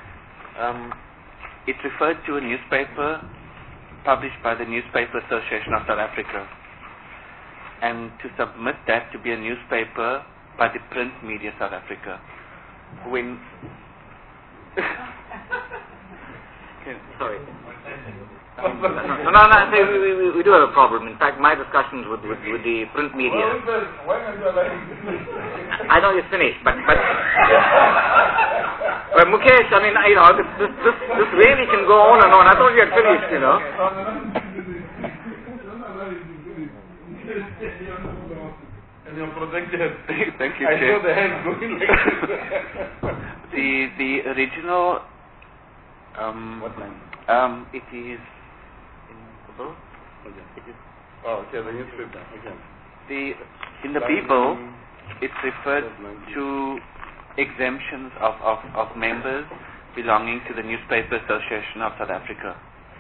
It referred to a newspaper published by the Newspaper Association of South Africa, and to submit that to be a newspaper by the print media South Africa. When sorry. No, we do have a problem. In fact, my discussions with the print media. I know it's finished, but Mukesh, I mean, this really can go on and on. I thought you had finished, you know. And you're protected. Thank you, I Chair. saw the hand going like this. The original. What line? It is in the bill. Okay. Okay, the newspaper. Okay. In the People, it's referred to exemptions of members belonging to the Newspaper Association of South Africa.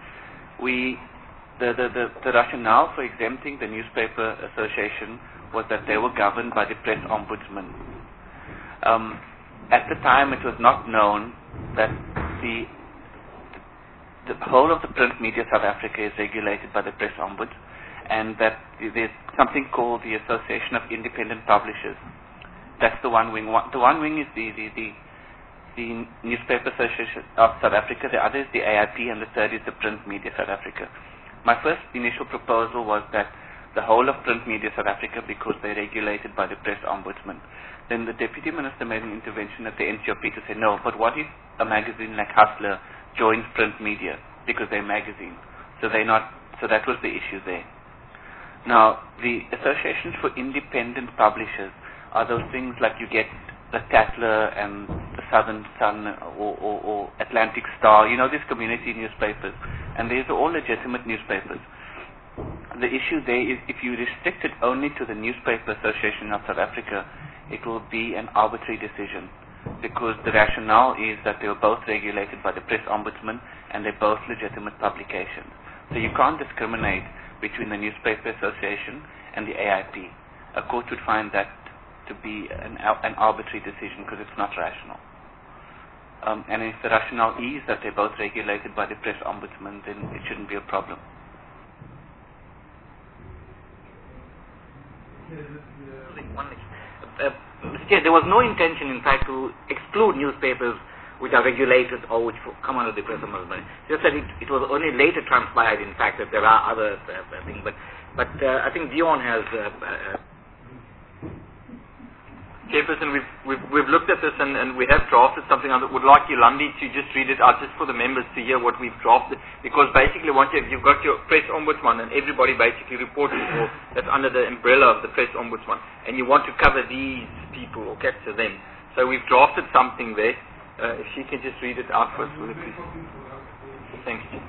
The rationale for exempting the Newspaper Association was that they were governed by the Press Ombudsman. At the time, it was not known that the whole of the print media South Africa is regulated by the Press Ombuds, and that there's something called the Association of Independent Publishers. That's the one wing. The one wing is the Newspaper Association of South Africa, the other is the AIP, and the third is the Print Media South Africa. My first initial proposal was that the whole of Print Media South Africa, because they're regulated by the Press Ombudsman. Then the Deputy Minister made an intervention at the NCOP to say, no, but what if a magazine like Hustler joins Print Media, because they're magazines? So that was the issue there. Now, the associations for independent publishers are those things like you get the Tatler and the Southern Sun or Atlantic Star, these community newspapers, and these are all legitimate newspapers. The issue there is if you restrict it only to the Newspaper Association of South Africa, it will be an arbitrary decision, because the rationale is that they were both regulated by the Press Ombudsman and they're both legitimate publications. So you can't discriminate between the Newspaper Association and the AIP. A court would find that to be an arbitrary decision because it's not rational. And if the rationale is that they're both regulated by the Press Ombudsman, then it shouldn't be a problem. Mr. Chair, there was no intention, in fact, to exclude newspapers which are regulated or which come under the Press Ombudsman. Just that it was only later transpired, in fact, that there are other things. But I think Dion has. Chairperson, we've looked at this and we have drafted something. I would like Yolandi to just read it out just for the members to hear what we've drafted, because basically once you've got your Press Ombudsman and everybody basically reporting for that's under the umbrella of the Press Ombudsman, and you want to cover these people or capture them. So we've drafted something there. If she can just read it out for us, would it please? Thank you.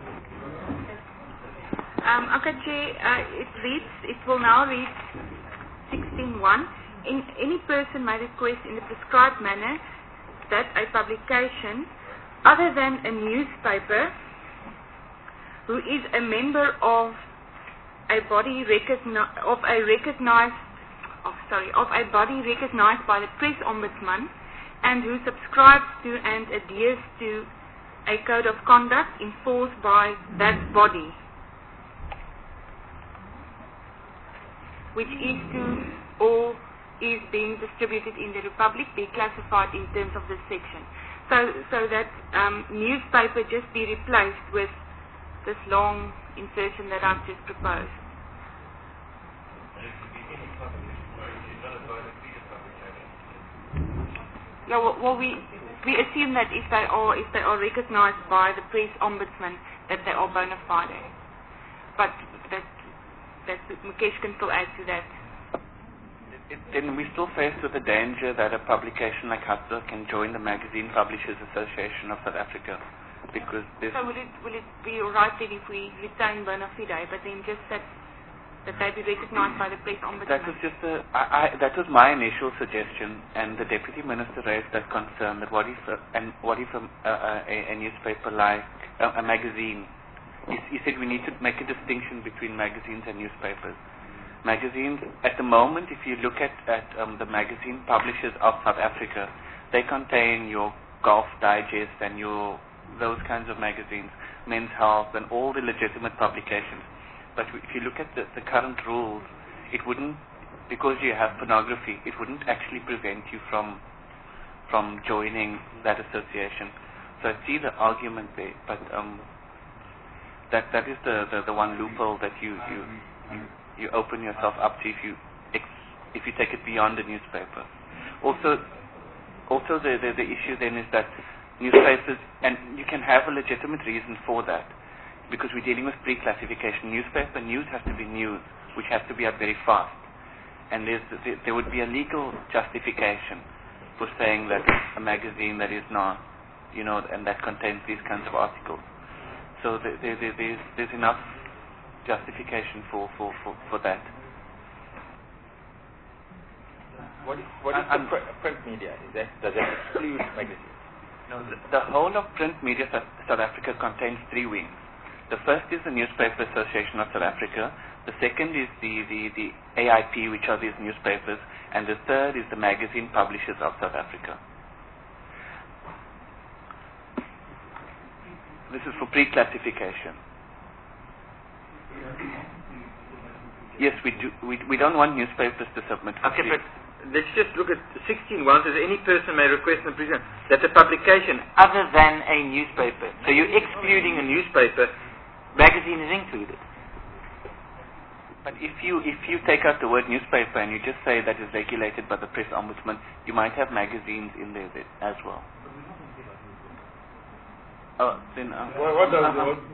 Okay, Chair, it will now read 16.1. Any person may request in the prescribed manner that a publication other than a newspaper who is a member of a body recognized by the Press Ombudsman and who subscribes to and adheres to a code of conduct enforced by that body, which is to or is being distributed in the Republic, be classified in terms of this section. So that newspaper just be replaced with this long insertion that I've just proposed. Yeah, well, we assume that if they are recognized by the Press Ombudsman, that they are bona fide. But that Mukesh can still add to that. Then we still faced with the danger that a publication like Hustler can join the Magazine Publishers Association of South Africa, because so will it be alright then if we retain bona fide, but then just that they be recognized by the Press Ombudsman? That was just that was my initial suggestion, and the Deputy Minister raised that concern that what if a newspaper like a magazine? He said we need to make a distinction between magazines and newspapers. Magazines, at the moment, if you look at the Magazine Publishers of South Africa, they contain your Golf Digest and those kinds of magazines, Men's Health, and all the legitimate publications. But if you look at the current rules, it wouldn't, because you have pornography, it wouldn't actually prevent you from joining that association. So I see the argument there, but that is the one loophole that you open yourself up to if you take it beyond the newspaper. Also the issue then is that newspapers, and you can have a legitimate reason for that, because we're dealing with pre-classification. Newspaper news has to be news, which has to be up very fast. and there would be a legal justification for saying that a magazine that is not, and that contains these kinds of articles. So there's enough justification for that. What is the print media? Does that exclude magazines? No, the whole of print media South Africa contains 3 wings. The first is the Newspaper Association of South Africa. The second is the AIP, which are these newspapers, and the third is the Magazine Publishers of South Africa. This is for pre-classification. Yes, we do. We don't want newspapers to submit. Okay, but let's just look at 16. One says any person may request an appreciation that a publication other than a newspaper. So you're excluding a newspaper. Magazine is included. But if you take out the word newspaper and you just say that is regulated by the Press Ombudsman, you might have magazines in there as well. Oh, then. What does the word?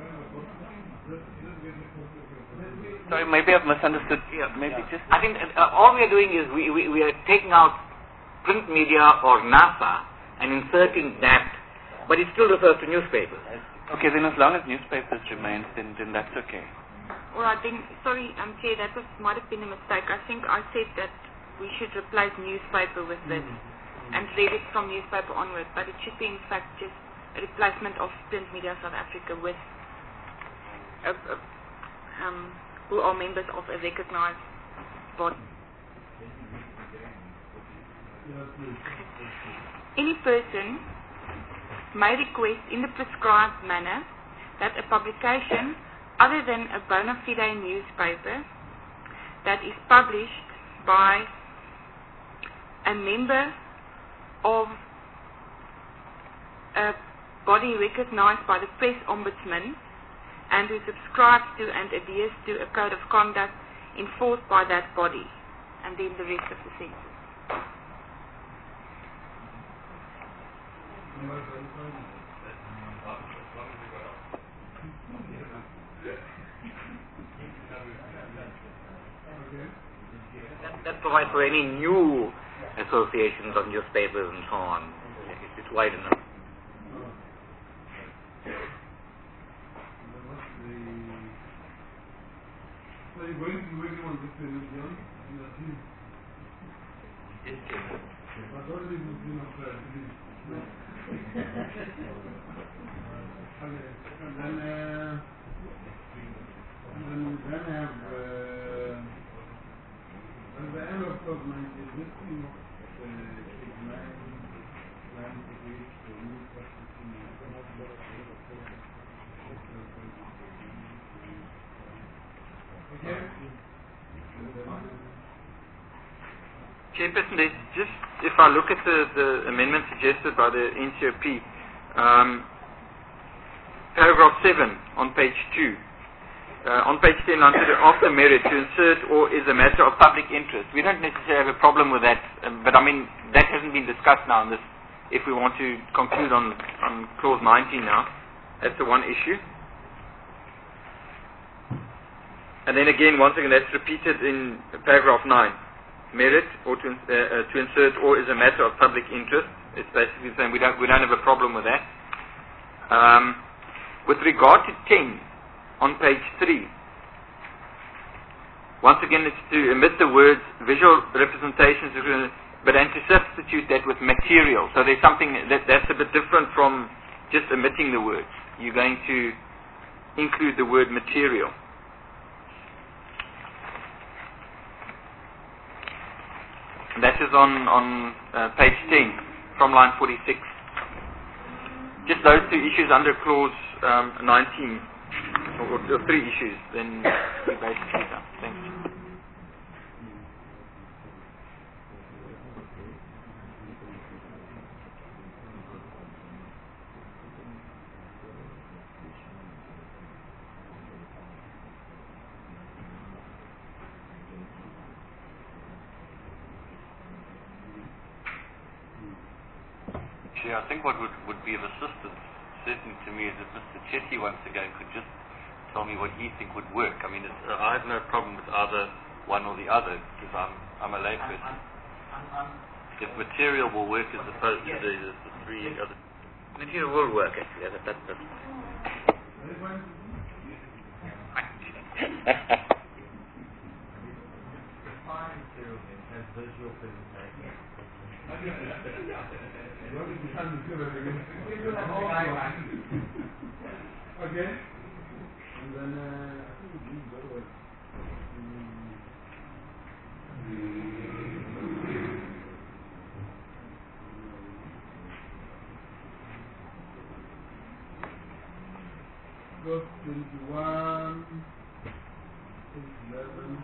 Sorry, maybe I've misunderstood. Yeah, maybe just. I think all we are doing is we are taking out print media or NASA and inserting that, but it still refers to newspapers. Okay, then as long as newspapers remain, then that's okay. Well, I think, sorry, Chair, that might have been a mistake. I think I said that we should replace newspaper with this and read it from newspaper onward, but it should be in fact just a replacement of Print Media South Africa with who are members of a recognized body. Any person may request in the prescribed manner that a publication other than a bona fide newspaper that is published by a member of a body recognized by the Press Ombudsman and who subscribes to and adheres to a code of conduct enforced by that body, and then the rest of the sentence. That provides for any new associations of newspapers and so on. It's wide enough. So you're going to be working on this payment, John? Yes, Chair. But what is the thing of okay. And then we then have at the end of 1290, this thing of page 9, 98, the new okay? Chairperson, just if I look at the amendment suggested by the NCOP, paragraph 7 on page 2. On page 10, after merit, to insert or is a matter of public interest. We don't necessarily have a problem with that, but I mean, that hasn't been discussed now in this, if we want to conclude on clause 19 now. That's the one issue. And then again, once again, that's repeated in paragraph 9. Merit or to insert or is a matter of public interest. It's basically saying we don't have a problem with that. With regard to 10, on page 3, once again it's to omit the words visual representations, but and to substitute that with material. So there's something that's a bit different from just omitting the words. You're going to include the word material. And that is on page 10 from line 46. Just those two issues under clause 19. Or 3 issues, then we basically done. Thank you. Chair, I think what would be of assistance, certainly to me, is if Mr. Chetty once again could just tell me what he think would work. I mean, I have no problem with either one or the other, because I'm a layperson. If material will work as opposed to the three other. Material will work, actually. That's Okay. And then I think we do very well. Verse 21, 11.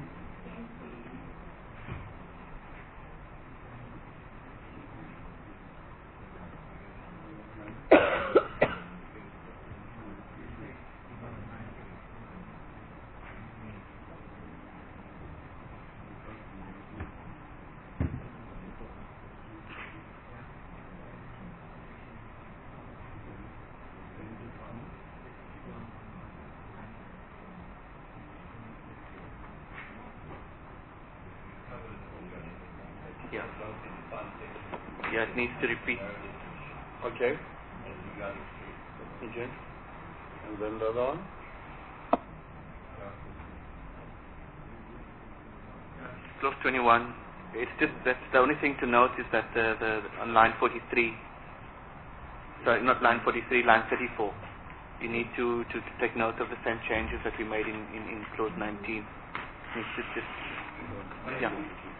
Yeah, it needs to repeat. Okay. Okay. And then the other one? Clause 21. It's just that's the only thing to note is that on line 43. Sorry, not line 43, line 34. You need to take note of the same changes that we made in clause 19. It's just yeah.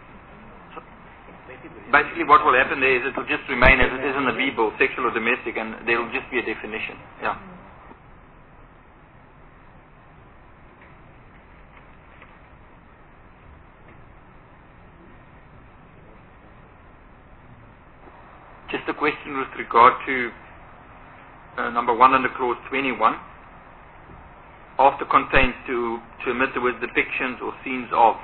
Basically, what will happen there is it will just remain as it is in the B bill, sexual or domestic, and there will just be a definition. Yeah. Just a question with regard to number 1 under clause 21. After contains to omit the words depictions or scenes of.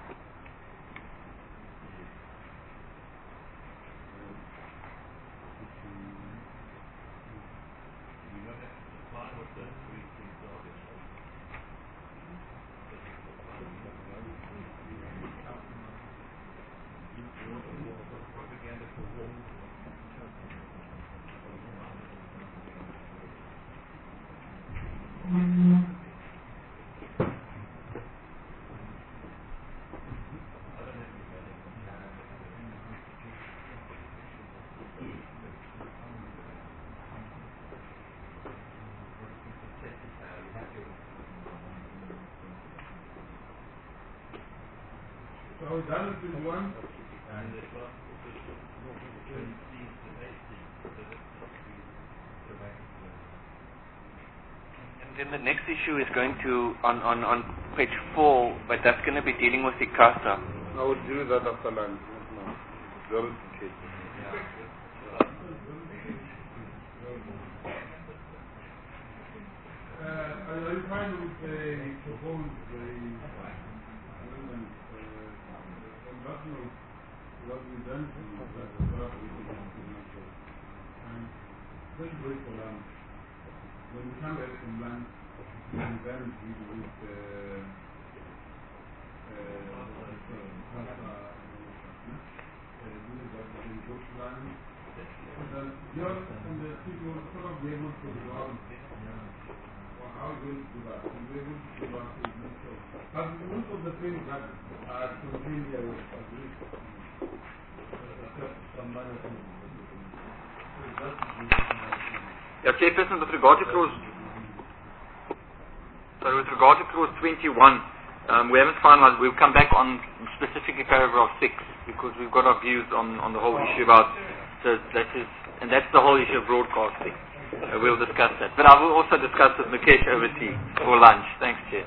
So that is the one. And then the next issue is going to on page 4, but that's going to be dealing with ICASA. I will do that after lunch. No. Very okay. Are you fine with the proposed amendment? What we've done to that and let's wait for lunch. When we come back from lunch, then we will yours and the people will sort of be able to resolve how we will do that. We'll be able to do that. But most of the things that are contained there will agree. Yeah, Chairperson, with regard to clause 21, we haven't finalized. We'll come back on specifically paragraph 6 because we've got our views on the whole issue about and that's the whole issue of broadcasting. We'll discuss that. But I will also discuss with Mukesh over tea for lunch. Thanks, Chair.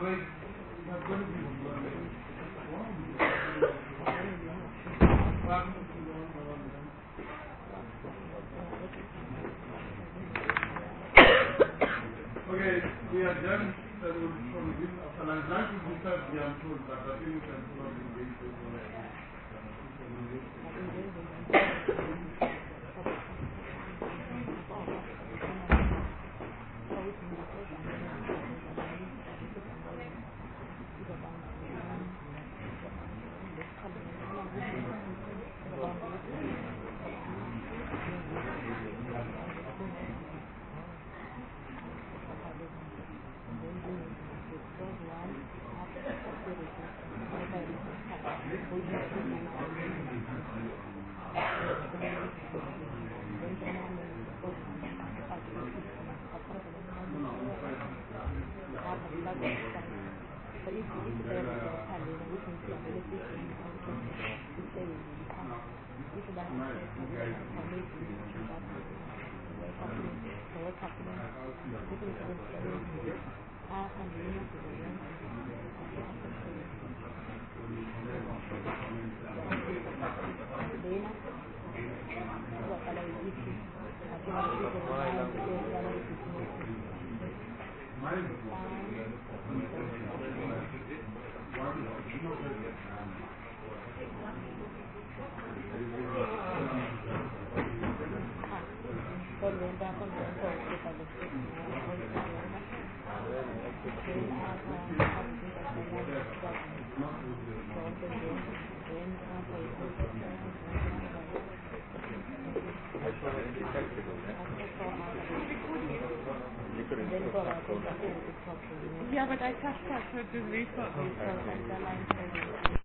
Okay, we are done from this. After lunch, we start the told that I think we can probably engage with Yeah, but I touched that, so it was very